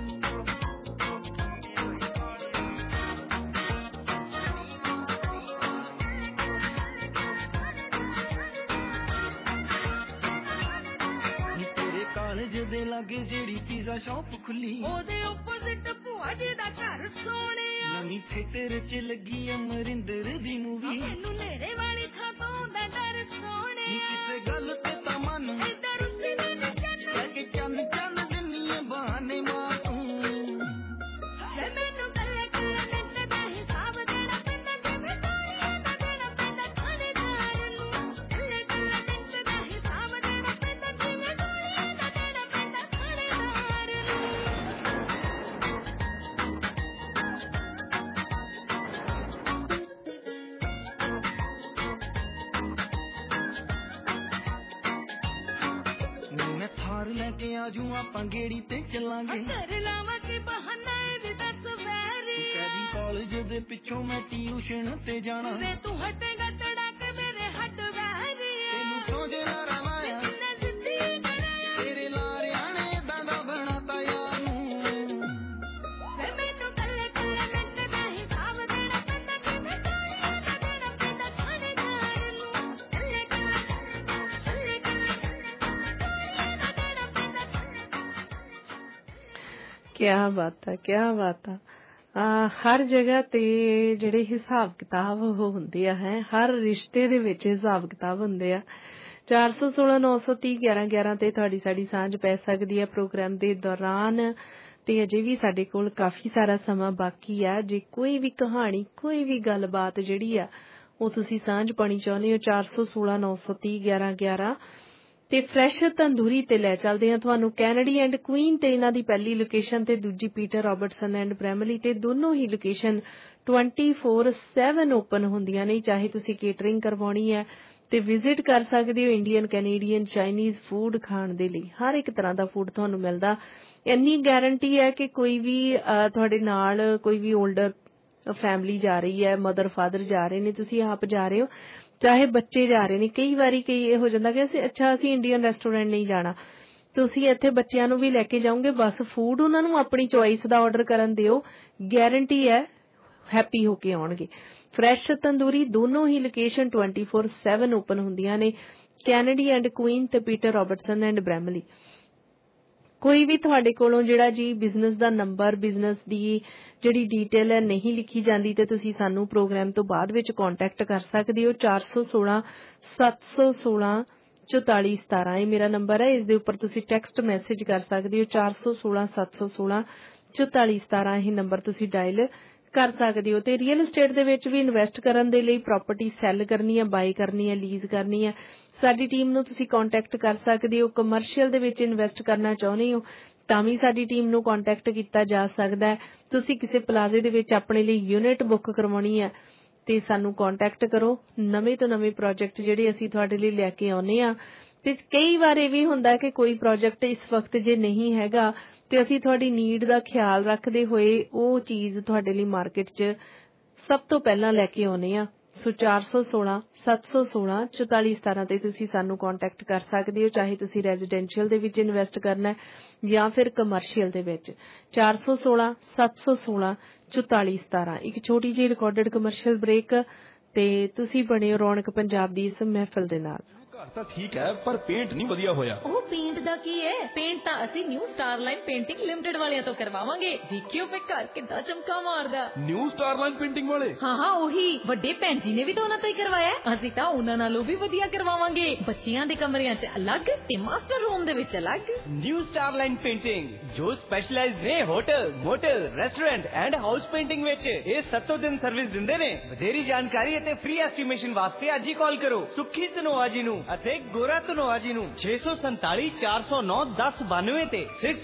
ਕਾਲਜ ਦੇ ਲਾਗੇ ਜਿਹੜੀ ਪੀਜ਼ਾ ਸ਼ਾਪ ਖੁੱਲੀ, ਉਹਦੇ ਆਪੋਜ਼ਿਟ ਭੂਆ ਜੀ ਦਾ ਘਰ ਸੋਹਣਿਆ। ਨਵੀਂ ਥੀਏਟਰ ਚ ਲੱਗੀ ਅਮਰਿੰਦਰ ਦੀ ਮੂਵੀ, ਮੈਨੂੰ ਨੇੜੇ ਵਾਲੀ ਥਾਂ ਤੋਂ ਦਾ ਡਰ ਸੋਹਣਿਆ। ਕਿਸੇ ਗੱਲ ਤੇ ਤਾਂ ਮਨ ਏਦਾਂ ਰੁੱਸੀ ਨਾ ਚੱਲ, ਲੈ ਕੇ ਚੰਨ ਚੰਨ ਦਿੰਨੀ ਬਹਾਨੇ ਮਾਰ ਤੂੰ। ਵੇ ਮੈਨੂੰ ਗੱਲ ਕਰ ਲੈਂਦੇ ਦਾ ਹਿਸਾਬ ਦੇਣਾ ਪੈਂਦਾ, ਜਿਵੇਂ ਤਾਲੀਆਂ ਦਾ ਦੇਣਾ ਪੈਂਦਾ ਥਾਣੇਦਾਰ ਨੂੰ। ਗੱਲ ਕਰ ਲੈਂਦੇ ਦਾ ਹਿਸਾਬ ਦੇਣਾ ਪੈਂਦਾ, ਜਿਵੇਂ ਤਾਲੀਆਂ ਦਾ ਦੇਣਾ ਪੈਂਦਾ ਥਾਣੇਦਾਰ ਨੂੰ। ਮੈਂ ਥਾਰ ਲੈ ਕੇ ਆਜੂ ਆਪਾਂ ਗੇੜੀ ਤੇ ਚੱਲਾਂਗੇ। ਕਰ ਲਾਵਾਂ ਕਿ ਬਹਾਨਾ ਇਹ ਵੀ ਦੱਸ ਵੈਰੀ। ਕਦੀ ਕਾਲਜ ਦੇ ਪਿੱਛੋਂ ਮੈਂ ਟਿਊਸ਼ਨ ਤੇ ਜਾਣਾ, ਵੇ ਤੂੰ ਹਟੇਗਾ ਤੜਕ ਮੇਰੇ ਹੱਟ ਵੈਰੀ। ਤੈਨੂੰ ਸੋਝੇ ਨਾ ਰਵਾਇਆ ਕਿੰਨਾ ਜਿੱਦੀ ਕਰਾਇਆ, ਤੇਰੇ ਲਾਰਿਆਂ ਨੇ ਏਦਾਂ ਦਾ ਬਣਾਤਾ ਯਾਰ ਨੂੰ। ਵੇ ਮੈਨੂੰ ਗੱਲ ਕਰ ਲੈਂਦੇ ਦਾ ਹਿਸਾਬ ਦੇਣਾ ਪੈਂਦਾ, ਜਿਵੇਂ ਤਾਲੀਆਂ ਦਾ ਦੇਣਾ ਪੈਂਦਾ ਥਾਣੇਦਾਰ ਨੂੰ। ਗੱਲ ਕਰ ਕਿਆ ਬਾਤ ਹੈ, ਕਿਆ ਬਾਤ ਹੈ। ਹਰ ਜਗ੍ਹਾ ਤੇ ਜਿਹੜੇ ਹਿਸਾਬ ਕਿਤਾਬ ਉਹ ਹੁੰਦੇ ਆ, ਹੈ ਹਰ ਰਿਸ਼ਤੇ ਦੇ ਵਿੱਚ ਹਿਸਾਬ ਕਿਤਾਬ ਹੁੰਦੇ ਆ। 416 930 11 11 ਤੇ ਤੁਹਾਡੀ ਸਾਡੀ ਸਾਂਝ ਪੈ ਸਕਦੀ ਹੈ ਪ੍ਰੋਗਰਾਮ ਦੇ ਦੌਰਾਨ, ਤੇ ਅਜੇ ਵੀ ਸਾਡੇ ਕੋਲ ਕਾਫੀ ਸਾਰਾ ਸਮਾਂ ਬਾਕੀ ਆ। ਜੇ ਕੋਈ ਵੀ ਕਹਾਣੀ, ਕੋਈ ਵੀ ਗੱਲਬਾਤ ਜਿਹੜੀ ਆ ਉਹ ਤੁਸੀਂ ਸਾਂਝ ਪਾਣੀ ਚਾਹੁੰਦੇ ਹੋ 416 930 11 11 ਤੇ ਫਰੈਸ਼ ਤੰਦੂਰੀ ਤੇ ਲੈ ਚੱਲਦੇ ਆ ਤੁਹਾਨੂੰ ਕੈਨੇਡੀ ਐਂਡ ਕੁਈਨ ਤੇ ਇਹਨਾਂ ਦੀ ਪਹਿਲੀ ਲੋਕੇਸ਼ਨ ਤੇ ਦੂਜੀ ਪੀਟਰ ਰਾਬਰਟਸਨ ਐਂਡ ਬ੍ਰੈਮਲੀ ਤੇ ਦੋਨੋਂ ਹੀ ਲੋਕੇਸ਼ਨ 24/7 ਓਪਨ ਹੁੰਦੀਆਂ ਨੇ। ਚਾਹੇ ਤੁਸੀਂ ਕੇਟਰਿੰਗ ਕਰਵਾਉਣੀ ਹੈ ਤੇ ਵਿਜ਼ਿਟ ਕਰ ਸਕਦੇ ਹੋ। ਇੰਡੀਅਨ, ਕੈਨੇਡੀਅਨ, ਚਾਈਨੀਜ਼ ਫੂਡ ਖਾਣ ਦੇ ਲਈ ਹਰ ਇੱਕ ਤਰ੍ਹਾਂ ਦਾ ਫੂਡ ਤੁਹਾਨੂੰ ਮਿਲਦਾ। ਇੰਨੀ ਗਾਰੰਟੀ ਹੈ ਕਿ ਕੋਈ ਵੀ ਤੁਹਾਡੇ ਨਾਲ ਕੋਈ ਵੀ ਓਲਡਰ ਫੈਮਿਲੀ ਜਾ ਰਹੀ ਹੈ, ਮਦਰ ਫਾਦਰ ਜਾ ਰਹੇ ਨੇ, ਤੁਸੀਂ ਆਪ ਜਾ ਰਹੇ ਹੋ, ਚਾਹੇ ਬੱਚੇ ਜਾ ਰਹੇ ਨੇ। ਕਈ ਵਾਰੀ ਇਹ ਹੋ ਜਾਂਦਾ ਕਿ ਅਸੀਂ ਇੰਡੀਅਨ ਰੈਸਟੋਰੈਂਟ ਨਹੀਂ ਜਾਣਾ, ਤੁਸੀਂ ਇੱਥੇ ਬੱਚਿਆਂ ਨੂੰ ਵੀ ਲੈ ਕੇ ਜਾਓਗੇ, ਬਸ ਫੂਡ ਉਹਨਾਂ ਨੂੰ ਆਪਣੀ ਚੋਇਸ ਦਾ ਆਰਡਰ ਕਰਨ ਦਿਓ, ਗਾਰੰਟੀ ਹੈ ਹੈਪੀ ਹੋ ਕੇ ਆਉਣਗੇ। ਫਰੈਸ਼ ਤੰਦੂਰੀ ਦੋਨੋਂ ਹੀ ਲੋਕੇਸ਼ਨ 24/7 ਓਪਨ ਹੁੰਦੀਆਂ ਨੇ, ਕੈਨੇਡੀ ਐਂਡ ਕੁਈਨ ਤੇ ਪੀਟਰ ਰਾਬਰਟਸਨ ਐਂਡ ਬ੍ਰੈਮਲੀ। ਕੋਈ ਵੀ ਤੁਹਾਡੇ ਕੋਲੋਂ ਜਿਹੜਾ ਜੀ ਬਿਜ਼ਨਸ ਦਾ ਨੰਬਰ, ਬਿਜ਼ਨਸ ਦੀ ਜਿਹੜੀ ਡੀਟੇਲ ਹੈ ਨਹੀਂ ਲਿਖੀ ਜਾਂਦੀ ਤੇ ਤੁਸੀਂ ਸਾਨੂੰ ਪ੍ਰੋਗਰਾਮ ਤੋਂ ਬਾਅਦ ਵਿੱਚ ਕੰਟੈਕਟ ਕਰ ਸਕਦੇ ਹੋ। 416 716 4417 ਇਹ ਮੇਰਾ ਨੰਬਰ ਹੈ, ਇਸ ਦੇ ਉੱਪਰ ਤੁਸੀਂ ਟੈਕਸਟ ਮੈਸੇਜ ਕਰ ਸਕਦੇ ਹੋ। 416 716 4417 ਇਹ ਨੰਬਰ ਤੁਸੀਂ ਡਾਇਲ ਕਰ ਸਕਦੇ ਹੋ। ਤੇ ਰੀਅਲ estate ਦੇ ਵਿੱਚ ਵੀ ਇਨਵੈਸਟ ਕਰਨ ਦੇ ਲਈ, ਪ੍ਰਾਪਰਟੀ ਸੈੱਲ ਕਰਨੀ ਹੈ, ਬਾਈ ਕਰਨੀ ਹੈ, ਲੀਜ਼ ਕਰਨੀ ਹੈ, ਸਾਡੀ ਟੀਮ ਨੂੰ ਤੁਸੀਂ ਕੰਟੈਕਟ ਕਰ ਸਕਦੇ ਹੋ। ਕਮਰਸ਼ੀਅਲ ਦੇ ਵਿੱਚ ਇਨਵੈਸਟ ਕਰਨਾ ਚਾਹੁੰਦੇ ਹੋ ਤਾਂ ਵੀ ਸਾਡੀ ਟੀਮ ਨੂੰ ਕੰਟੈਕਟ ਕੀਤਾ ਜਾ ਸਕਦਾ ਹੈ। ਤੁਸੀਂ ਕਿਸੇ ਪਲਾਜ਼ੇ ਦੇ ਵਿੱਚ ਆਪਣੇ ਲਈ ਯੂਨਿਟ ਬੁੱਕ ਕਰਵਾਉਣੀ ਹੈ ਤੇ ਸਾਨੂੰ ਕੰਟੈਕਟ ਕਰੋ। ਨਵੇਂ ਤੋਂ ਨਵੇਂ ਪ੍ਰੋਜੈਕਟ ਜਿਹੜੇ ਅਸੀਂ ਤੁਹਾਡੇ ਲਈ ਲੈ ਕੇ ਆਉਂਦੇ ਆ। ਤੇ ਕਈ ਵਾਰ ਇਹ ਵੀ ਹੁੰਦਾ ਕਿ ਕੋਈ ਪ੍ਰੋਜੈਕਟ ਇਸ ਵਕਤ ਜੇ ਨਹੀਂ ਹੈਗਾ ਤੇ ਅਸੀਂ ਤੁਹਾਡੀ ਨੀਡ ਦਾ ਖਿਆਲ ਰੱਖਦੇ ਹੋਏ ਉਹ ਚੀਜ਼ ਤੁਹਾਡੇ ਲਈ ਮਾਰਕੀਟ 'ਚ ਸਭ ਤੋਂ ਪਹਿਲਾਂ ਲੈ ਕੇ ਆਉਂਦੇ ਆ। ਸੋ 416 716 4417 ਤੇ ਤੁਸੀਂ ਸਾਨੂੰ ਕੰਟੈਕਟ ਕਰ ਸਕਦੇ ਹੋ, ਚਾਹੇ ਤੁਸੀਂ ਰੈਜ਼ੀਡੈਂਸ਼ੀਅਲ ਦੇ ਵਿੱਚ ਇਨਵੈਸਟ ਕਰਨਾ ਹੈ ਜਾਂ ਫਿਰ ਕਮਰਸ਼ੀਅਲ ਦੇ ਵਿੱਚ। 416 716 4417। ਇੱਕ ਛੋਟੀ ਜਿਹੀ ਰਿਕਾਰਡਡ ਕਮਰਸ਼ੀਅਲ ਬ੍ਰੇਕ ਤੇ ਤੁਸੀਂ ਬਣੇ ਹੋ ਰੌਣਕ ਪੰਜਾਬ ਦੀ ਇਸ ਮਹਿਫਲ ਦੇ ਨਾਲ। ਘਰ ਤਾਂ ਠੀਕ ਹੈ ਪਰ ਪੇਂਟ ਨਹੀਂ ਵਧੀਆ ਹੋਇਆ। ਉਹ ਪੇਂਟ ਦਾ ਕੀ ਹੈ? ਪੇਂਟ ਤਾਂ ਅਸੀਂ ਨਿਊ ਸਟਾਰਲਾਈਨ ਪੇਂਟਿੰਗ ਲਿਮਟਿਡ ਵਾਲਿਆਂ ਤੋਂ ਕਰਵਾਵਾਂਗੇ। ਦੇਖਿਓ ਫੇ ਘਰ ਕਿੱਦਾਂ ਚਮਕਾ ਮਾਰਦਾ। ਨਿਊ ਸਟਾਰਲਾਈਨ ਪੇਂਟਿੰਗ ਵਾਲੇ? ਹਾਂ ਉਹੀ। ਵੱਡੇ ਭੈਣ ਜੀ ਨੇ ਵੀ ਤਾਂ ਉਹਨਾਂ ਤੋਂ ਹੀ ਕਰਵਾਇਆ। ਅਸੀਂ ਤਾਂ ਉਹਨਾਂ ਨਾਲੋਂ ਵੀ ਵਧੀਆ ਕਰਵਾਵਾਂਗੇ। ਬੱਚਿਆਂ ਦੇ ਕਮਰਿਆਂ 'ਚ ਅਲੱਗ ਤੇ ਮਾਸਟਰ ਰੂਮ ਦੇ ਵਿੱਚ ਅਲੱਗ। ਨਿਊ ਸਟਾਰਲਾਈਨ ਪੇਂਟਿੰਗ ਜੋ ਸਪੈਸ਼ਲਾਈਜ਼ ਨੇ hotel, motel, restaurant and house painting ਵਿੱਚ। ਇਹ 7 ਦਿਨ ਸਰਵਿਸ ਦਿੰਦੇ ਨੇ। ਵਧੇਰੀ ਜਾਣਕਾਰੀ ਅਤੇ ਫ੍ਰੀ ਐਸਟੀਮੇਸ਼ਨ ਵਾਸਤੇ ਅੱਜ ਹੀ ਕਾਲ ਕਰੋ ਸੁੱਖੀ ਧਨੋਆ ਜੀ ਨੂੰ ਅਤੇ ਗੋਰਾ ਧਨੋਆ ਜੀ ਨੂੰ 647 409 1092 ਤੇ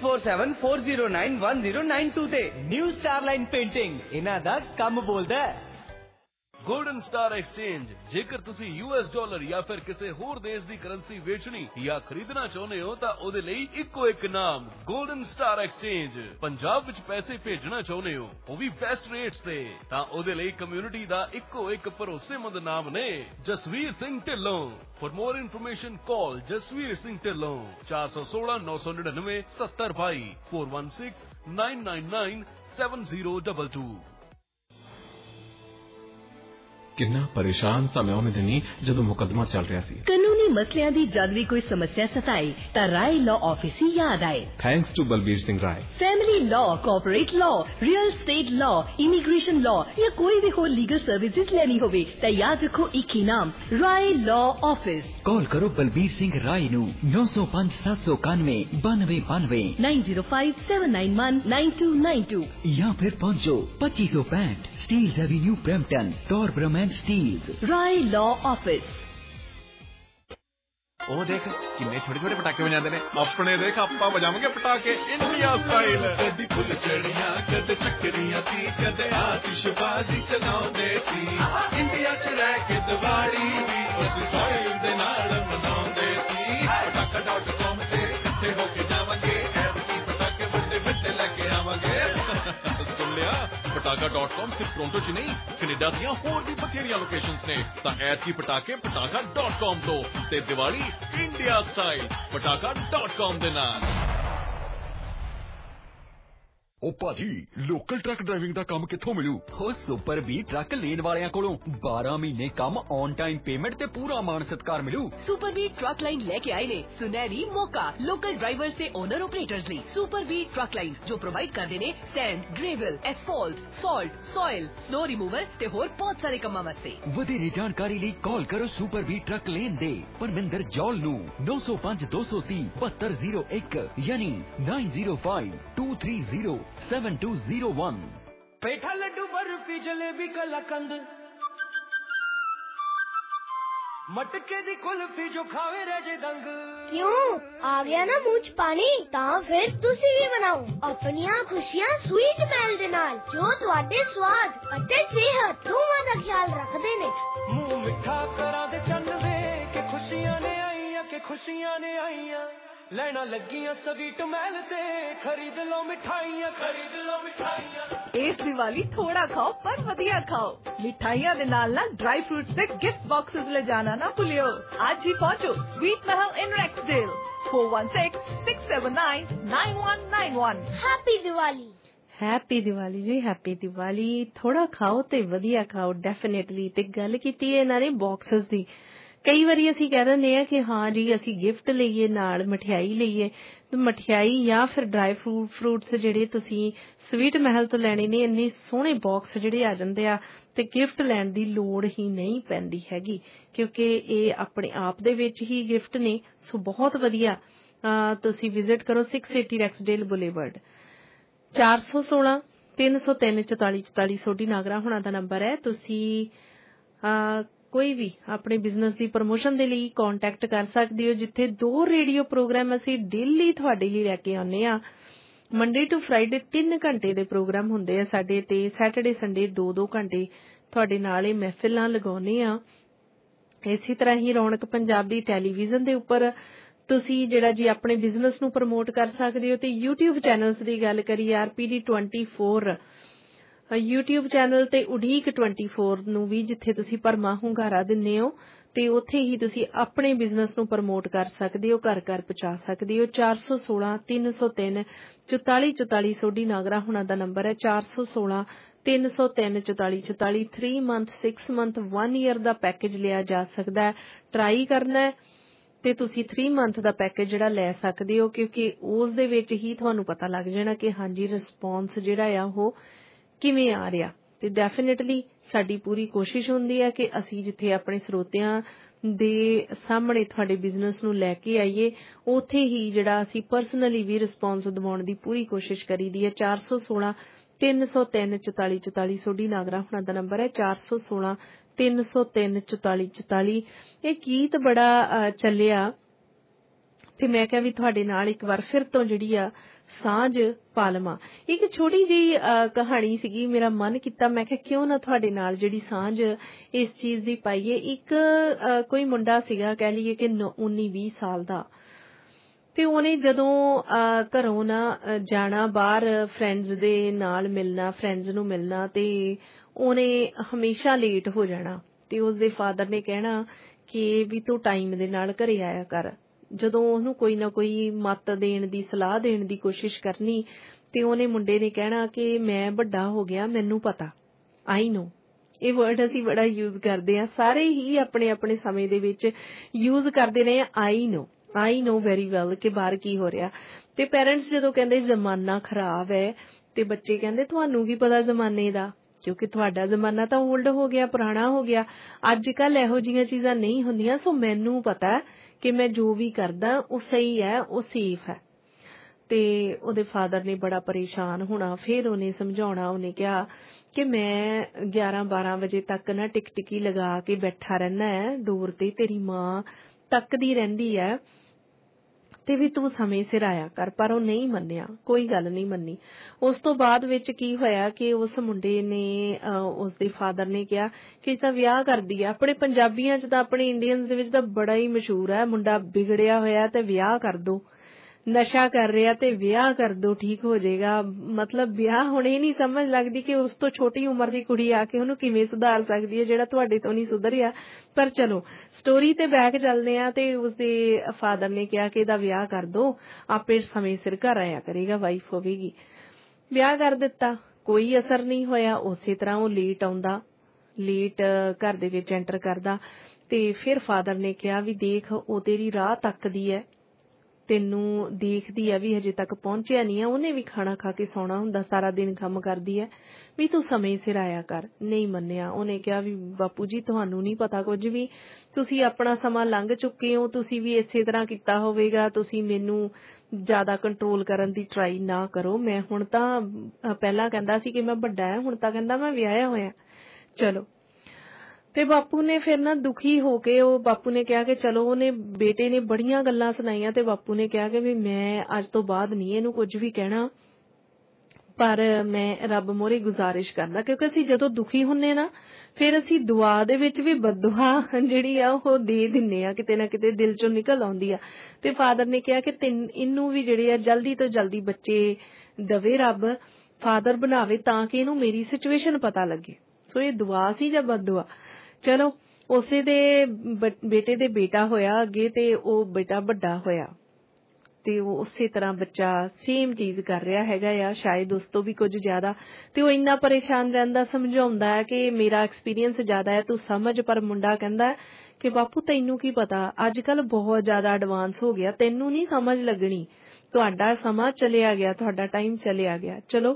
6474091092 ਤੇ। ਨਿਊ ਸਟਾਰਲਾਈਨ ਪੇਂਟਿੰਗ, ਇਹਨਾਂ ਦਾ ਕੰਮ ਬੋਲਦਾ ਹੈ। Golden star exchange. ਜੇਕਰ ਤੁਸੀਂ US ਡਾਲਰ ਜਾਂ ਫਿਰ ਕਿਸੇ ਹੋਰ ਦੇਸ਼ ਦੀ ਕਰੰਸੀ ਵੇਚਣੀ ਜਾਂ ਖਰੀਦਣਾ ਚਾਹੁੰਦੇ ਹੋ ਤਾਂ ਉਹਦੇ ਲਈ ਇੱਕੋ ਇੱਕ ਨਾਮ ਗੋਲਡਨ ਸਟਾਰ ਐਕਸਚੇਂਜ। ਪੰਜਾਬ ਵਿੱਚ ਪੈਸੇ ਭੇਜਣਾ ਚਾਹੁੰਦੇ ਹੋ ਉਹ ਵੀ ਬੈਸਟ ਰੇਟਸ ਤੇ ਤਾਂ ਉਹਦੇ ਲਈ ਕਮਿਊਨਿਟੀ ਦਾ ਇੱਕੋ ਇੱਕ ਭਰੋਸੇਮੰਦ ਨਾਮ ਨੇ Jasvir Singh Dhillon. For more information call Jasvir Singh Dhillon 416 999 7022 416 999 7022। ਕਿੰਨਾ ਪਰੇਸ਼ਾਨ ਸਾਂ ਮੈਂ ਉਹਨੇ ਦਿਨੀ ਜਦੋਂ ਮੁਕੱਦਮਾ ਚੱਲ ਰਿਹਾ ਸੀ। ਕਾਨੂੰਨੀ ਮਸਲਿਆਂ ਦੀ ਜਦ ਵੀ ਕੋਈ ਸਮੱਸਿਆ ਸਤਾਏ ਤਾਂ ਰਾਏ ਲਾਅ ਆਫਿਸ ਹੀ ਯਾਦ ਆਏ। Thanks to Balbir Singh Rai. Family law, corporate law, real estate law, immigration law ਜਾਂ ਕੋਈ ਵੀ ਹੋਰ ਲੀਗਲ ਸਰਵਿਸਿਜ਼ ਲੈਣੀ ਹੋਵੇ ਤਾਂ ਯਾਦ ਰੱਖੋ ਇੱਕ ਹੀ ਨਾਮ ਰਾਏ ਲਾਅ ਆਫਿਸ। ਕਾਲ ਕਰੋ ਬਲਬੀਰ ਸਿੰਘ ਰਾਏ ਨੂੰ 905 791 9292 905 791 9292 ਜਾਂ ਫਿਰ ਪਹੁੰਚੋ 2565 Steeles avenue Brampton Torbram Steeles. Rai law office. ਉਹ ਦੇਖ ਕਿੰਨੇ ਛੋਟੇ ਛੋਟੇ ਪਟਾਕੇ ਵਜਾਉਂਦੇ ਨੇ। ਆਪਣੇ ਦੇਖ ਆਪਾਂ ਵਜਾਵਾਂਗੇ ਪਟਾਕੇ ਇੰਡੀਆ ਸਟਾਈਲ। ਕਦੀ ਫੁੱਲ ਚੜੀਆਂ ਕਦੇ ਚੱਕਰੀਆਂ ਸੀ ਕਦੇ ਆਤਿਸ਼ਬਾਜ਼ੀ ਚਲਾਉਂਦੇ ਸੀ। ਇੰਡੀਆ 'ਚ ਰਹਿ ਕੇ ਦੀਵਾਲੀ ਵੀ ਉਸ ਸਟਾਈਲ ਦੇ ਨਾਲ ਮਨਾਉਂਦੇ ਸੀ। ਪਟਾਕਾ.com ਤੇ ਇਕੱਠੇ ਹੋ ਕੇ ਜਾਵਾਂਗੇ ਐਤਕੀ ਪਟਾਕੇ ਵੱਡੇ ਵੱਡੇ ਲੈ ਕੇ ਆਵਾਂਗੇ। ਸੁਣ ਲਿਆ ਪਟਾਕਾ.com ਸਿਰਫ ਟੋਰਾਂਟੋ 'ਚ ਨਹੀਂ ਕੈਨੇਡਾ ਦੀਆਂ ਹੋਰ ਵੀ ਬਥੇਰੀਆਂ ਲੋਕੇਸ਼ਨਸ ਨੇ। ਤਾਂ ਐਤਕੀ ਪਟਾਕੇ ਪਟਾਕਾ.com ਤੋਂ ਤੇ ਦੀਵਾਲੀ ਇੰਡੀਆ ਸਟਾਈਲ ਪਟਾਕਾ.com ਦੇ ਨਾਲ। ਉਹ ਭਾਜੀ ਲੋਕਲ ਟਰੱਕ ਡਰਾਈਵਿੰਗ ਦਾ ਕੰਮ ਕਿੱਥੋਂ ਮਿਲੂ? ਉਹ ਸੁਪਰ ਬੀ ਟਰੱਕ ਲੈਣ ਵਾਲਿਆਂ ਕੋਲੋਂ 12 ਮਹੀਨੇ ਕੰਮ ਔਨ ਟਾਈਮ ਪੇਮੈਂਟ ਤੇ ਪੂਰਾ ਮਾਣ ਸਤਿਕਾਰ ਮਿਲੂ। ਸੁਪਰ ਬੀ ਟਰੱਕ ਲਾਈਨ ਲੈ ਕੇ ਆਏ ਨੇ ਸੁਨਹਿਰੀ ਮੌਕਾ ਲੋਕਲ ਡਰਾਈਵਰਸ ਤੇ ਓਨਰ ਆਪਰੇਟਰਸ ਲਈ। ਸੁਪਰ ਬੀ ਟਰੱਕ ਲਾਈਨ ਜੋ ਪ੍ਰੋਵਾਈਡ ਕਰਦੇ ਨੇ sand, gravel, asphalt, salt, soil, snow remover ਤੇ ਹੋਰ ਬਹੁਤ ਸਾਰੇ ਕੰਮਾਂ ਵਾਸਤੇ। ਵਧੇਰੇ ਜਾਣਕਾਰੀ ਲਈ ਕਾਲ ਕਰੋ ਸੁਪਰ ਬੀ ਟਰੱਕ ਲੇਨ ਦੇ ਪਰਮਿੰਦਰ ਜੌਲ ਨੂੰ 905 230 7201 ਯਾਨੀ 905 230 7201। ਪੇਠਾ ਲੱਡੂ ਬਰਫੀ ਜਲੇਬੀ ਕਲਾਕੰਦ ਮਟਕੇ ਦੀ ਕੁਲਫੀ ਜੋ ਖਾਵੇ ਰਹਿ ਜੇ ਦੰਗ। क्यों आ गया ना मुंह च पानी? ਤਾਂ ਫਿਰ ਤੁਸੀਂ ਵੀ ਬਣਾਓ ਆਪਣੀਆਂ ਖੁਸ਼ੀਆਂ ਸਵੀਟ ਮੈਲ ਦੇ ਨਾਲ ਜੋ ਤੁਹਾਡੇ ਸਵਾਦ ਅਤੇ ਸਿਹਤ ਦੋਵਾਂ ਦਾ ਖਿਆਲ ਰੱਖਦੇ ਨੇ। ਮੂੰਹ ਮਿੱਠਾ ਕਰਾਂ ਦੇ ਚੰਨ ਵੇ ਕਿ ਖੁਸ਼ੀਆਂ ਨੇ ਆਈਆਂ ਕਿ ਖੁਸ਼ੀਆਂ ਨੇ ਆਈਆਂ। ਲੈਣਾ ਲੱਗੀਆਂ ਸਵੀਟ ਮੈਲ ਤੇ ਖਰੀਦ ਲਓ ਮਿਠਾਈਆਂ ਖਰੀਦ ਲਓ ਮਿਠਾਈਆਂ। ਇਸ ਦੀਵਾਲੀ ਥੋੜਾ ਖਾਓ ਪਰ ਵਧੀਆ ਖਾਓ। ਮਿਠਾਈਆਂ ਦੇ ਨਾਲ ਨਾਲ ਡਰਾਈ ਫਰੂਟਸ ਤੇ ਗਿਫਟ ਬਾਕਸਸ ਲੈ ਜਾਣਾ ਨਾ ਭੁੱਲਿਓ। ਅੱਜ ਹੀ ਪਹੁੰਚੋ sweet Mahal in Rexdale 416-679-9191। Happy Diwali. Happy Diwali ਜੀ, ਹੈਪੀ ਦੀਵਾਲੀ। ਥੋੜਾ ਖਾਓ ਤੇ ਵਧੀਆ ਖਾਓ ਡੈਫੀਨੇਟਲੀ। ਤੇ ਗੱਲ ਕੀਤੀ ਹੈ ਇਹਨਾਂ ਨੇ ਬਾਕਸਸ ਦੀ। ਕਈ ਵਾਰੀ ਅਸੀਂ ਕਹਿ ਦਿੰਦੇ ਆ ਕਿ ਹਾਂ ਜੀ ਅਸੀਂ ਗਿਫਟ ਲਈਏ ਨਾਲ ਮਠਿਆਈ ਲਈਏ। ਮਠਿਆਈ ਜਾਂ ਫਿਰ ਡਰਾਈ ਫਰੂਟਸ ਜਿਹੜੇ ਤੁਸੀਂ ਸਵੀਟ ਮਹਿਲ ਤੋਂ ਲੈਣੇ ਨੇ ਇੰਨੇ ਸੋਹਣੇ ਬਾਕਸ ਜਿਹੜੇ ਆ ਜਾਂਦੇ ਆ ਤੇ ਗਿਫਟ ਲੈਣ ਦੀ ਲੋੜ ਹੀ ਨਹੀਂ ਪੈਂਦੀ ਹੈਗੀ ਕਿਉਂਕਿ ਇਹ ਆਪਣੇ ਆਪ ਦੇ ਵਿੱਚ ਹੀ ਗਿਫਟ ਨੇ। ਸੋ ਬਹੁਤ ਵਧੀਆ। ਤੁਸੀਂ ਵਿਜ਼ਿਟ ਕਰੋ 680 ਰੈਕਸਡੇਲ ਬੁਲੇਵਰਡ 416 303 4444 ਸੋਢੀ ਨਾਗਰਾ ਹੁਣਾਂ ਦਾ ਨੰਬਰ ਹੈ। ਤੁਸੀਂ ਕੋਈ ਵੀ ਆਪਣੇ ਬਿਜ਼ਨਸ ਦੀ ਪ੍ਰਮੋਸ਼ਨ ਦੇ ਲਈ ਕੰਟੈਕਟ ਕਰ ਸਕਦੇ ਹੋ। ਜਿੱਥੇ 2 ਰੇਡੀਓ ਪ੍ਰੋਗਰਾਮ ਅਸੀਂ ਡੇਲੀ ਤੁਹਾਡੇ ਲਈ ਲੈ ਕੇ ਆਉਂਦੇ ਆ ਮੰਡੇ ਟੂ ਫਰਾਈਡੇ 3 ਘੰਟੇ ਦੇ ਪ੍ਰੋਗਰਾਮ ਹੁੰਦੇ ਆ ਸਾਡੇ, ਤੇ ਸੈਟਰਡੇ ਸੰਡੇ 2-2 ਘੰਟੇ ਤੁਹਾਡੇ ਨਾਲ ਇਹ ਮਹਿਫਿਲਾਂ ਲਗਾਉਂਦੇ ਆ। ਇਸੇ ਤਰ੍ਹਾਂ ਹੀ ਰੌਣਕ ਪੰਜਾਬ ਦੀ ਟੈਲੀਵਿਜ਼ਨ ਦੇ ਉੱਪਰ ਤੁਸੀਂ ਜਿਹੜਾ ਜੀ ਆਪਣੇ ਬਿਜ਼ਨਸ ਨੂੰ ਪ੍ਰਮੋਟ ਕਰ ਸਕਦੇ ਹੋ। ਤੇ YouTube ਚੈਨਲਸ ਦੀ ਗੱਲ ਕਰੀਏ, RPD 24 YouTube ਚੈਨਲ ਤੇ ਉਡੀਕ 24 ਨੂੰ ਵੀ ਜਿੱਥੇ ਤੁਸੀਂ ਭਰਮਾ ਹੁੰਗਾਰਾ ਦਿੰਦੇ ਹੋ ਤੇ ਉੱਥੇ ਹੀ ਤੁਸੀਂ ਆਪਣੇ ਬਿਜ਼ਨਸ ਨੂੰ ਪ੍ਰਮੋਟ ਕਰ ਸਕਦੇ ਹੋ, ਘਰ ਘਰ ਪਹੁੰਚਾ ਸਕਦੇ ਹੋ। 416-303-4444 ਸੋਢੀ ਨਾਗਰਾ ਹੁਣਾਂ ਦਾ ਨੰਬਰ ਹੈ। 416-303-4444 3 ਮੰਥ 6 ਮੰਥ 1 ਈਅਰ ਦਾ ਪੈਕੇਜ ਲਿਆ ਜਾ ਸਕਦਾ ਹੈ। ਟਰਾਈ ਕਰਨਾ ਹੈ ਤੇ ਤੁਸੀਂ 3 ਮੰਥ ਦਾ ਪੈਕੇਜ ਜਿਹੜਾ ਲੈ ਸਕਦੇ ਹੋ, ਕਿਉਂਕਿ ਉਸ ਦੇ ਵਿੱਚ ਹੀ ਤੁਹਾਨੂੰ ਪਤਾ ਲੱਗ ਜਾਣਾ ਕਿ ਹਾਂਜੀ ਰਿਸਪੌਂਸ ਜਿਹੜਾ ਆ ਉਹ ਕਿਵੇਂ ਆ ਰਿਹਾ। ਤੇ ਡੈਫੀਨੇਟਲੀ ਸਾਡੀ ਪੂਰੀ ਕੋਸ਼ਿਸ਼ ਹੁੰਦੀ ਹੈ ਕਿ ਅਸੀਂ ਜਿੱਥੇ ਆਪਣੇ ਸਰੋਤਿਆਂ ਦੇ ਸਾਹਮਣੇ ਤੁਹਾਡੇ ਬਿਜ਼ਨਸ ਨੂੰ ਲੈ ਕੇ ਆਈਏ, ਉੱਥੇ ਹੀ ਜਿਹੜਾ ਅਸੀਂ ਪਰਸਨਲੀ ਵੀ ਰਿਸਪੌਂਸ ਦਿਵਾਉਣ ਦੀ ਪੂਰੀ ਕੋਸ਼ਿਸ਼ ਕਰੀਦੀ ਹੈ। 416-303-4444 ਸੋਢੀ ਨਾਗਰਾ ਹੁਣਾਂ ਦਾ ਨੰਬਰ ਹੈ। 416-303-4444 ਇਹ ਗੀਤ ਬੜਾ ਚੱਲਿਆ ਤੇ ਮੈਂ ਕਿਹਾ ਵੀ ਤੁਹਾਡੇ ਨਾਲ ਇੱਕ ਵਾਰ ਫਿਰ ਤੋਂ ਜਿਹੜੀ ਆ ਸਾਂਝ ਪਾਲਮਾ। ਇੱਕ ਛੋਟੀ ਜਿਹੀ ਕਹਾਣੀ ਸੀਗੀ, ਮੇਰਾ ਮਨ ਕੀਤਾ ਮੈਂ ਕਿਹਾ ਕਿਉਂ ਨਾ ਤੁਹਾਡੇ ਨਾਲ ਜਿਹੜੀ ਸਾਂਝ ਇਸ ਚੀਜ਼ ਦੀ ਪਾਈਏ। ਇੱਕ ਕੋਈ ਮੁੰਡਾ ਸੀਗਾ, ਕਹਿ ਲਈਏ ਕਿ 19-20 ਸਾਲ ਦਾ, ਤੇ ਉਹਨੇ ਜਦੋਂ ਘਰੋਂ ਨਾ ਜਾਣਾ ਬਾਹਰ ਫਰੈਂਡਸ ਦੇ ਨਾਲ ਮਿਲਣਾ, ਫਰੈਂਡਸ ਨੂੰ ਮਿਲਣਾ, ਤੇ ਉਹਨੇ ਹਮੇਸ਼ਾ ਲੇਟ ਹੋ ਜਾਣਾ ਤੇ ਉਸਦੇ ਫਾਦਰ ਨੇ ਕਹਿਣਾ ਕਿ ਵੀ ਤੂੰ ਟਾਈਮ ਦੇ ਨਾਲ ਘਰੇ ਆਇਆ ਕਰ। ਜਦੋਂ ਉਹਨੂੰ ਕੋਈ ਨਾ ਕੋਈ ਮੱਤ ਦੇਣ ਦੀ, ਸਲਾਹ ਦੇਣ ਦੀ ਕੋਸ਼ਿਸ਼ ਕਰਨੀ ਤੇ ਉਹਨੇ ਮੁੰਡੇ ਨੇ ਕਹਿਣਾ ਕਿ ਮੈਂ ਵੱਡਾ ਹੋ ਗਿਆ, ਮੈਨੂੰ ਪਤਾ, ਆਈ ਨੋ। ਇਹ ਵਰਡ ਅਸੀਂ ਬੜਾ ਯੂਜ਼ ਕਰਦੇ ਹਾਂ, ਸਾਰੇ ਹੀ ਆਪਣੇ ਆਪਣੇ ਸਮੇਂ ਦੇ ਵਿੱਚ ਯੂਜ਼ ਕਰਦੇ ਰਹੇ। ਆਈ ਨੋ ਵੈਰੀ ਵੈਲ ਕਿ ਬਾਹਰ ਕੀ ਹੋ ਰਿਹਾ। ਤੇ ਪੈਰੈਂਟਸ ਜਦੋਂ ਕਹਿੰਦੇ ਜ਼ਮਾਨਾ ਖਰਾਬ ਹੈ ਤੇ ਬੱਚੇ ਕਹਿੰਦੇ ਤੁਹਾਨੂੰ ਕੀ ਪਤਾ ਜ਼ਮਾਨੇ ਦਾ, ਕਿਉਂਕਿ ਤੁਹਾਡਾ ਜ਼ਮਾਨਾ ਤਾਂ ਓਲਡ ਹੋ ਗਿਆ, ਪੁਰਾਣਾ ਹੋ ਗਿਆ। ਅੱਜ ਕੱਲ ਇਹੋ ਜਿਹੀਆਂ ਚੀਜ਼ਾਂ ਨਹੀਂ ਹੁੰਦੀਆਂ, ਸੋ ਮੈਨੂੰ ਪਤਾ ਕਿ ਮੈਂ ਜੋ ਵੀ ਕਰਦਾ ਉਹ ਸਹੀ ਹੈ, ਉਹ ਸੇਫ ਹੈ। ਤੇ ਉਹਦੇ ਫਾਦਰ ਨੇ ਬੜਾ ਪਰੇਸ਼ਾਨ ਹੋਣਾ, ਫਿਰ ਉਹਨੇ ਸਮਝਾਉਣਾ, ਉਹਨੇ ਕਿਹਾ ਕਿ ਮੈਂ 11-12 ਵਜੇ ਤੱਕ ਨਾ ਟਿਕਟਿਕੀ ਲਗਾ ਕੇ ਬੈਠਾ ਰਹਿਣਾ ਹੈ ਡੋਰ ਤੇ, ਤੇਰੀ ਮਾਂ ਤੱਕਦੀ ਰਹਿੰਦੀ ਹੈ ਤੇ ਵੀ ਤੂੰ ਸਮੇਂ ਸਿਰ ਆਇਆ ਕਰ। ਪਰ ਉਹ ਨਹੀਂ ਮੰਨਿਆ, ਕੋਈ ਗੱਲ ਨਹੀਂ ਮੰਨੀ। ਉਸ ਤੋਂ ਬਾਅਦ ਵਿੱਚ ਕੀ ਹੋਇਆ ਕਿ ਉਸ ਮੁੰਡੇ ਨੇ, ਉਸਦੇ ਫਾਦਰ ਨੇ ਕਿਹਾ ਕਿ ਤਾਂ ਵਿਆਹ ਕਰਦੀ ਆ। ਆਪਣੇ ਪੰਜਾਬੀਆਂ 'ਚ ਤਾਂ, ਆਪਣੇ ਇੰਡੀਅਨਸ ਦੇ ਵਿੱਚ ਤਾਂ ਬੜਾ ਹੀ ਮਸ਼ਹੂਰ ਹੈ, ਮੁੰਡਾ ਵਿਗੜਿਆ ਹੋਇਆ ਤੇ ਵਿਆਹ ਕਰ ਦੋ, ਨਸ਼ਾ ਕਰ ਰਿਹਾ ਤੇ ਵਿਆਹ ਕਰ ਦੋ, ਠੀਕ ਹੋ ਜਾਏਗਾ। ਮਤਲਬ ਵਿਆਹ ਹੁਣ ਇਹ ਨਹੀਂ ਸਮਝ ਲੱਗਦੀ ਕਿ ਉਸ ਤੋਂ ਛੋਟੀ ਉਮਰ ਦੀ ਕੁੜੀ ਆ ਕੇ ਉਹਨੂੰ ਕਿਵੇਂ ਸੁਧਾਰ ਸਕਦੀ ਹੈ ਜਿਹੜਾ ਤੁਹਾਡੇ ਤੋਂ ਨਹੀਂ ਸੁਧਰਿਆ। ਪਰ ਚਲੋ ਸਟੋਰੀ ਤੇ ਬੈਕ ਚੱਲਦੇ ਆ। ਤੇ ਉਸਦੇ ਫਾਦਰ ਨੇ ਕਿਹਾ ਕਿ ਇਹਦਾ ਵਿਆਹ ਕਰ ਦੋ, ਆਪੇ ਸਮੇਂ ਸਿਰ ਘਰ ਆਇਆ ਕਰੇਗਾ, ਵਾਈਫ ਹੋਵੇਗੀ। ਵਿਆਹ ਕਰ ਦਿੱਤਾ, ਕੋਈ ਅਸਰ ਨਹੀਂ ਹੋਇਆ। ਉਸੇ ਤਰ੍ਹਾਂ ਉਹ ਲੇਟ ਆਉਂਦਾ, ਲੇਟ ਘਰ ਦੇ ਵਿੱਚ ਐਂਟਰ ਕਰਦਾ। ਤੇ ਫਿਰ ਫਾਦਰ ਨੇ ਕਿਹਾ ਵੀ ਦੇਖ, ਉਹ ਤੇਰੀ ਰਾਹ ਤੱਕਦੀ ਹੈ, ਤੈਨੂੰ ਦੇਖਦੀ ਹੈ ਵੀ ਹਜੇ ਤੱਕ ਪਹੁੰਚਿਆ ਨਹੀਂ ਹੈ, ਉਹਨੇ ਵੀ ਖਾਣਾ ਖਾ ਕੇ ਸੌਣਾ ਹੁੰਦਾ, ਸਾਰਾ ਦਿਨ ਕੰਮ ਕਰਦੀ ਹੈ, ਵੀ ਤੂੰ ਸਮੇਂ ਸਿਰ ਆਇਆ ਕਰ। ਨਹੀਂ ਮੰਨਿਆ। ਉਹਨੇ ਕਿਹਾ ਵੀ ਬਾਪੂ ਜੀ ਤੁਹਾਨੂੰ ਨਹੀਂ ਪਤਾ ਕੁਝ ਵੀ, ਤੁਸੀਂ ਆਪਣਾ ਸਮਾਂ ਲੰਘ ਚੁੱਕੇ ਹੋ, ਤੁਸੀਂ ਵੀ ਇਸੇ ਤਰ੍ਹਾਂ ਕੀਤਾ ਹੋਵੇਗਾ, ਤੁਸੀਂ ਮੈਨੂੰ ਜ਼ਿਆਦਾ ਕੰਟਰੋਲ ਕਰਨ ਦੀ ਟਰਾਈ ਨਾ ਕਰੋ। ਮੈਂ ਹੁਣ ਤਾਂ, ਪਹਿਲਾਂ ਕਹਿੰਦਾ ਸੀ ਕਿ ਮੈਂ ਵੱਡਾ ਹੈ, ਹੁਣ ਤਾਂ ਕਹਿੰਦਾ ਮੈਂ ਵਿਆਹਿਆ ਹੋਇਆ। ਚਲੋ, ਤੇ ਬਾਪੂ ਨੇ ਫਿਰ ਨਾ ਦੁਖੀ ਹੋ ਕੇ, ਉਹ ਬਾਪੂ ਨੇ ਕਿਹਾ ਕਿ ਚਲੋ, ਉਹਨੇ ਬੇਟੇ ਨੇ ਬੜੀਆਂ ਗੱਲਾਂ ਸੁਣਾਈਆਂ ਤੇ ਬਾਪੂ ਨੇ ਕਿਹਾ ਕਿ ਵੀ ਮੈਂ ਅੱਜ ਤੋਂ ਬਾਅਦ ਨਹੀਂ ਇਹਨੂੰ ਕੁਝ ਵੀ ਕਹਿਣਾ, ਪਰ ਮੈਂ ਰੱਬ ਮੋਹਰੇ ਗੁਜ਼ਾਰਿਸ਼ ਕਰਦਾ, ਕਿਉਂਕਿ ਅਸੀਂ ਜਦੋਂ ਦੁਖੀ ਹੁੰਨੇ ਨਾ ਫਿਰ ਅਸੀਂ ਦੁਆ ਦੇ ਵਿੱਚ ਵੀ ਬਦਦੁਆ ਜਿਹੜੀ ਆ ਉਹ ਦੇ ਦਿੰਨੇ ਆ, ਕਿਤੇ ਨਾ ਕਿਤੇ ਦਿਲ ਚੋਂ ਨਿਕਲ ਆਉਂਦੀ ਆ। ਤੇ ਫਾਦਰ ਨੇ ਕਿਹਾ ਕਿ ਇਹਨੂੰ ਵੀ ਜਿਹੜੇ ਆ ਜਲਦੀ ਤੋਂ ਜਲਦੀ ਬੱਚੇ ਦਵੇ ਰੱਬ, ਫਾਦਰ ਬਣਾਵੇ, ਤਾਂ ਕਿ ਇਹਨੂੰ ਮੇਰੀ ਸਿਚੁਏਸ਼ਨ ਪਤਾ ਲੱਗੇ। ਸੋ ਇਹ ਦੁਆ ਸੀ ਜਾਂ ਬਦਦੁਆ। ਚਲੋ, ਉਸੇ ਦੇ ਬੇਟੇ ਦੇ ਬੇਟਾ ਹੋਇਆ ਅੱਗੇ, ਤੇ ਉਹ ਬੇਟਾ ਵੱਡਾ ਹੋਇਆ ਤੇ ਉਹ ਉਸੇ ਤਰ੍ਹਾਂ ਬੱਚਾ ਸੇਮ ਚੀਜ਼ ਕਰ ਰਿਹਾ ਹੈਗਾ ਆ, ਸ਼ਾਇਦ ਉਸ ਤੋਂ ਵੀ ਕੁਝ ਜ਼ਿਆਦਾ। ਤੇ ਉਹ ਇੰਨਾ ਪਰੇਸ਼ਾਨ ਰਹਿੰਦਾ, ਸਮਝਾਉਂਦਾ ਹੈ ਕਿ ਮੇਰਾ ਐਕਸਪੀਰੀਅੰਸ ਜ਼ਿਆਦਾ ਹੈ, ਤੂੰ ਸਮਝ। ਪਰ ਮੁੰਡਾ ਕਹਿੰਦਾ ਕਿ ਬਾਪੂ ਤੈਨੂੰ ਕੀ ਪਤਾ, ਅੱਜ ਕੱਲ ਬਹੁਤ ਜ਼ਿਆਦਾ ਐਡਵਾਂਸ ਹੋ ਗਿਆ, ਤੈਨੂੰ ਨਹੀਂ ਸਮਝ ਲੱਗਣੀ, ਤੁਹਾਡਾ ਸਮਾਂ ਚਲਿਆ ਗਿਆ, ਤੁਹਾਡਾ ਟਾਈਮ ਚਲਿਆ ਗਿਆ। ਚਲੋ,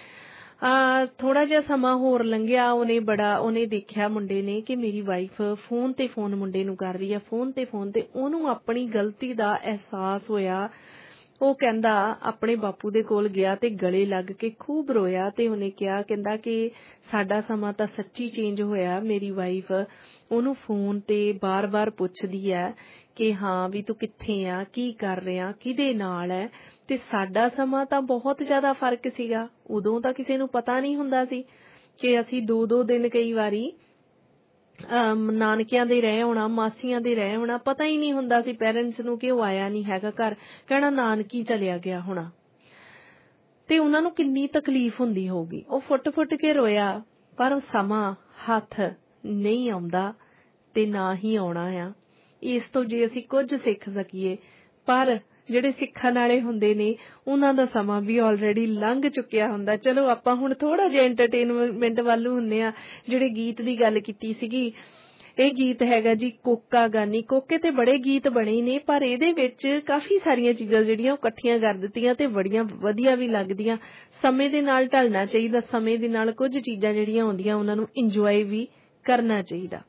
ਥੋੜਾ ਜਿਹਾ ਸਮਾਂ ਹੋਰ ਲੰਘਿਆ। ਉਹਨੇ ਦੇਖਿਆ ਮੁੰਡੇ ਨੇ ਕਿ ਮੇਰੀ ਵਾਈਫ ਫੋਨ ਤੇ ਫੋਨ ਮੁੰਡੇ ਨੂੰ ਕਰ ਰਹੀ ਹੈ, ਫੋਨ ਤੇ ਫੋਨ, ਤੇ ਉਹਨੂੰ ਆਪਣੀ ਗਲਤੀ ਦਾ ਅਹਿਸਾਸ ਹੋਇਆ। ਉਹ ਕਹਿੰਦਾ ਆਪਣੇ ਬਾਪੂ ਦੇ ਕੋਲ ਗਿਆ ਤੇ ਗਲੇ ਲੱਗ ਕੇ ਖੂਬ ਰੋਇਆ ਤੇ ਉਹਨੇ ਕਿਹਾ, ਕਹਿੰਦਾ ਕਿ ਸਾਡਾ ਸਮਾਂ ਤਾਂ ਸੱਚੀ ਚੇਂਜ ਹੋਇਆ। ਮੇਰੀ ਵਾਈਫ ਉਹਨੂੰ ਫੋਨ ਤੇ ਬਾਰ-ਬਾਰ ਪੁੱਛਦੀ ਹੈ ਕਿ ਹਾਂ ਵੀ ਤੂੰ ਕਿੱਥੇ ਆ, ਕੀ ਕਰ ਰਿਹਾ, ਕਿਹਦੇ ਨਾਲ ਹੈ। ਤੇ ਸਾਡਾ ਸਮਾਂ ਤਾਂ ਬਹੁਤ ਜ਼ਿਆਦਾ ਫਰਕ ਸੀਗਾ। ਉਦੋਂ ਤਾਂ ਕਿਸੇ ਨੂੰ ਪਤਾ ਨਹੀਂ ਹੁੰਦਾ ਸੀ ਕਿ ਅਸੀਂ 2-2 ਦਿਨ ਕਈ ਵਾਰੀ ਨਾਨਕਿਆਂ ਦੇ ਰਹਿ ਆਉਣਾ, ਮਾਸੀਆਂ ਦੇ ਰਹਿ ਆਉਣਾ, ਪਤਾ ਹੀ ਨਹੀਂ ਹੁੰਦਾ ਸੀ ਪੇਰੈਂਟਸ ਨੂੰ ਕਿ ਉਹ ਆਇਆ ਨਹੀਂ ਹੈਗਾ ਘਰ, ਕਹਿਣਾ ਨਾਨਕੀ ਚਲਿਆ ਗਿਆ ਹੋਣਾ। ਤੇ ਉਹਨਾਂ ਨੂੰ ਕਿੰਨੀ ਤਕਲੀਫ ਹੁੰਦੀ ਹੋਊਗੀ। ਉਹ ਫੁੱਟ-ਫੁੱਟ ਕੇ ਰੋਇਆ, ਪਰ ਉਹ ਸਮਾਂ ਹੱਥ ਨਹੀਂ ਆਉਂਦਾ ਤੇ ਨਾ ਹੀ ਆਉਣਾ ਆ। ਇਸ ਤੋਂ ਜੇ ਅਸੀਂ ਕੁਝ ਸਿੱਖ ਸਕੀਏ, ਪਰ ਜਿਹੜੇ ਸਿੱਖਣ ਵਾਲੇ ਹੁੰਦੇ ਨੇ ਉਹਨਾਂ ਦਾ ਸਮਾਂ ਵੀ ਆਲਰੇਡੀ ਲੰਘ ਚੁੱਕਿਆ ਹੁੰਦਾ। ਚਲੋ ਆਪਾਂ ਹੁਣ ਥੋੜਾ ਜਿਹਾ ਐਂਟਰਟੇਨਮੈਂਟ ਵੱਲ ਹੁੰਦੇ ਆ। ਜਿਹੜੇ ਗੀਤ ਦੀ ਗੱਲ ਕੀਤੀ ਸੀਗੀ, ਇਹ ਗੀਤ ਹੈਗਾ ਜੀ ਕੋਕਾ ਗਾਨੀ। ਕੋਕੇ ਤੇ ਬੜੇ ਗੀਤ ਬਣੇ ਨੇ, ਪਰ ਇਹਦੇ ਵਿੱਚ ਕਾਫੀ ਸਾਰੀਆਂ ਚੀਜ਼ਾਂ ਜਿਹੜੀਆਂ ਉਹ ਇਕੱਠੀਆਂ ਕਰ ਦਿੱਤੀਆਂ ਤੇ ਬੜੀਆਂ ਵਧੀਆ ਵੀ ਲੱਗਦੀਆਂ। ਸਮੇਂ ਦੇ ਨਾਲ ਢਲਣਾ ਚਾਹੀਦਾ, ਸਮੇਂ ਦੇ ਨਾਲ ਕੁਝ ਚੀਜ਼ਾਂ ਜਿਹੜੀਆਂ ਆਉਂਦੀਆਂ ਉਹਨਾਂ ਨੂੰ ਇੰਜੋਏ ਵੀ ਕਰਨਾ ਚਾਹੀਦਾ।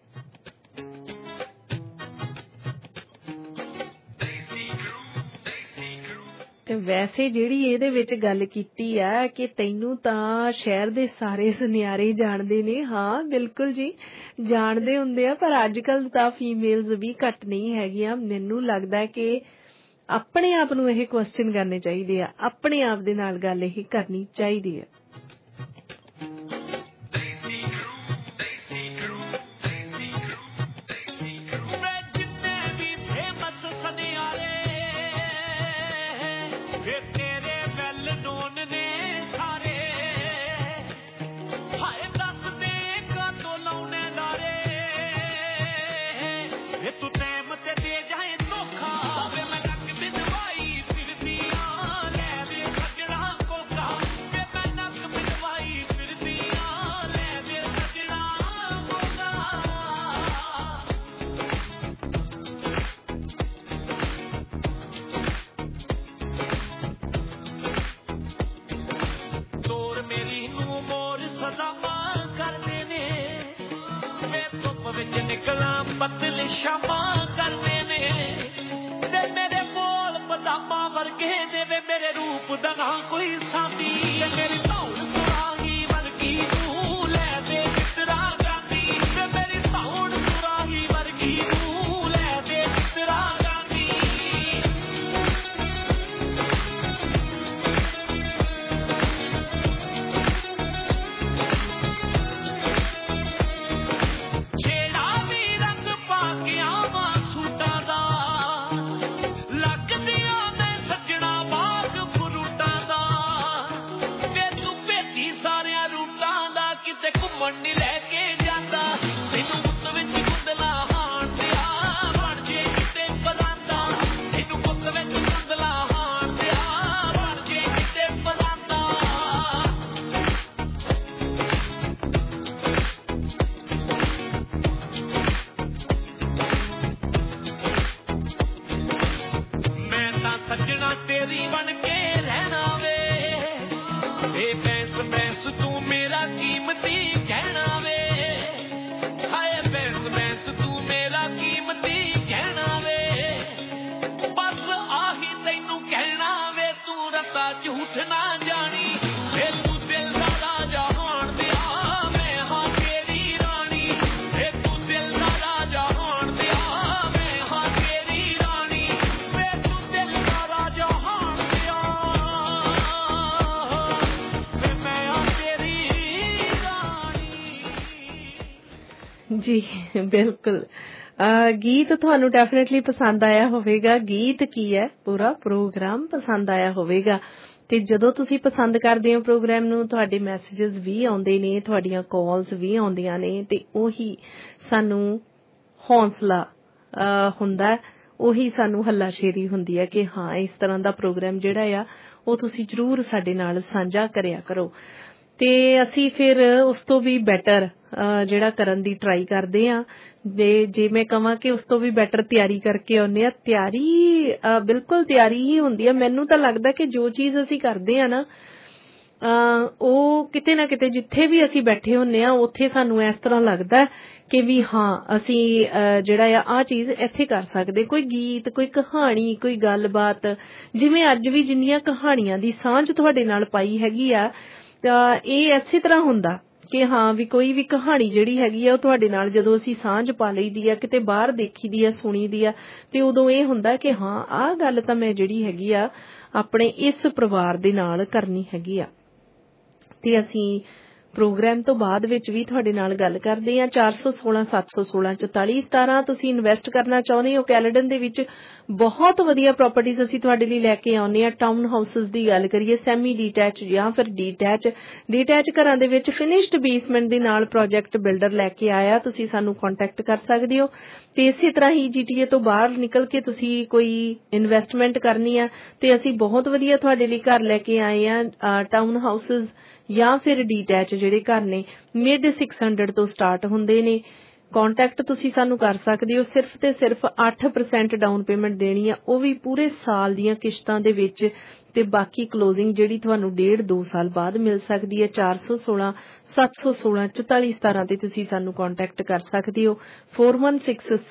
ਤੇ ਵੈਸੇ ਜਿਹੜੀ ਇਹਦੇ ਵਿੱਚ ਗੱਲ ਕੀਤੀ ਆ ਕਿ ਤੈਨੂੰ ਤਾਂ ਸ਼ਹਿਰ ਦੇ ਸਾਰੇ ਸੁਨਿਆਰੇ ਜਾਣਦੇ ਨੇ, ਹਾਂ ਬਿਲਕੁਲ ਜੀ ਜਾਣਦੇ ਹੁੰਦੇ ਆ, ਪਰ ਅੱਜ ਕੱਲ ਤਾਂ ਫੀਮੇਲਸ ਵੀ ਘੱਟ ਨਹੀਂ ਹੈਗੀਆਂ। ਮੈਨੂੰ ਲੱਗਦਾ ਕਿ ਆਪਣੇ ਆਪ ਨੂੰ ਇਹ ਕੁਐਸਚਨ ਕਰਨੇ ਚਾਹੀਦੇ ਆ, ਆਪਣੇ ਆਪ ਦੇ ਨਾਲ ਗੱਲ ਇਹ ਕਰਨੀ ਚਾਹੀਦੀ ਆ। ਪਤਲੇ ਸ਼ਾਮਾਂ ਕਰਦੇ ਨੇ ਤੇ ਮੇਰੇ ਬੋਲ ਬਦਾਮਾਂ ਵਰਗੇ ਨੇ ਵੇ ਮੇਰੇ ਰੂਪ ਦਾ ਨਾ ਕੋਈ ਸਾਥੀ ਤੇ ਮੇਰੀ ਧੌਣ ਸੁਰਾਹੀ ਵਰਗੀ ਤੂੰ ਲੈ ਦੇ ਕਿਤਰਾ ਗਾਂਦੀ ਤੇ ਮੇਰੀ ਧੌਣ ਸੁਰਾਹੀ ਵਰਗੀ ਤੂੰ ਲੈ ਦੇ ਕਿਤਰਾ ਗਾਂਦੀ। ਮੰਡੀ ਲੈ ਕੇ ਜਾਂਦਾ ਤੈਨੂੰ ਮੁੱਤ ਵਿੱਚ ਗੁੰਦਲਾ ਹਾਣ ਦਿਆ ਬਣ ਜੇ ਕਿਤੇ ਬਲਾਂਦਾ ਤੈਨੂੰ ਮੁੱਤ ਵਿੱਚ ਗੁੰਦਲਾ ਹਾਣ ਦਿਆ ਬਣ ਜੇ ਕਿਤੇ ਬਲਾਂਦਾ। ਮੈਂ ਤਾਂ ਸੱਜਣਾ ਤੇਰੀ ਬਣ ਕੇ ਰਹਿਣਾ ਵੇ ਇਹ ਬੈਂਸ ਬੈਂਸ ਤੂੰ ਮੇਰਾ ਕੀਮਤੀ ਕਹਿਣਾ ਵੇ ਹਾਏ ਬੈਂਸ ਬੈਂਸ ਤੂੰ ਮੇਰਾ ਕੀਮਤੀ ਕਹਿਣਾ ਵੇ ਬਸ ਆਹੀ ਤੈਨੂੰ ਕਹਿਣਾ ਵੇ ਤੂੰ ਰਤਾ ਝੂਠ ਨਾ ਜਾਣੀ ਵੇ ਤੂੰ ਦਿਲ ਦਾ ਰਾਜਾ ਹੋਣ ਦਿਆ ਮੈਂ ਹਾਂ ਤੇਰੀ ਰਾਣੀ ਵੇ ਤੂੰ ਦਿਲ ਦਾ ਰਾਜਾ ਹੋਣ ਦਿਆ ਮੈਂ ਹਾਂ ਤੇਰੀ ਰਾਣੀ ਵੇ ਤੂੰ ਦਿਲ ਦਾ ਰਾਜਾ ਹੋਣ ਦਿਆ ਵੇ ਮੈਂ ਹਾਂ ਤੇਰੀ ਰਾਣੀ। ਜੀ ਬਿਲਕੁਲ, ਗੀਤ ਤੁਹਾਨੂੰ ਡੈਫੀਨੇਟਲੀ ਪਸੰਦ ਆਇਆ ਹੋਵੇਗਾ। ਗੀਤ ਕੀ ਹੈ, ਪੂਰਾ ਪ੍ਰੋਗਰਾਮ ਪਸੰਦ ਆਇਆ ਹੋਵੇਗਾ। ਤੇ ਜਦੋਂ ਤੁਸੀਂ ਪਸੰਦ ਕਰਦੇ ਹੋ ਪ੍ਰੋਗਰਾਮ ਨੂੰ, ਤੁਹਾਡੇ ਮੈਸੇजेस ਵੀ ਆਉਂਦੇ ਨੇ, ਤੁਹਾਡੀਆਂ ਕਾਲਸ ਵੀ ਆਉਂਦੀਆਂ ਨੇ ਤੇ ਉਹੀ ਸਾਨੂੰ ਹੌਸਲਾ ਹੁੰਦਾ, ਉਹੀ ਸਾਨੂੰ ਹੱਲਾਸ਼ੇਰੀ ਹੁੰਦੀ ਹੈ ਕਿ ਹਾਂ ਇਸ ਤਰ੍ਹਾਂ ਦਾ ਪ੍ਰੋਗਰਾਮ ਜਿਹੜਾ ਆ ਉਹ ਤੁਸੀਂ ਜ਼ਰੂਰ ਸਾਡੇ ਨਾਲ ਸਾਂਝਾ ਕਰਿਆ ਕਰੋ। ਤੇ ਅਸੀਂ ਫਿਰ ਉਸ ਤੋਂ ਵੀ ਬੈਟਰ ਜਿਹੜਾ ਕਰਨ ਦੀ ਟਰਾਈ ਕਰਦੇ ਆ। ਜੇ ਮੈਂ ਕਹਾਂ ਕਿ ਉਸ ਤੋਂ ਵੀ ਬੈਟਰ ਤਿਆਰੀ ਕਰਕੇ ਆਉਂਦੇ ਆ, ਤਿਆਰੀ ਬਿਲਕੁਲ ਤਿਆਰੀ ਹੀ ਹੁੰਦੀ ਆ। ਮੈਨੂੰ ਤਾਂ ਲੱਗਦਾ ਕਿ ਜੋ ਚੀਜ਼ ਅਸੀਂ ਕਰਦੇ ਆ ਨਾ ਉਹ ਕਿਤੇ ਨਾ ਕਿਤੇ ਜਿੱਥੇ ਵੀ ਅਸੀਂ ਬੈਠੇ ਹੁੰਨੇ ਆ ਉੱਥੇ ਸਾਨੂੰ ਇਸ ਤਰ੍ਹਾਂ ਲੱਗਦਾ ਕਿ ਵੀ ਹਾਂ ਅਸੀਂ ਜਿਹੜਾ ਆ ਚੀਜ਼ ਇੱਥੇ ਕਰ ਸਕਦੇ। ਕੋਈ ਗੀਤ, ਕੋਈ ਕਹਾਣੀ, ਕੋਈ ਗੱਲਬਾਤ, ਜਿਵੇਂ ਅੱਜ ਵੀ ਜਿੰਨੀਆਂ ਕਹਾਣੀਆਂ ਦੀ ਸਾਂਝ ਤੁਹਾਡੇ ਨਾਲ ਪਾਈ ਹੈਗੀ ਆ, ਇਹ ਇਸੇ ਤਰ੍ਹਾਂ ਹੁੰਦਾ ਕਿ ਹਾਂ ਵੀ ਕੋਈ ਵੀ ਕਹਾਣੀ ਜਿਹੜੀ ਹੈਗੀ ਆ ਉਹ ਤੁਹਾਡੇ ਨਾਲ ਜਦੋਂ ਅਸੀਂ ਸਾਂਝ ਪਾ ਲਈਦੀ ਆ, ਕਿਤੇ ਬਾਹਰ ਦੇਖੀ ਦੀ ਆ, ਸੁਣੀ ਦੀ ਆ, ਤੇ ਉਦੋਂ ਇਹ ਹੁੰਦਾ ਕਿ ਹਾਂ ਆਹ ਗੱਲ ਤਾਂ ਮੈਂ ਜਿਹੜੀ ਹੈਗੀ ਆ ਆਪਣੇ ਇਸ ਪਰਿਵਾਰ ਦੇ ਨਾਲ ਕਰਨੀ ਹੈਗੀ ਆ। ਤੇ ਅਸੀਂ ਪ੍ਰੋਗਰਾਮ ਤੋਂ ਬਾਅਦ ਵਿੱਚ ਵੀ ਤੁਹਾਡੇ ਨਾਲ ਗੱਲ ਕਰਦੇ ਹਾਂ। 416 716 44 17 ਤੁਸੀਂ ਇਨਵੈਸਟ ਕਰਨਾ ਚਾਹੁੰਦੇ ਹੋ ਕੈਲੇਡਨ ਦੇ ਵਿੱਚ, ਬਹੁਤ ਵਧੀਆ ਪ੍ਰਾਪਰਟੀਜ਼ ਅਸੀਂ ਤੁਹਾਡੇ ਲਈ ਲੈ ਕੇ ਆਉਂਦੇ ਹਾਂ। ਟਾਊਨ ਹਾਊਸਿਸ ਦੀ ਗੱਲ ਕਰੀਏ, ਸੈਮੀ ਡੀਟੈਚ ਜਾਂ ਫਿਰ ਡੀਟੈਚ ਘਰਾਂ ਦੇ ਵਿੱਚ ਫਿਨਿਸ਼ਡ ਬੇਸਮੈਂਟ ਦੇ ਨਾਲ ਪ੍ਰੋਜੈਕਟ ਬਿਲਡਰ ਲੈ ਕੇ ਆਇਆ, ਤੁਸੀਂ ਸਾਨੂੰ ਕੰਟੈਕਟ ਕਰ ਸਕਦੇ ਹੋ। ਤੇ ਇਸੇ ਤਰ੍ਹਾਂ ਹੀ GTA ਤੋਂ ਬਾਹਰ ਨਿਕਲ ਕੇ ਤੁਸੀਂ ਕੋਈ ਇਨਵੈਸਟਮੈਂਟ ਕਰਨੀ ਆ ਤੇ ਅਸੀਂ ਬਹੁਤ ਵਧੀਆ ਤੁਹਾਡੇ ਲਈ ਘਰ ਲੈ ਕੇ ਆਏ ਆ। ਟਾਊਨ ਹਾਊਸਿਸ ਜਾਂ ਫਿਰ ਡੀਟੈਚ ਜਿਹੜੇ ਘਰ ਨੇ ਮਿਡ 600 ਤੋਂ ਸਟਾਰਟ ਹੁੰਦੇ ਨੇ। ਕੰਟੈਕਟ ਤੁਸੀਂ ਸਾਨੂੰ ਕਰ ਸਕਦੇ ਹੋ। ਸਿਰਫ ਤੇ ਸਿਰਫ 8% ਡਾਊਨ ਪੇਮੈਂਟ ਦੇਣੀ ਆ, ਉਹ ਵੀ ਪੂਰੇ ਸਾਲ ਦੀਆਂ ਕਿਸ਼ਤਾਂ ਦੇ ਵਿੱਚ, ਤੇ ਬਾਕੀ ਕਲੋਜ਼ਿੰਗ ਜਿਹੜੀ ਤੁਹਾਨੂੰ 1.5-2 ਸਾਲ ਬਾਅਦ ਮਿਲ ਸਕਦੀ ਹੈ। 416 716 44 17 ਤੇ ਤੁਸੀਂ ਸਾਨੂੰ ਕੰਟੈਕਟ ਕਰ ਸਕਦੇ ਹੋ। 416716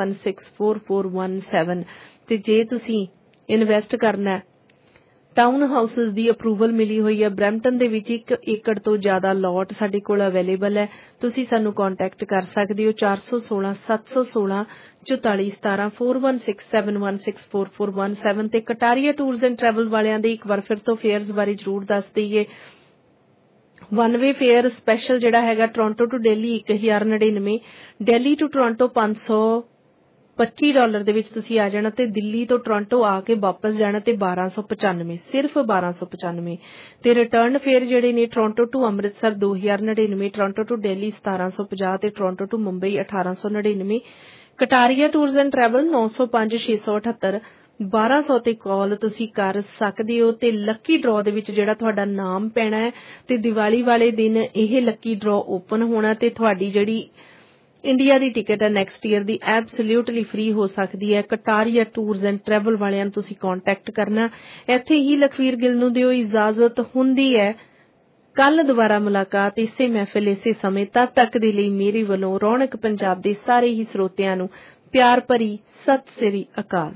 4417। ਤੇ ਜੇ ਤੁਸੀਂ ਇਨਵੈਸਟ ਕਰਨਾ, ਟਾਊਨ ਹਾਊਸਿਸ ਦੀ ਅਪਰੂਵਲ ਮਿਲੀ ਹੋਈ ਹੈ। ਬਰੈਂਪਟਨ ਦੇ ਵਿੱਚ 1 ਏਕੜ ਤੋਂ ਜ਼ਿਆਦਾ ਲੋਟ ਸਾਡੇ ਕੋਲ ਅਵੇਲੇਬਲ ਹੈ, ਤੁਸੀਂ ਸਾਨੂੰ ਕੰਟੈਕਟ ਕਰ ਸਕਦੇ ਹੋ। 416 716 44 17 4167164417 ਤੇ ਕਟਾਰੀਆ ਟੂਰਸ ਐਂਡ ਟਰੈਵਲ ਵਾਲਿਆਂ ਦੇ ਇੱਕ ਵਾਰ ਫਿਰ ਤੋਂ ਫੇਅਰਸ ਬਾਰੇ ਜ਼ਰੂਰ ਦੱਸ ਦਈਏ। 1 ਵੇ ਫੇਅਰ ਸਪੈਸ਼ਲ ਜਿਹੜਾ ਹੈਗਾ Toronto to Delhi 1099, Delhi to Toronto $525 ਦੇ ਵਿੱਚ ਤੁਸੀਂ ਆ ਜਾਣਾ, ਤੇ ਦਿੱਲੀ ਤੋਂ ਟੋਰਾਂਟੋ ਆ ਕੇ ਵਾਪਸ ਜਾਣਾ ਤੇ 1295, ਸਿਰਫ 1295। ਤੇ ਰਿਟਰਨ ਫੇਅਰ ਜਿਹੜੇ ਨੇ Toronto to Amritsar 2099, Toronto to Delhi 1750 ਤੇ Toronto to Mumbai 1899। Kataria tours and travel 905 678 1200 ਤੇ ਕਾਲ ਤੁਸੀਂ ਕਰ ਸਕਦੇ ਹੋ। ਤੇ ਲੱਕੀ ਡਰਾਅ ਦੇ ਵਿੱਚ ਜਿਹੜਾ ਤੁਹਾਡਾ ਨਾਮ ਪੈਣਾ ਹੈ, ਤੇ ਦੀਵਾਲੀ ਵਾਲੇ ਦਿਨ ਇਹ ਲੱਕੀ ਡਰਾਅ ਓਪਨ ਹੋਣਾ, ਤੇ ਤੁਹਾਡੀ ਜਿਹੜੀ ਇੰਡੀਆ ਦੀ ਟਿਕਟ ਹੈ ਨੈਕਸਟ ਈਅਰ ਦੀ ਐਬਸੋਲਿਊਟਲੀ ਫ੍ਰੀ ਹੋ ਸਕਦੀ ਹੈ। ਕਟਾਰੀਆ ਟੂਰਸ ਐਂਡ ਟਰੈਵਲ ਵਾਲਿਆਂ ਨੂੰ ਤੁਸੀਂ ਕੰਟੈਕਟ ਕਰਨਾ। ਇੱਥੇ ਹੀ ਲਖਵੀਰ ਗਿੱਲ ਨੂੰ ਦਿਓ ਇਜਾਜ਼ਤ, ਹੁੰਦੀ ਹੈ ਕੱਲ ਦੁਬਾਰਾ ਮੁਲਾਕਾਤ ਇਸੇ ਮਹਿਫਿਲ ਇਸੇ ਸਮੇਂ। ਤਦ ਤੱਕ ਦੇ ਲਈ ਮੇਰੇ ਵੱਲੋਂ ਰੌਣਕ ਪੰਜਾਬ ਦੇ ਸਾਰੇ ਹੀ ਸਰੋਤਿਆਂ ਨੂੰ ਪਿਆਰ ਭਰੀ ਸਤਿ ਸ੍ਰੀ ਅਕਾਲ।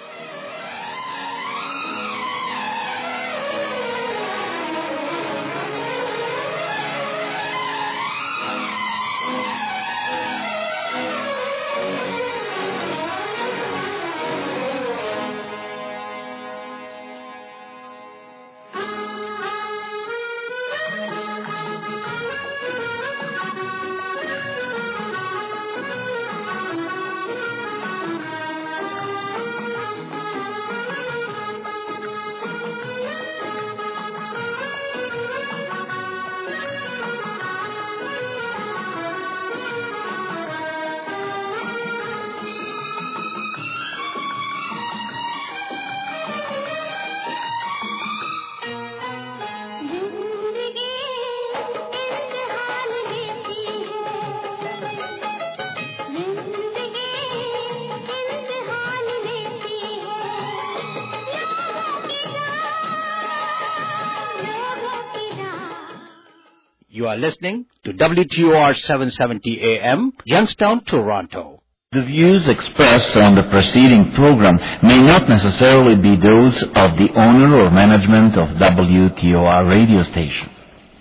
You are listening to WTOR 770 AM, Youngstown, Toronto. The views expressed on the preceding program may not necessarily be those of the owner or management of WTOR radio station.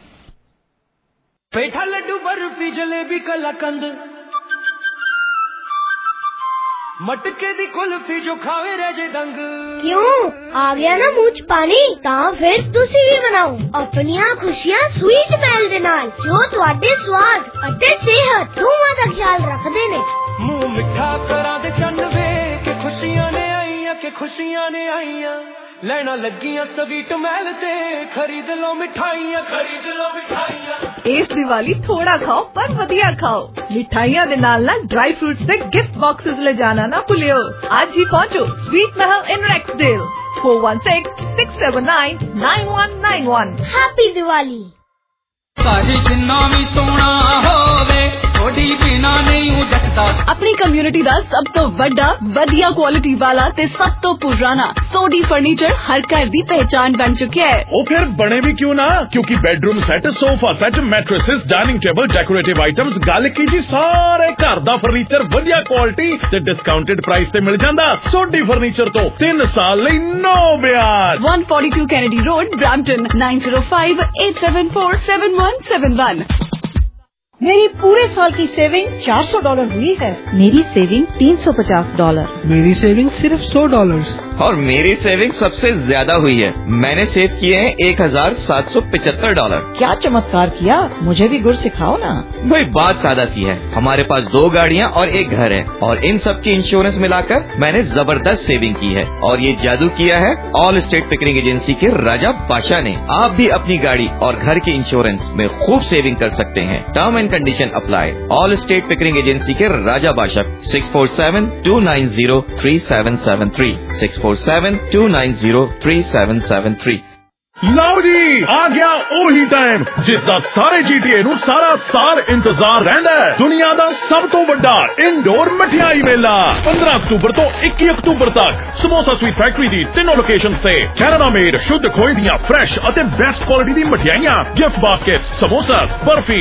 पेठा लड्डू बर्फी जलेबी कलाकंद मटके दी कुल्फी जो खावे रह जे दंग। क्यों आ गया ना मुंह च पानी? तां फिर तुसी भी बनाओ अपनियां खुशियां स्वीट मैल दे नाल, जो तुहाडे स्वाद अते सेहत दोवां दा ख्याल रखदे ने। मुंह मिठा करा दे चन्न वे के खुशियां ने आईयां, के खुशियां ने आईयां, लेना लगियां स्वीट मैल ते खरीद लो मिठाइयां, खरीद लो मिठाइयां। इस दिवाली थोड़ा खाओ पर वधिया खाओ। मिठाइयां दे नाल ना ड्राई फ्रूट्स ते गिफ्ट बॉक्सेस ले जाना ना भुलियो। आज ही पहुंचो स्वीट महल इन रेक्सडेल 416-679-9191। हैप्पी दिवाली। अपनी कम्युनिटी दा सब तो बड़ा वधिया क्वालिटी वाला ते सब तो पुराना सोडी फर्नीचर हर घर दी पहचान बन चुका है। ओ फिर बने भी क्यों ना, क्योंकि bedroom set, sofa set, mattresses, dining table, decorative items, गल की जी सारे घर दा फर्नीचर वधिया क्वालिटी ते डिस्काउंटेड प्राइस ते मिल जांदा। सोडी फर्नीचर तो 3 साल लई नो ब्याज। 142 कैनेडी रोड, ब्रैम्पटन 9058747171। मेरी पूरे साल की सेविंग $400 हुई है। मेरी सेविंग $350। मेरी सेविंग सिर्फ $100। और मेरी सेविंग सबसे ज्यादा हुई है। मैंने सेव किए हैं $1775। क्या चमत्कार किया, मुझे भी गुर सिखाओ ना। भाई बात सादा सी है, हमारे पास 2 गाड़ियाँ और 1 घर है और इन सब की इंश्योरेंस मिलाकर मैंने जबरदस्त सेविंग की है। और ये जादू किया है ऑल स्टेट पिकरिंग एजेंसी के राजा बादशाह ने। आप भी अपनी गाड़ी और घर के इंश्योरेंस में खूब सेविंग कर सकते हैं। Term and condition apply. Allstate Pickering agency के राजा बादशाह 647-290-3773 647-290-3773। ਲਓ ਜੀ ਆ ਗਿਆ ਉਹੀ ਟਾਈਮ ਜਿਸ ਦਾ ਸਾਰੇ GTA ਨੂੰ ਸਾਰਾ ਸਾਲ ਇੰਤਜ਼ਾਰ ਰਹਿੰਦਾ ਹੈ। ਦੁਨੀਆ ਦਾ ਸਭ ਤੋਂ ਵੱਡਾ ਇਨਡੋਰ ਮਠਿਆਈ ਮੇਲਾ 15 ਅਕਤੂਬਰ ਤੋਂ 21 ਅਕਤੂਬਰ ਤੱਕ ਸਮੋਸਾ ਸਵੀਟ ਫੈਕਟਰੀ ਦੀ 3 ਲੋਕੇਸ਼ਨਸ ਤੇ ਕੈਨੇਡਾ ਮੇਡ ਸ਼ੁੱਧ ਖੋਏ ਦੀਆਂ ਫਰੈਸ਼ ਅਤੇ ਬੈਸਟ ਕੁਆਲਿਟੀ ਦੀ ਮਠਿਆਈਆਂ, ਗਿਫਟ ਬਾਸਕਟਸ, ਸਮੋਸਾਸ, ਬਰਫੀ,